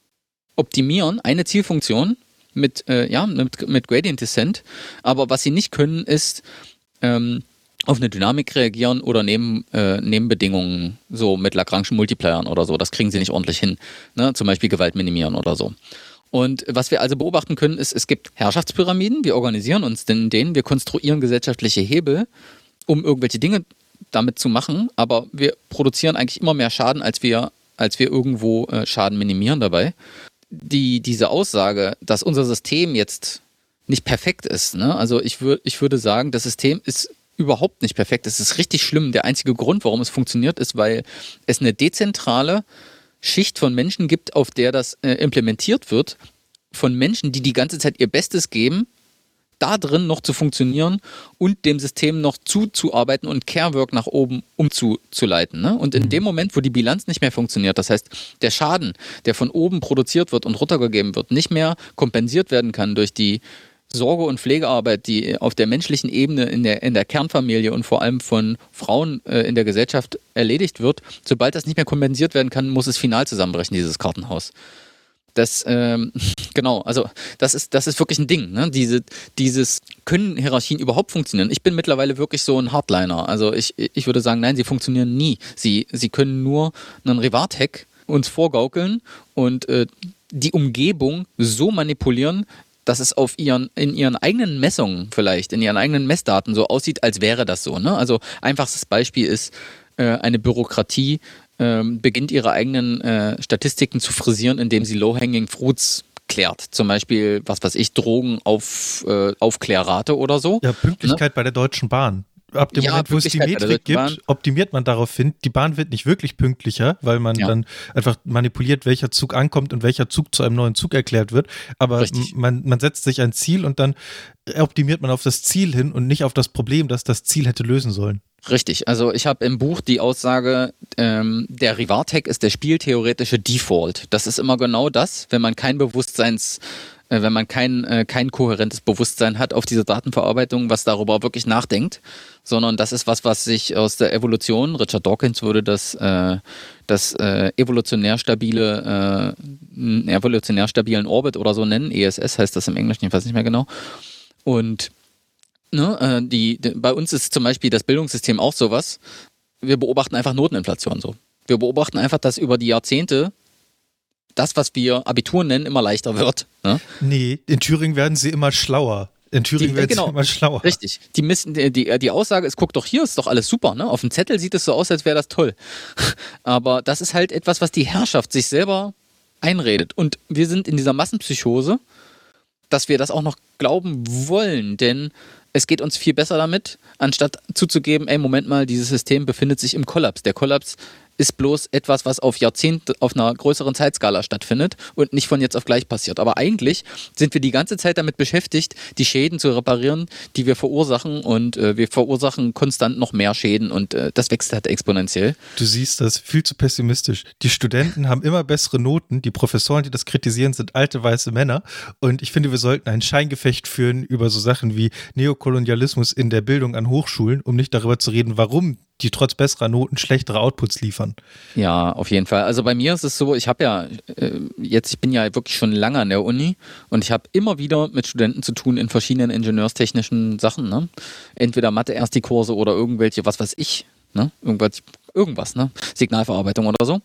optimieren, eine Zielfunktion mit, äh, ja, mit, mit Gradient Descent, aber was sie nicht können, ist ähm, auf eine Dynamik reagieren oder neben, äh, Nebenbedingungen, so mit Lagrange'schen Multipliern oder so, das kriegen sie nicht ordentlich hin, ne? Zum Beispiel Gewalt minimieren oder so. Und was wir also beobachten können, ist, es gibt Herrschaftspyramiden, wir organisieren uns in denen, wir konstruieren gesellschaftliche Hebel, um irgendwelche Dinge damit zu machen, aber wir produzieren eigentlich immer mehr Schaden, als wir, als wir irgendwo äh, Schaden minimieren dabei. Die, diese Aussage, dass unser System jetzt nicht perfekt ist, ne? Also ich, wür, ich würde sagen, das System ist überhaupt nicht perfekt. Es ist richtig schlimm. Der einzige Grund, warum es funktioniert, ist, weil es eine dezentrale Schicht von Menschen gibt, auf der das äh, implementiert wird, von Menschen, die die ganze Zeit ihr Bestes geben, da drin noch zu funktionieren und dem System noch zuzuarbeiten und Care-Work nach oben umzuleiten. Ne? Und in dem Moment, wo die Bilanz nicht mehr funktioniert, das heißt, der Schaden, der von oben produziert wird und runtergegeben wird, nicht mehr kompensiert werden kann durch die Sorge- und Pflegearbeit, die auf der menschlichen Ebene in der, in der Kernfamilie und vor allem von Frauen äh, in der Gesellschaft erledigt wird, sobald das nicht mehr kompensiert werden kann, muss es final zusammenbrechen, dieses Kartenhaus. Das, ähm, genau, also das ist, das ist wirklich ein Ding, ne? Diese, dieses, können Hierarchien überhaupt funktionieren? Ich bin mittlerweile wirklich so ein Hardliner. Also ich, ich würde sagen, nein, sie funktionieren nie. Sie, sie können nur einen Rivartek uns vorgaukeln und äh, die Umgebung so manipulieren, dass es auf ihren, in ihren eigenen Messungen vielleicht, in ihren eigenen Messdaten so aussieht, als wäre das so. Ne? Also einfachstes Beispiel ist, äh, eine Bürokratie ähm, beginnt ihre eigenen äh, Statistiken zu frisieren, indem sie Low-Hanging Fruits klärt. Zum Beispiel, was weiß ich, Drogen auf, äh, Aufklärrate oder so. Ja, Pünktlichkeit, ne? Bei der Deutschen Bahn. Ab dem ja, Moment, wo es die Metrik gibt, Bahn. optimiert man darauf hin. Die Bahn wird nicht wirklich pünktlicher, weil man ja. dann einfach manipuliert, welcher Zug ankommt und welcher Zug zu einem neuen Zug erklärt wird. Aber man, man setzt sich ein Ziel und dann optimiert man auf das Ziel hin und nicht auf das Problem, das das Ziel hätte lösen sollen. Richtig, also ich habe im Buch die Aussage, ähm, der Rivartek ist der spieltheoretische Default. Das ist immer genau das, wenn man kein Bewusstseins wenn man kein, äh, kein kohärentes Bewusstsein hat auf diese Datenverarbeitung, was darüber wirklich nachdenkt, sondern das ist was, was sich aus der Evolution, Richard Dawkins würde das, äh, das äh, evolutionär stabile, äh, evolutionär stabilen Orbit oder so nennen, E S S heißt das im Englischen, ich weiß nicht mehr genau. Und ne, äh, die, die, bei uns ist zum Beispiel das Bildungssystem auch sowas, wir beobachten einfach Noteninflation so. Wir beobachten einfach, dass über die Jahrzehnte das, was wir Abitur nennen, immer leichter wird. Ne? Nee, in Thüringen werden sie immer schlauer. In Thüringen die, werden genau, sie immer schlauer. Richtig. Die, missen, die, die, die Aussage ist, guck doch hier, ist doch alles super. Ne? Auf dem Zettel sieht es so aus, als wäre das toll. Aber das ist halt etwas, was die Herrschaft sich selber einredet. Und wir sind in dieser Massenpsychose, dass wir das auch noch glauben wollen. Denn es geht uns viel besser damit, anstatt zuzugeben, ey, Moment mal, dieses System befindet sich im Kollaps. Der Kollaps ist bloß etwas, was auf Jahrzehnte, auf einer größeren Zeitskala stattfindet und nicht von jetzt auf gleich passiert. Aber eigentlich sind wir die ganze Zeit damit beschäftigt, die Schäden zu reparieren, die wir verursachen, und äh, wir verursachen konstant noch mehr Schäden, und äh, das wächst halt exponentiell. Du siehst das viel zu pessimistisch. Die Studenten haben immer bessere Noten, die Professoren, die das kritisieren, sind alte weiße Männer, und ich finde, wir sollten ein Scheingefecht führen über so Sachen wie Neokolonialismus in der Bildung an Hochschulen, um nicht darüber zu reden, warum die trotz besserer Noten schlechtere Outputs liefern. Ja, auf jeden Fall. Also bei mir ist es so, ich habe ja äh, jetzt, ich bin ja wirklich schon lange an der Uni, und ich habe immer wieder mit Studenten zu tun in verschiedenen ingenieurstechnischen Sachen, ne? Entweder Mathe-Ersti-Kurse oder irgendwelche, was weiß ich, ne? Irgendwas, irgendwas, ne? Signalverarbeitung oder so.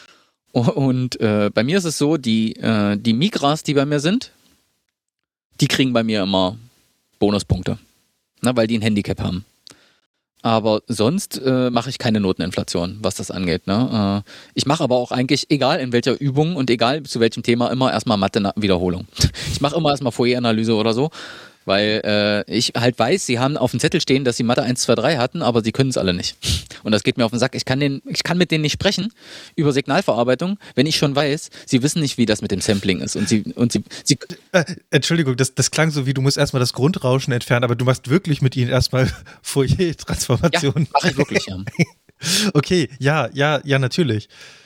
Und äh, bei mir ist es so, die, äh, die Migras, die bei mir sind, die kriegen bei mir immer Bonuspunkte, ne? Weil die ein Handicap haben. Aber sonst äh, mache ich keine Noteninflation, was das angeht. Ne? Äh, ich mache aber auch eigentlich, egal in welcher Übung und egal zu welchem Thema, immer erstmal Mathe-Wiederholung. Ich mache immer erstmal Fourier-Analyse oder so, weil äh, ich halt weiß, sie haben auf dem Zettel stehen, dass sie Mathe eins, zwei, drei hatten, aber sie können es alle nicht. Und das geht mir auf den Sack. Ich kann, den, ich kann mit denen nicht sprechen über Signalverarbeitung, wenn ich schon weiß, sie wissen nicht, wie das mit dem Sampling ist. Und sie, und sie, sie äh, Entschuldigung, das, das klang so wie, du musst erstmal das Grundrauschen entfernen, aber du machst wirklich mit ihnen erstmal Fourier-Transformationen. Ja, mache ich wirklich, ja. Okay, ja, ja, ja, natürlich.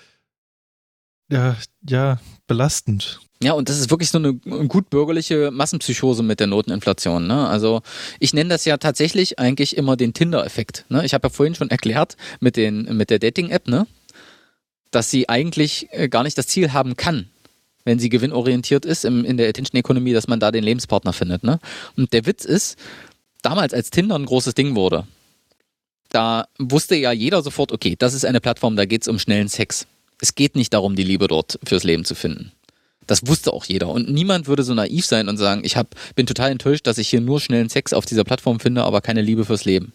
Ja, ja, belastend. Ja, und das ist wirklich so eine gut bürgerliche Massenpsychose mit der Noteninflation. Ne? Also ich nenne das ja tatsächlich eigentlich immer den Tinder-Effekt. Ne? Ich habe ja vorhin schon erklärt mit, den, mit der Dating-App, ne? dass sie eigentlich gar nicht das Ziel haben kann, wenn sie gewinnorientiert ist im, in der Attention-Ökonomie, dass man da den Lebenspartner findet. Ne? Und der Witz ist, damals als Tinder ein großes Ding wurde, da wusste ja jeder sofort, okay, das ist eine Plattform, da geht es um schnellen Sex. Es geht nicht darum, die Liebe dort fürs Leben zu finden. Das wusste auch jeder. Und niemand würde so naiv sein und sagen, ich hab, bin total enttäuscht, dass ich hier nur schnellen Sex auf dieser Plattform finde, aber keine Liebe fürs Leben.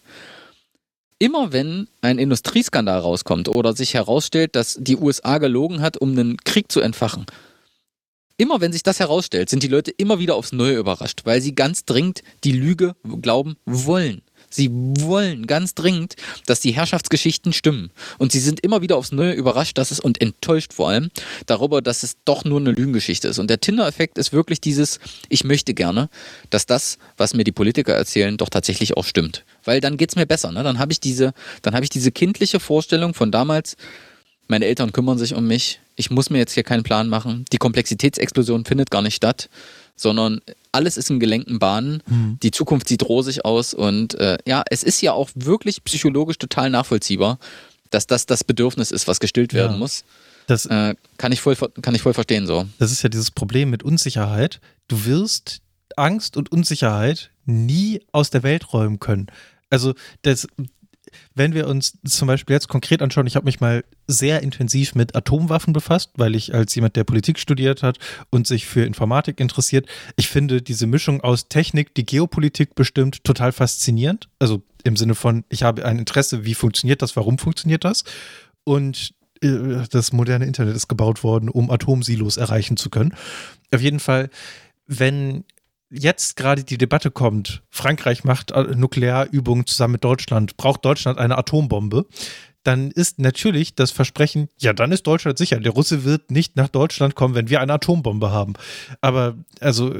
Immer wenn ein Industrieskandal rauskommt oder sich herausstellt, dass die U S A gelogen hat, um einen Krieg zu entfachen, immer wenn sich das herausstellt, sind die Leute immer wieder aufs Neue überrascht, weil sie ganz dringend die Lüge glauben wollen. Sie wollen ganz dringend, dass die Herrschaftsgeschichten stimmen. Und sie sind immer wieder aufs Neue überrascht, dass es und enttäuscht vor allem darüber, dass es doch nur eine Lügengeschichte ist. Und der Tinder-Effekt ist wirklich dieses, ich möchte gerne, dass das, was mir die Politiker erzählen, doch tatsächlich auch stimmt. Weil dann geht's mir besser. Ne? Dann habe ich diese, dann habe ich diese kindliche Vorstellung von damals, meine Eltern kümmern sich um mich, ich muss mir jetzt hier keinen Plan machen, die Komplexitätsexplosion findet gar nicht statt, sondern alles ist in gelenkten Bahnen, mhm. Die Zukunft sieht rosig aus, und äh, ja, es ist ja auch wirklich psychologisch total nachvollziehbar, dass das das Bedürfnis ist, was gestillt werden ja. muss. Das äh, kann ich voll, kann ich voll verstehen so. Das ist ja dieses Problem mit Unsicherheit. Du wirst Angst und Unsicherheit nie aus der Welt räumen können. Also das... Wenn wir uns zum Beispiel jetzt konkret anschauen, ich habe mich mal sehr intensiv mit Atomwaffen befasst, weil ich als jemand, der Politik studiert hat und sich für Informatik interessiert, ich finde diese Mischung aus Technik, die Geopolitik bestimmt, total faszinierend. Also im Sinne von, ich habe ein Interesse, wie funktioniert das, warum funktioniert das? Und äh, das moderne Internet ist gebaut worden, um Atomsilos erreichen zu können. Auf jeden Fall, wenn jetzt gerade die Debatte kommt, Frankreich macht Nuklearübungen zusammen mit Deutschland, braucht Deutschland eine Atombombe, dann ist natürlich das Versprechen, ja, dann ist Deutschland sicher. Der Russe wird nicht nach Deutschland kommen, wenn wir eine Atombombe haben. Aber also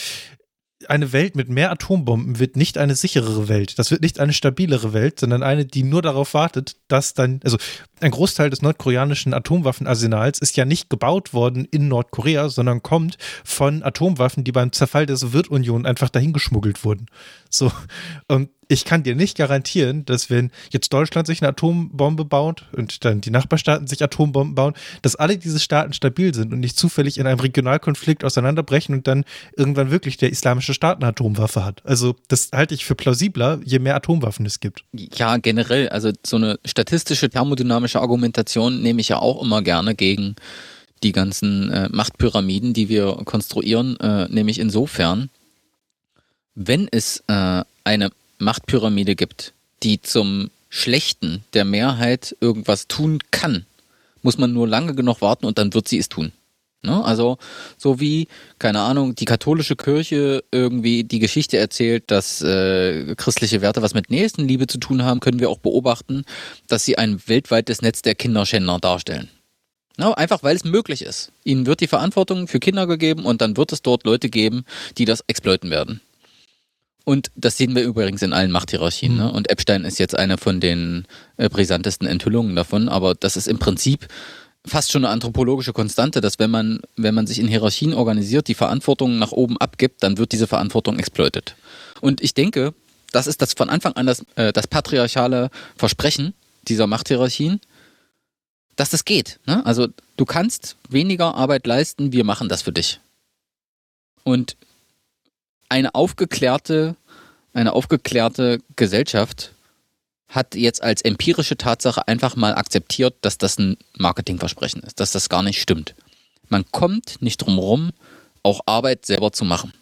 eine Welt mit mehr Atombomben wird nicht eine sicherere Welt. Das wird nicht eine stabilere Welt, sondern eine, die nur darauf wartet, dass dann, also ein Großteil des nordkoreanischen Atomwaffenarsenals ist ja nicht gebaut worden in Nordkorea, sondern kommt von Atomwaffen, die beim Zerfall der Sowjetunion einfach dahin geschmuggelt wurden. So, und ich kann dir nicht garantieren, dass wenn jetzt Deutschland sich eine Atombombe baut und dann die Nachbarstaaten sich Atombomben bauen, dass alle diese Staaten stabil sind und nicht zufällig in einem Regionalkonflikt auseinanderbrechen und dann irgendwann wirklich der islamische Staat eine Atomwaffe hat. Also das halte ich für plausibler, je mehr Atomwaffen es gibt. Ja, generell, also so eine statistische thermodynamische Argumentation nehme ich ja auch immer gerne gegen die ganzen äh, Machtpyramiden, die wir konstruieren, äh, nämlich insofern, wenn es äh, eine Machtpyramide gibt, die zum Schlechten der Mehrheit irgendwas tun kann, muss man nur lange genug warten und dann wird sie es tun. Ne? Also so wie, keine Ahnung, die katholische Kirche irgendwie die Geschichte erzählt, dass äh, christliche Werte was mit Nächstenliebe zu tun haben, können wir auch beobachten, dass sie ein weltweites Netz der Kinderschänder darstellen. Ne? Einfach weil es möglich ist. Ihnen wird die Verantwortung für Kinder gegeben und dann wird es dort Leute geben, die das exploiten werden. Und das sehen wir übrigens in allen Machthierarchien. Mhm. Ne? Und Epstein ist jetzt eine von den äh, brisantesten Enthüllungen davon, aber das ist im Prinzip fast schon eine anthropologische Konstante, dass wenn man, wenn man sich in Hierarchien organisiert, die Verantwortung nach oben abgibt, dann wird diese Verantwortung exploitet. Und ich denke, das ist das von Anfang an das, äh, das patriarchale Versprechen dieser Machthierarchien, dass das geht. Ne? Also du kannst weniger Arbeit leisten, wir machen das für dich. Und eine aufgeklärte, eine aufgeklärte Gesellschaft hat jetzt als empirische Tatsache einfach mal akzeptiert, dass das ein Marketingversprechen ist, dass das gar nicht stimmt. Man kommt nicht drum rum, auch Arbeit selber zu machen.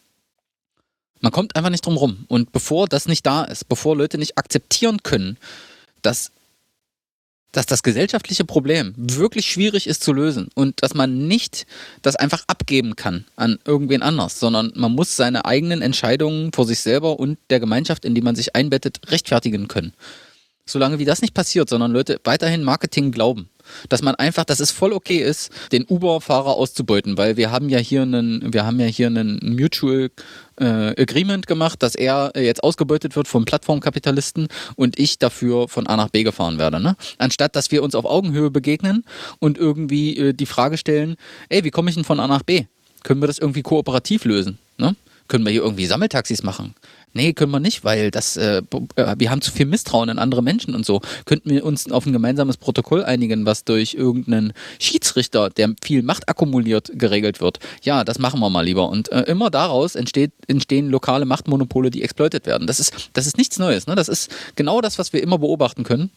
Man kommt einfach nicht drum rum. Und bevor das nicht da ist, bevor Leute nicht akzeptieren können, dass, dass das gesellschaftliche Problem wirklich schwierig ist zu lösen und dass man nicht das einfach abgeben kann an irgendwen anders, sondern man muss seine eigenen Entscheidungen vor sich selber und der Gemeinschaft, in die man sich einbettet, rechtfertigen können. Solange wie das nicht passiert, sondern Leute weiterhin Marketing glauben, dass man einfach, dass es voll okay ist, den Uber-Fahrer auszubeuten, weil wir haben ja hier einen, wir haben ja hier einen Mutual äh, Agreement gemacht, dass er jetzt ausgebeutet wird vom Plattformkapitalisten und ich dafür von A nach B gefahren werde. Ne? Anstatt, dass wir uns auf Augenhöhe begegnen und irgendwie äh, die Frage stellen, ey, wie komme ich denn von A nach B? Können wir das irgendwie kooperativ lösen? Ne? Können wir hier irgendwie Sammeltaxis machen? Nee, können wir nicht, weil das, äh, wir haben zu viel Misstrauen in andere Menschen und so. Könnten wir uns auf ein gemeinsames Protokoll einigen, was durch irgendeinen Schiedsrichter, der viel Macht akkumuliert, geregelt wird? Ja, das machen wir mal lieber. Und äh, immer daraus entsteht, entstehen lokale Machtmonopole, die exploitet werden. Das ist, das ist nichts Neues. Ne? Das ist genau das, was wir immer beobachten können.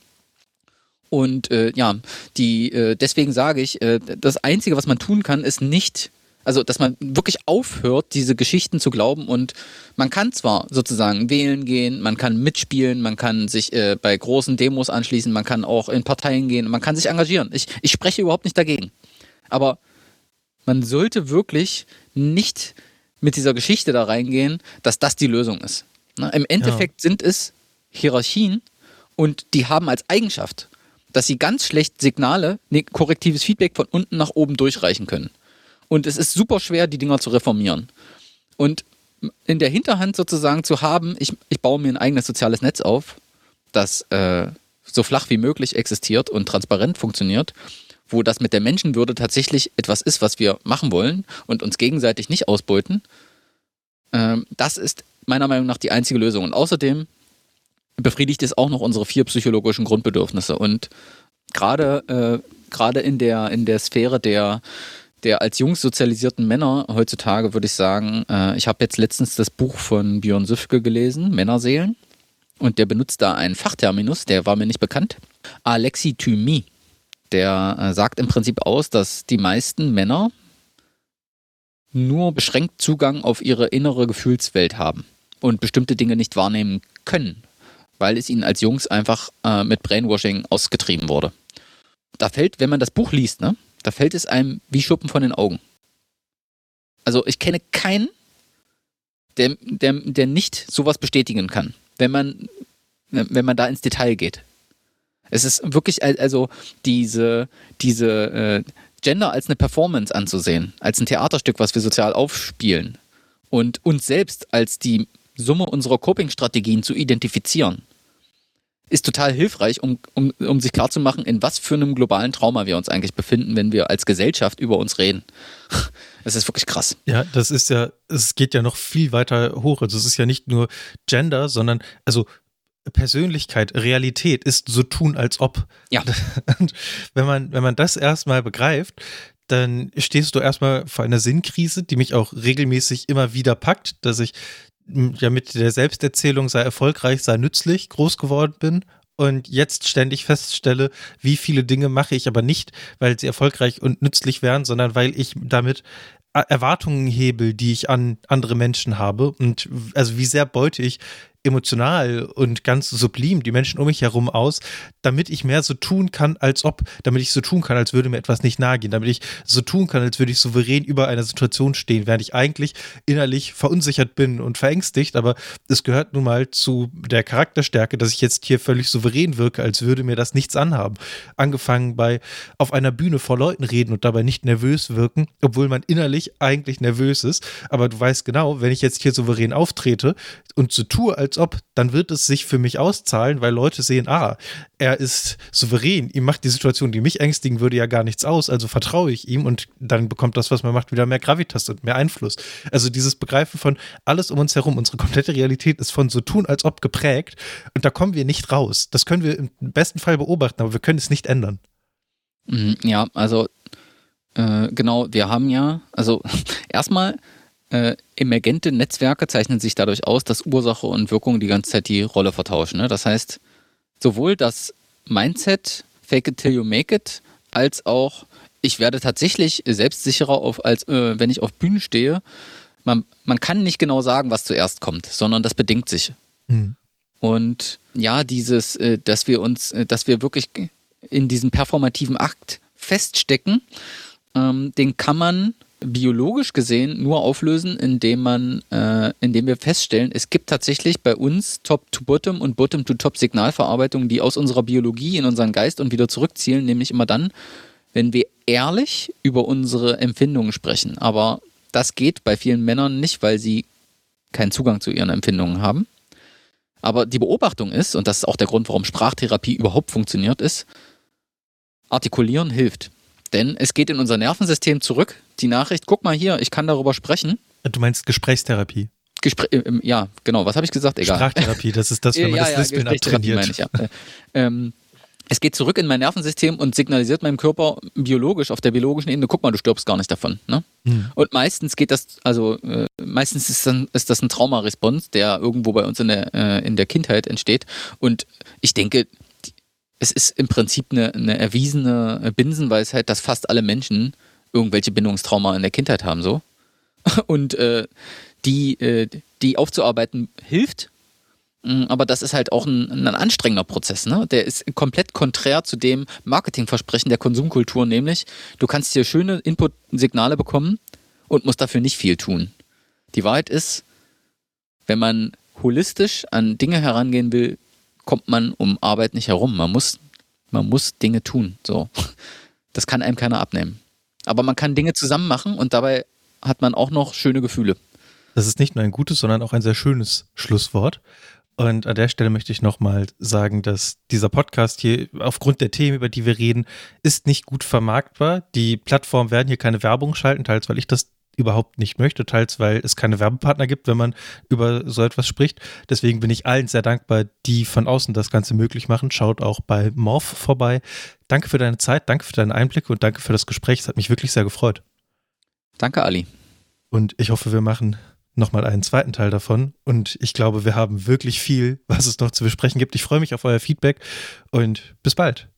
Und äh, ja, die, äh, deswegen sage ich, äh, das Einzige, was man tun kann, ist nicht... Also, dass man wirklich aufhört, diese Geschichten zu glauben und man kann zwar sozusagen wählen gehen, man kann mitspielen, man kann sich äh, bei großen Demos anschließen, man kann auch in Parteien gehen, man kann sich engagieren. Ich, ich spreche überhaupt nicht dagegen. Aber man sollte wirklich nicht mit dieser Geschichte da reingehen, dass das die Lösung ist. Ne? Im Endeffekt ja. sind es Hierarchien und die haben als Eigenschaft, dass sie ganz schlecht Signale, ne, korrektives Feedback von unten nach oben durchreichen können. Und es ist super schwer, die Dinger zu reformieren. Und in der Hinterhand sozusagen zu haben, ich, ich baue mir ein eigenes soziales Netz auf, das äh, so flach wie möglich existiert und transparent funktioniert, wo das mit der Menschenwürde tatsächlich etwas ist, was wir machen wollen und uns gegenseitig nicht ausbeuten, ähm, das ist meiner Meinung nach die einzige Lösung. Und außerdem befriedigt es auch noch unsere vier psychologischen Grundbedürfnisse. Und gerade äh, gerade in der, in der Sphäre der der als Jungs sozialisierten Männer heutzutage würde ich sagen, äh, ich habe jetzt letztens das Buch von Björn Süfke gelesen, Männerseelen, und der benutzt da einen Fachterminus, der war mir nicht bekannt, Alexithymie. Der äh, sagt im Prinzip aus, dass die meisten Männer nur beschränkt Zugang auf ihre innere Gefühlswelt haben und bestimmte Dinge nicht wahrnehmen können, weil es ihnen als Jungs einfach äh, mit Brainwashing ausgetrieben wurde. Da fällt, wenn man das Buch liest, ne, da fällt es einem wie Schuppen von den Augen. Also ich kenne keinen, der, der, der nicht sowas bestätigen kann, wenn man, wenn man da ins Detail geht. Es ist wirklich, also diese, diese äh, Gender als eine Performance anzusehen, als ein Theaterstück, was wir sozial aufspielen und uns selbst als die Summe unserer Coping-Strategien zu identifizieren, ist total hilfreich, um, um, um sich klarzumachen, in was für einem globalen Trauma wir uns eigentlich befinden, wenn wir als Gesellschaft über uns reden. Das ist wirklich krass. Ja, das ist ja, es geht ja noch viel weiter hoch. Also es ist ja nicht nur Gender, sondern also Persönlichkeit, Realität ist so tun, als ob. Ja. Und wenn man, wenn man das erstmal begreift, dann stehst du erstmal vor einer Sinnkrise, die mich auch regelmäßig immer wieder packt, dass ich ja mit der Selbsterzählung sei erfolgreich, sei nützlich groß geworden bin und jetzt ständig feststelle, wie viele Dinge mache ich aber nicht, weil sie erfolgreich und nützlich wären, sondern weil ich damit Erwartungen hebel, die ich an andere Menschen habe und also wie sehr beute ich emotional und ganz sublim die Menschen um mich herum aus, damit ich mehr so tun kann, als ob, damit ich so tun kann, als würde mir etwas nicht nahe gehen, damit ich so tun kann, als würde ich souverän über einer Situation stehen, während ich eigentlich innerlich verunsichert bin und verängstigt, aber es gehört nun mal zu der Charakterstärke, dass ich jetzt hier völlig souverän wirke, als würde mir das nichts anhaben. Angefangen bei auf einer Bühne vor Leuten reden und dabei nicht nervös wirken, obwohl man innerlich eigentlich nervös ist, aber du weißt genau, wenn ich jetzt hier souverän auftrete und so tue, als ob, dann wird es sich für mich auszahlen, weil Leute sehen, ah, er ist souverän, ihm macht die Situation, die mich ängstigen würde, ja gar nichts aus, also vertraue ich ihm und dann bekommt das, was man macht, wieder mehr Gravitas und mehr Einfluss. Also dieses Begreifen von alles um uns herum, unsere komplette Realität ist von so tun, als ob geprägt und da kommen wir nicht raus. Das können wir im besten Fall beobachten, aber wir können es nicht ändern. Ja, also äh, genau, wir haben ja, also erstmal Äh, emergente Netzwerke zeichnen sich dadurch aus, dass Ursache und Wirkung die ganze Zeit die Rolle vertauschen. Ne? Das heißt, sowohl das Mindset, fake it till you make it, als auch, ich werde tatsächlich selbstsicherer, auf, als äh, wenn ich auf Bühnen stehe. Man, man kann nicht genau sagen, was zuerst kommt, sondern das bedingt sich. Mhm. Und ja, dieses, äh, dass wir uns, äh, dass wir wirklich in diesem performativen Akt feststecken, ähm, den kann man biologisch gesehen nur auflösen, indem man, äh, indem wir feststellen, es gibt tatsächlich bei uns Top-to-Bottom und Bottom-to-Top Signalverarbeitung, die aus unserer Biologie in unseren Geist und wieder zurückzielen, nämlich immer dann, wenn wir ehrlich über unsere Empfindungen sprechen. Aber das geht bei vielen Männern nicht, weil sie keinen Zugang zu ihren Empfindungen haben. Aber die Beobachtung ist, und das ist auch der Grund, warum Sprachtherapie überhaupt funktioniert, ist, artikulieren hilft. Denn es geht in unser Nervensystem zurück, die Nachricht, guck mal hier, ich kann darüber sprechen. Du meinst Gesprächstherapie? Gespr- äh, ja, genau, was habe ich gesagt? Egal. Sprachtherapie, das ist das, wenn man ja, das ja, Lispeln abtrainiert. Meine ich, ja. ähm, es geht zurück in mein Nervensystem und signalisiert meinem Körper biologisch, auf der biologischen Ebene, guck mal, du stirbst gar nicht davon. Ne? Hm. Und meistens geht das, also äh, meistens ist, dann, ist das ein Traumarespons, der irgendwo bei uns in der, äh, in der Kindheit entsteht. Und ich denke, es ist im Prinzip eine, eine erwiesene Binsenweisheit, dass fast alle Menschen irgendwelche Bindungstrauma in der Kindheit haben, so. Und äh, die, äh, die aufzuarbeiten hilft, aber das ist halt auch ein, ein anstrengender Prozess, ne? Der ist komplett konträr zu dem Marketingversprechen der Konsumkultur, nämlich du kannst hier schöne Input-Signale bekommen und musst dafür nicht viel tun. Die Wahrheit ist, wenn man holistisch an Dinge herangehen will, kommt man um Arbeit nicht herum. Man muss, man muss Dinge tun. So. Das kann einem keiner abnehmen. Aber man kann Dinge zusammen machen und dabei hat man auch noch schöne Gefühle. Das ist nicht nur ein gutes, sondern auch ein sehr schönes Schlusswort. Und an der Stelle möchte ich nochmal sagen, dass dieser Podcast hier aufgrund der Themen, über die wir reden, ist nicht gut vermarktbar. Die Plattformen werden hier keine Werbung schalten, teils weil ich das überhaupt nicht möchte, teils weil es keine Werbepartner gibt, wenn man über so etwas spricht. Deswegen bin ich allen sehr dankbar, die von außen das Ganze möglich machen. Schaut auch bei Morph vorbei. Danke für deine Zeit, danke für deine Einblicke und danke für das Gespräch. Es hat mich wirklich sehr gefreut. Danke, Ali. Und ich hoffe, wir machen nochmal einen zweiten Teil davon. Und ich glaube, wir haben wirklich viel, was es noch zu besprechen gibt. Ich freue mich auf euer Feedback und bis bald.